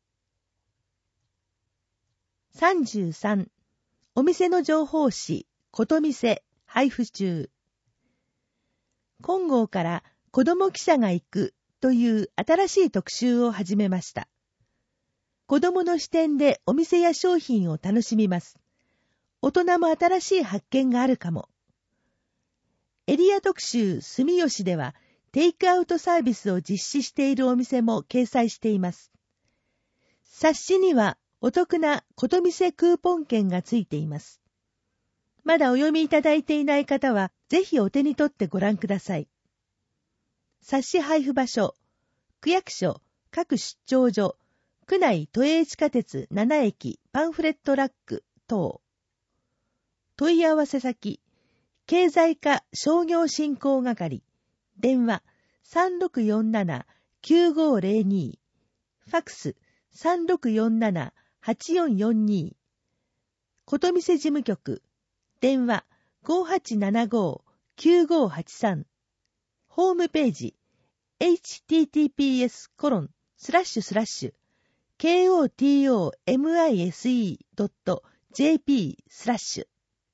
さんじゅうさん、お店の情報誌、ことみせ、配布中。今号から子ども記者が行くという新しい特集を始めました。子どもの視点でお店や商品を楽しみます。大人も新しい発見があるかも。エリア特集住吉ではテイクアウトサービスを実施しているお店も掲載しています。冊子にはお得なことみせクーポン券がついています。まだお読みいただいていない方はぜひお手に取ってご覧ください。冊子配布場所、区役所、各出張所、区内都営地下鉄ななえきパンフレットラック等。問い合わせ先、経済課商業振興係、電話 さんろくよんなな きゅうごぜろに、ファクス さんろくよんなな はちよんよんに、ことみせ事務局、電話 ごはちななご きゅうごはちさん、ホームページ エイチティーティーピーエスコロンスラッシュスラッシュケーオーティーオーエムアイエスイードットジェーピー スラッシュ。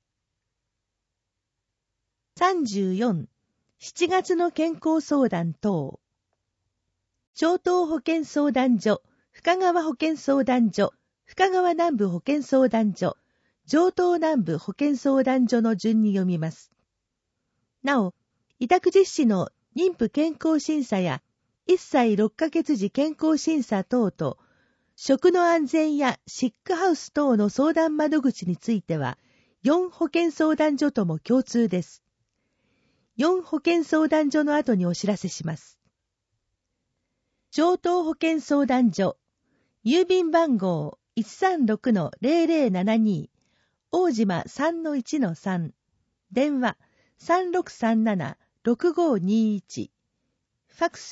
さんじゅうよん、しちがつの健康相談等。町東保健相談所、深川保健相談所、深川南部保健相談所、城東南部保健相談所の順に読みます。なお、委託実施の妊婦健康審査やいっさいろっかげつ時健康審査等と、食の安全やシックハウス等の相談窓口については、よん保健相談所とも共通です。よん保健相談所の後にお知らせします。城東保健相談所、郵便番号 いちさんろくのぜろぜろななに、大島 さんのいちのさん、電話 さんろくさんなな ろくごにいち、ファクス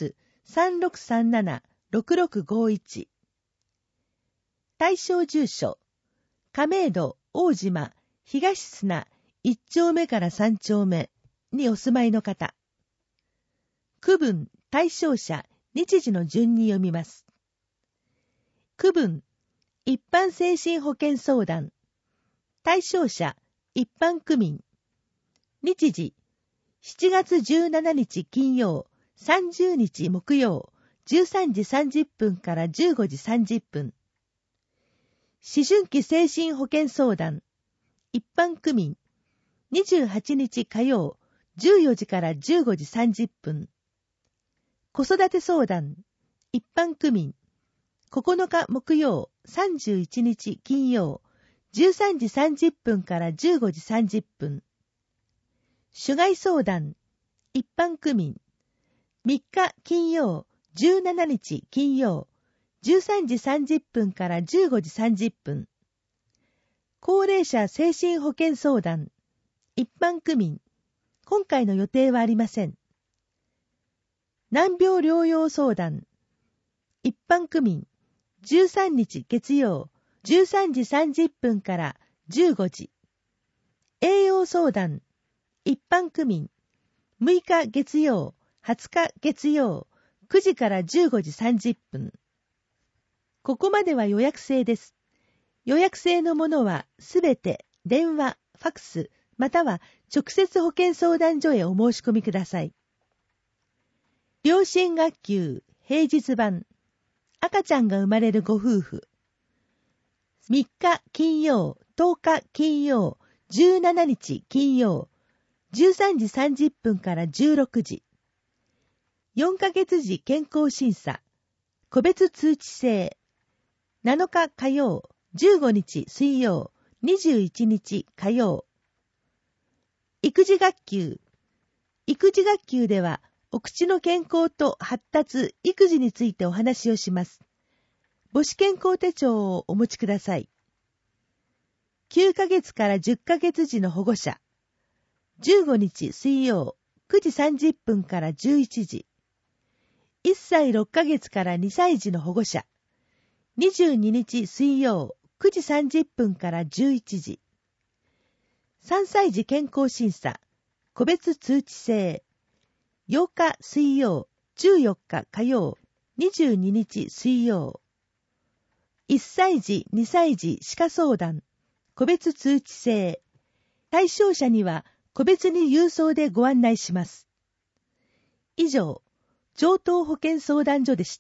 さんろくさんなな ろくろくごいち。対象住所、亀戸大島東砂いち丁目からさん丁目にお住まいの方。区分対象者日時の順に読みます。区分一般精神保健相談。対象者一般区民。日時しちがつじゅうしちにち金曜、さんじゅうにち木曜、じゅうさんじさんじゅっぷんからじゅうごじさんじゅっぷん。思春期精神保健相談。一般区民。にじゅうはちにち火曜、じゅうよじからじゅうごじさんじゅっぷん。子育て相談。一般区民。ここのか木曜、さんじゅういちにち金曜、じゅうさんじさんじゅっぷんからじゅうごじさんじゅっぷん。主害相談。一般区民。みっか金曜、じゅうしちにち金曜、じゅうさんじさんじゅっぷんからじゅうごじさんじゅっぷん。高齢者精神保健相談。一般区民。今回の予定はありません。難病療養相談。一般区民。じゅうさんにち月曜、じゅうさんじさんじゅっぷんからじゅうごじ。栄養相談。一般区民。むいか月曜、はつか月曜、くじからじゅうごじさんじゅっぷん。ここまでは予約制です。予約制のものはすべて電話、ファクス、または直接保健相談所へお申し込みください。両親学級平日版。赤ちゃんが生まれるご夫婦。みっか金曜、とおか金曜、じゅうしちにち金曜、じゅうさんじさんじゅっぷんからじゅうろくじ。よんかげつ時健康審査。個別通知制。なのか火曜、じゅうごにち水曜、にじゅういちにち火曜。育児学級。育児学級では、お口の健康と発達、育児についてお話をします。母子健康手帳をお持ちください。きゅうかげつからじゅっかげつ時の保護者。じゅうごにち水曜、くじさんじゅっぷんからじゅういちじ。いっさいろっかげつからにさい児の保護者。にじゅうににち水曜、くじさんじゅっぷんからじゅういちじ。さんさい児健康審査。個別通知制。ようか水曜、じゅうよっか火曜、にじゅうににち水曜。いっさい児、にさい児歯科相談。個別通知制。対象者には個別に郵送でご案内します。以上、城東保健相談所でした。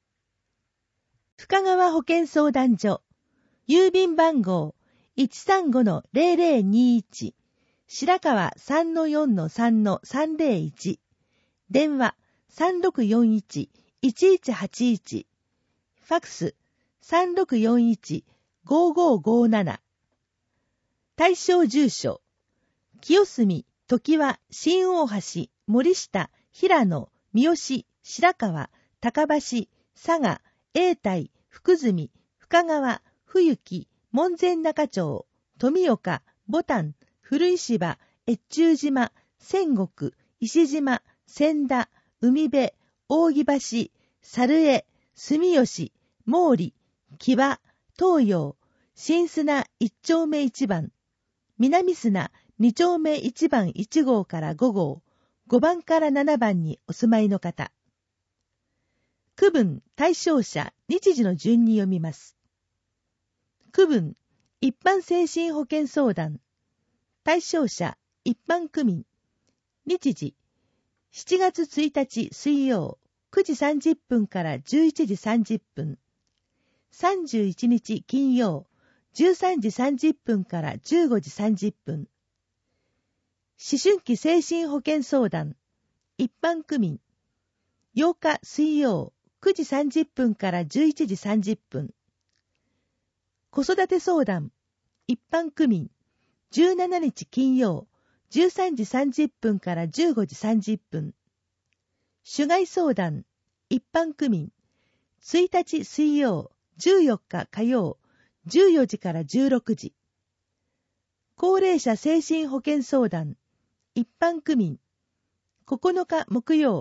深川保健相談所。郵便番号 いちさんごのゼロゼロにいち。白川 さんのよんのさんのさんぜろいち。電話 さんろくよんいち いちいちはちいち。ファクス さんろくよんいち ごごごなな。対象住所。清澄、常盤、新大橋、森下、平野、三好、白川、高橋、佐賀、永代、福住、深川、冬木、門前仲町、富岡、牡丹、古石場、越中島、仙石、石島、千田、海辺、扇橋、猿江、住吉、毛利、木場、東洋、新砂一丁目一番、南砂二丁目一番一号から五号、五番から七番にお住まいの方。区分対象者日時の順に読みます。区分一般精神保健相談。対象者一般区民。日時しちがつついたち水曜くじさんじゅっぷんからじゅういちじさんじゅっぷん。さんじゅういちにち金曜じゅうさんじさんじゅっぷんからじゅうごじさんじゅっぷん。思春期精神保健相談。一般区民。ようか水曜くじさんじゅっぷんからじゅういちじさんじゅっぷん。子育て相談。一般区民。じゅうしちにち金曜じゅうさんじさんじゅっぷんからじゅうごじさんじゅっぷん。主害相談。一般区民。ついたち水曜じゅうよっか火曜じゅうよじからじゅうろくじ。高齢者精神保健相談。一般区民。ここのか木曜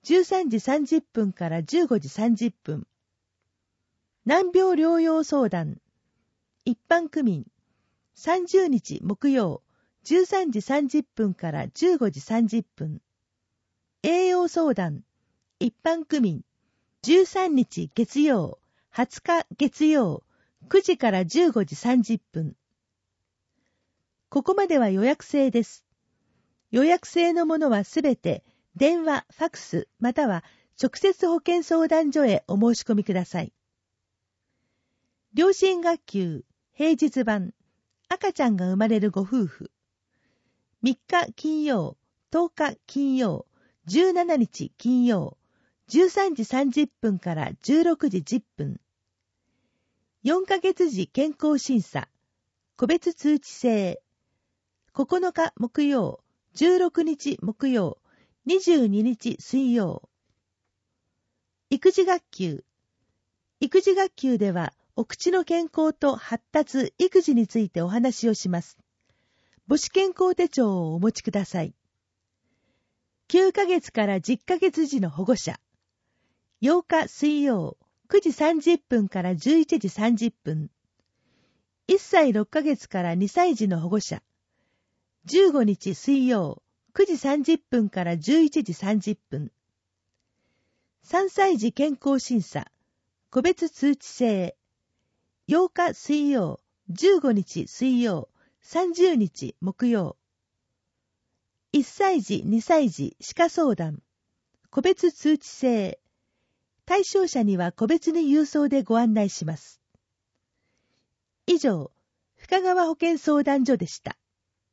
じゅうさんじさんじゅっぷんからじゅうごじさんじゅっぷん。難病療養相談。一般区民。さんじゅうにち木曜、じゅうさんじさんじゅっぷんからじゅうごじさんじゅっぷん。栄養相談。一般区民。じゅうさんにち月曜、はつか月曜、くじからじゅうごじさんじゅっぷん。ここまでは予約制です。予約制のものはすべて電話、ファクス、または直接保健相談所へお申し込みください。両親学級、平日版、赤ちゃんが生まれるご夫婦。みっか金曜、とおか金曜、じゅうしちにち金曜、じゅうさんじさんじゅっぷんからじゅうろくじじゅっぷん。よんかげつ時健康審査、個別通知制。ここのか木曜、じゅうろくにち木曜、にじゅうににち水曜。育児学級。育児学級では、お口の健康と発達、育児についてお話をします。母子健康手帳をお持ちください。きゅうかげつからじゅっかげつ時の保護者。ようか水曜、くじさんじゅっぷんからじゅういちじさんじゅっぷん。いっさいろっかげつからにさい児の保護者。じゅうごにち水曜、くじさんじゅっぷんからじゅういちじさんじゅっぷん。さんさい児健康審査、個別通知制。ようか水曜、じゅうごにち水曜、さんじゅうにち木曜。いっさい児、にさい児歯科相談、個別通知制。対象者には個別に郵送でご案内します。以上、深川保健相談所でした。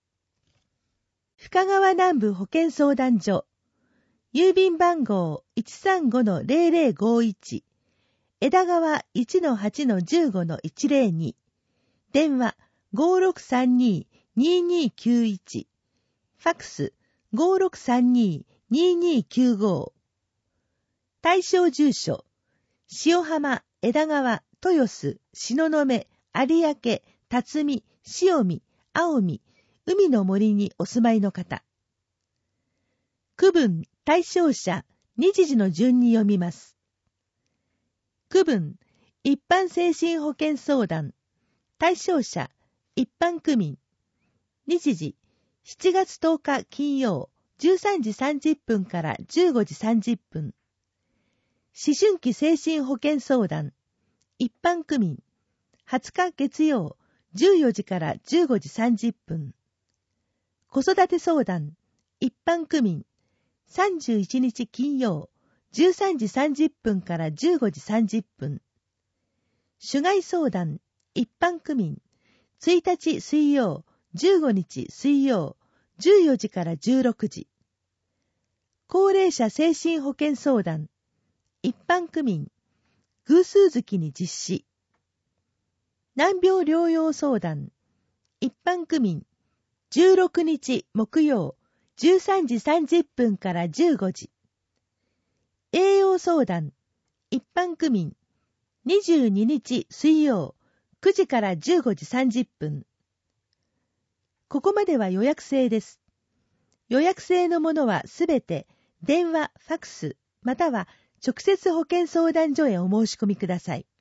深川南部保健相談所、郵便番号 いちさんごのゼロゼロごいち、枝川 いちのはちのじゅうごのいちゼロに、電話 ごろくさんに ににきゅういち、ファックス ごろくさんに ににきゅうご。対象住所、塩浜、枝川、豊洲、東雲、有明、辰巳、塩見、青海、海の森にお住まいの方。区分、対象者、日時の順に読みます。区分、一般精神保健相談、対象者、一般区民。日時、しちがつとおか金曜、じゅうさんじさんじゅっぷんからじゅうごじさんじゅっぷん。思春期精神保健相談、一般区民。はつか月曜、じゅうよじからじゅうごじさんじゅっぷん。子育て相談、一般区民。さんじゅういちにち金曜、じゅうさんじさんじゅっぷんからじゅうごじさんじゅっぷん。主害相談、一般区民。ついたち水曜、じゅうごにち水曜、じゅうよじからじゅうろくじ。高齢者精神保健相談、一般区民。偶数月に実施。難病療養相談、一般区民。じゅうろくにち木曜、じゅうさんじさんじゅっぷんからじゅうごじ。栄養相談、一般区民。にじゅうににち水曜、くじからじゅうごじさんじゅっぷん。ここまでは予約制です。予約制のものはすべて電話、ファクス、または直接保健相談所へお申し込みください。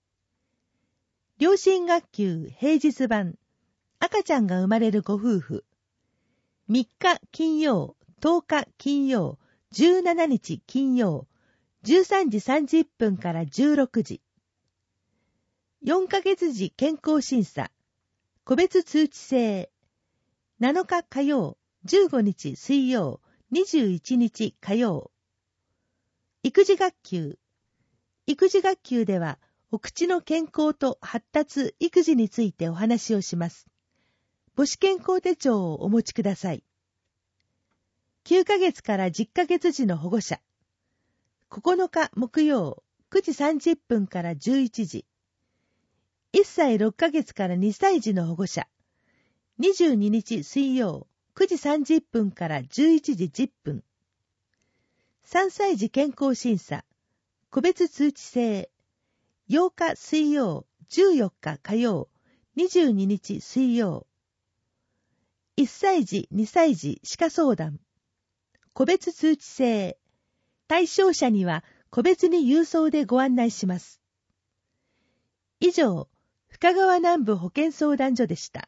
両親学級平日版、赤ちゃんが生まれるご夫婦。みっか金曜、とおか金曜、じゅうしちにち金曜、じゅうさんじさんじゅっぷんからじゅうろくじ。よんかげつ時健康審査、個別通知制。なのか火曜、じゅうごにち水曜、にじゅういちにち火曜。育児学級。育児学級では、お口の健康と発達、育児についてお話をします。母子健康手帳をお持ちください。きゅうかげつからじゅっかげつ時の保護者。ここのか木曜、くじさんじゅっぷんからじゅういちじ。いっさいろっかげつからにさい児の保護者。にじゅうににち水曜、くじさんじゅっぷんからじゅういちじじゅっぷん。さんさい児健康審査、個別通知制。ようか水曜、じゅうよっか火曜、にじゅうににち水曜。いっさい児、にさい児歯科相談、個別通知制。 対象者には個別に郵送でご案内します。以上、深川南部保健相談所でした。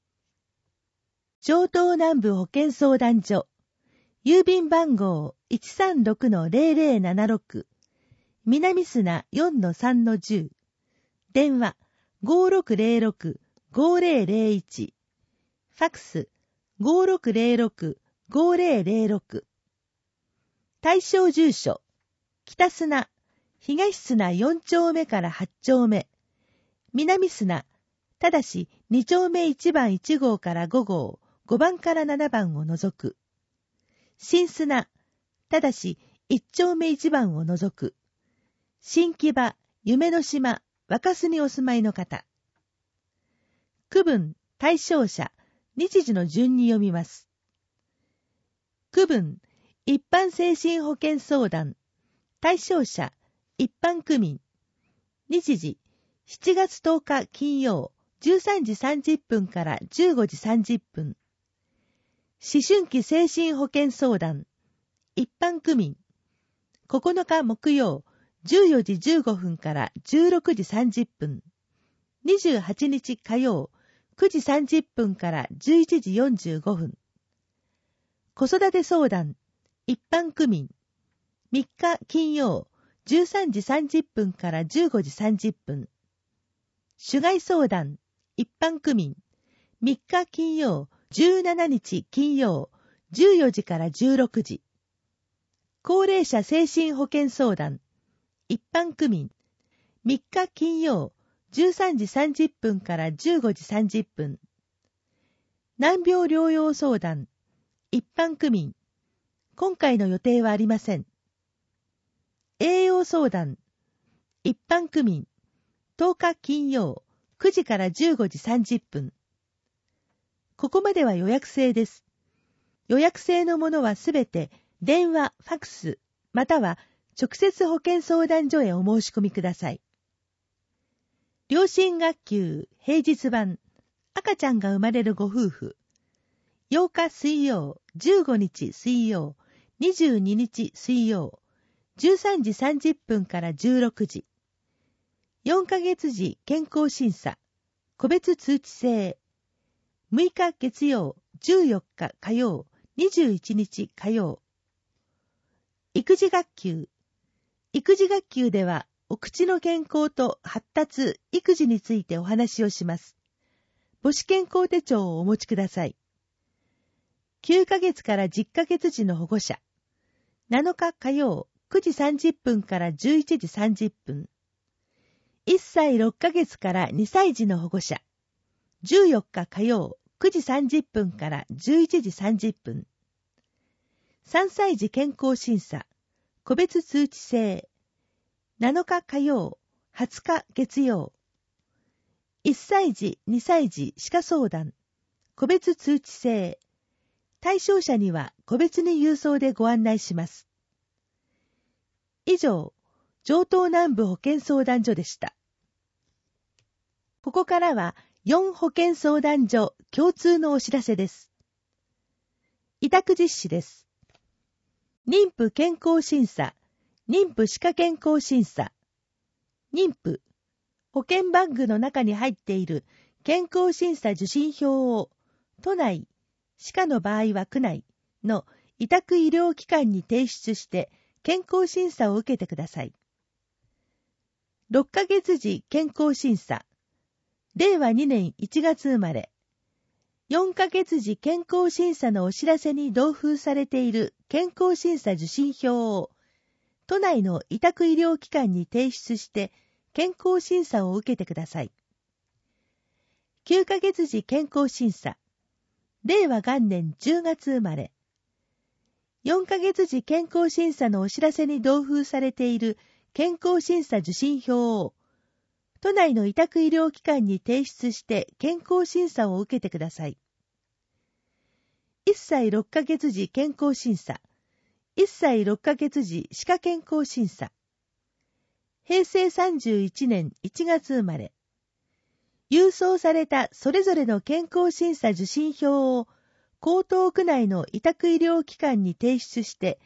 上東南部保健相談所、郵便番号 いちさんろくのゼロゼロななろく、南砂 よんのさんのいち、電話 ごろくゼロろく ごゼロゼロいち、ファックス ごろくゼロろく ごゼロゼロろく、対象住所、北砂、東砂よん丁目からはち丁目、南砂、ただしに丁目いち番いち号からご号、ご番からなな番を除く。新砂、ただしいち丁目いち番を除く。新木場、夢の島、若洲にお住まいの方。区分、対象者、日時の順に読みます。区分、一般精神保健相談、対象者、一般区民。日時、しちがつとおか金曜、じゅうさんじさんじゅっぷんからじゅうごじさんじゅっぷん。思春期精神保健相談、一般区民。ここのか木曜、じゅうよじじゅうごふんからじゅうろくじさんじゅっぷん。にじゅうはちにち火曜、くじさんじゅっぷんからじゅういちじよんじゅうごふん。子育て相談、一般区民。みっか金曜、じゅうさんじさんじゅっぷんからじゅうごじさんじゅっぷん。主害相談、一般区民。みっか金曜、じゅうしちにち金曜、じゅうよじからじゅうろくじ。高齢者精神保健相談、一般区民。みっか金曜、じゅうさんじさんじゅっぷんからじゅうごじさんじゅっぷん。難病療養相談、一般区民。今回の予定はありません。栄養相談、一般区民。とおか金曜、くじからじゅうごじさんじゅっぷん。ここまでは予約制です。予約制のものはすべて電話、ファックス、または直接保健相談所へお申し込みください。両親学級平日版、赤ちゃんが生まれるご夫婦。ようか水曜、じゅうごにち水曜、にじゅうににち水曜、じゅうさんじさんじゅっぷんからじゅうろくじ。よんかげつ時健康審査、個別通知制。むいか月曜、じゅうよっか火曜、にじゅういちにち火曜。育児学級。育児学級では、お口の健康と発達、育児についてお話をします。母子健康手帳をお持ちください。きゅうかげつからじゅっかげつ時の保護者。なのか火曜、くじさんじゅっぷんからじゅういちじさんじゅっぷん。いっさいろっかげつからにさい児の保護者。じゅうよっか火曜、くじさんじゅっぷんからじゅういちじさんじゅっぷん。さんさい児健康審査、個別通知制。なのか火曜、はつか月曜。いっさい児、にさい児歯科相談、個別通知制。対象者には個別に郵送でご案内します。以上、上東南部保健相談所でした。ここからはよん保健相談所共通のお知らせです。委託実施です。妊婦健康審査、妊婦歯科健康審査。妊婦、保険バッグの中に入っている健康審査受診票を都内、歯科の場合は区内の委託医療機関に提出して健康審査を受けてください。ろっかげつ時健康審査、れいわにねんいちがつ生まれ。よんかげつ時健康審査のお知らせに同封されている健康審査受診票を都内の委託医療機関に提出して健康審査を受けてください。きゅうかげつ時健康審査、れいわ元年じゅうがつ生まれ。よんかげつ時健康審査のお知らせに同封されている健康審査受診票を都内の委託医療機関に提出して健康審査を受けてください。いっさいろっかげつ時健康審査、いっさいろっかげつ時歯科健康審査。へいせいさんじゅういちねんいちがつ生まれ。郵送されたそれぞれの健康審査受診票を江東区内の委託医療機関に提出して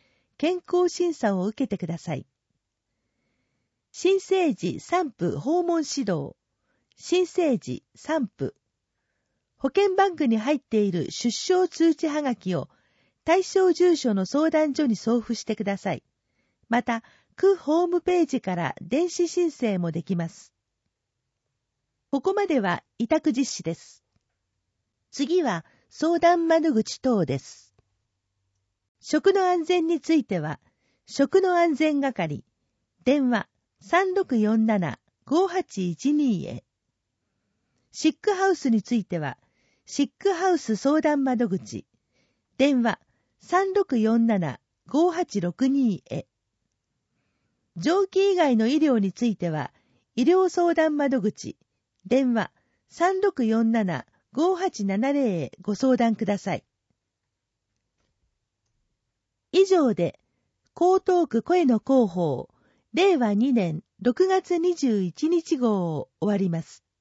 健康審査を受けてください。新生児産婦訪問指導、新生児産婦。保険バンクに入っている出生通知はがきを対象住所の相談所に送付してください。また、区ホームページから電子申請もできます。ここまでは委託実施です。次は相談窓口等です。食の安全については、食の安全係、電話 さんろくよんななごはちいちに へ。シックハウスについては、シックハウス相談窓口、電話 さんろくよんななごはちろくに へ。臓器以外の医療については、医療相談窓口、電話 さんろくよんななごはちななぜろ へご相談ください。以上で、江東区声の広報、れいわにねんろくがつにじゅういちにち号を終わります。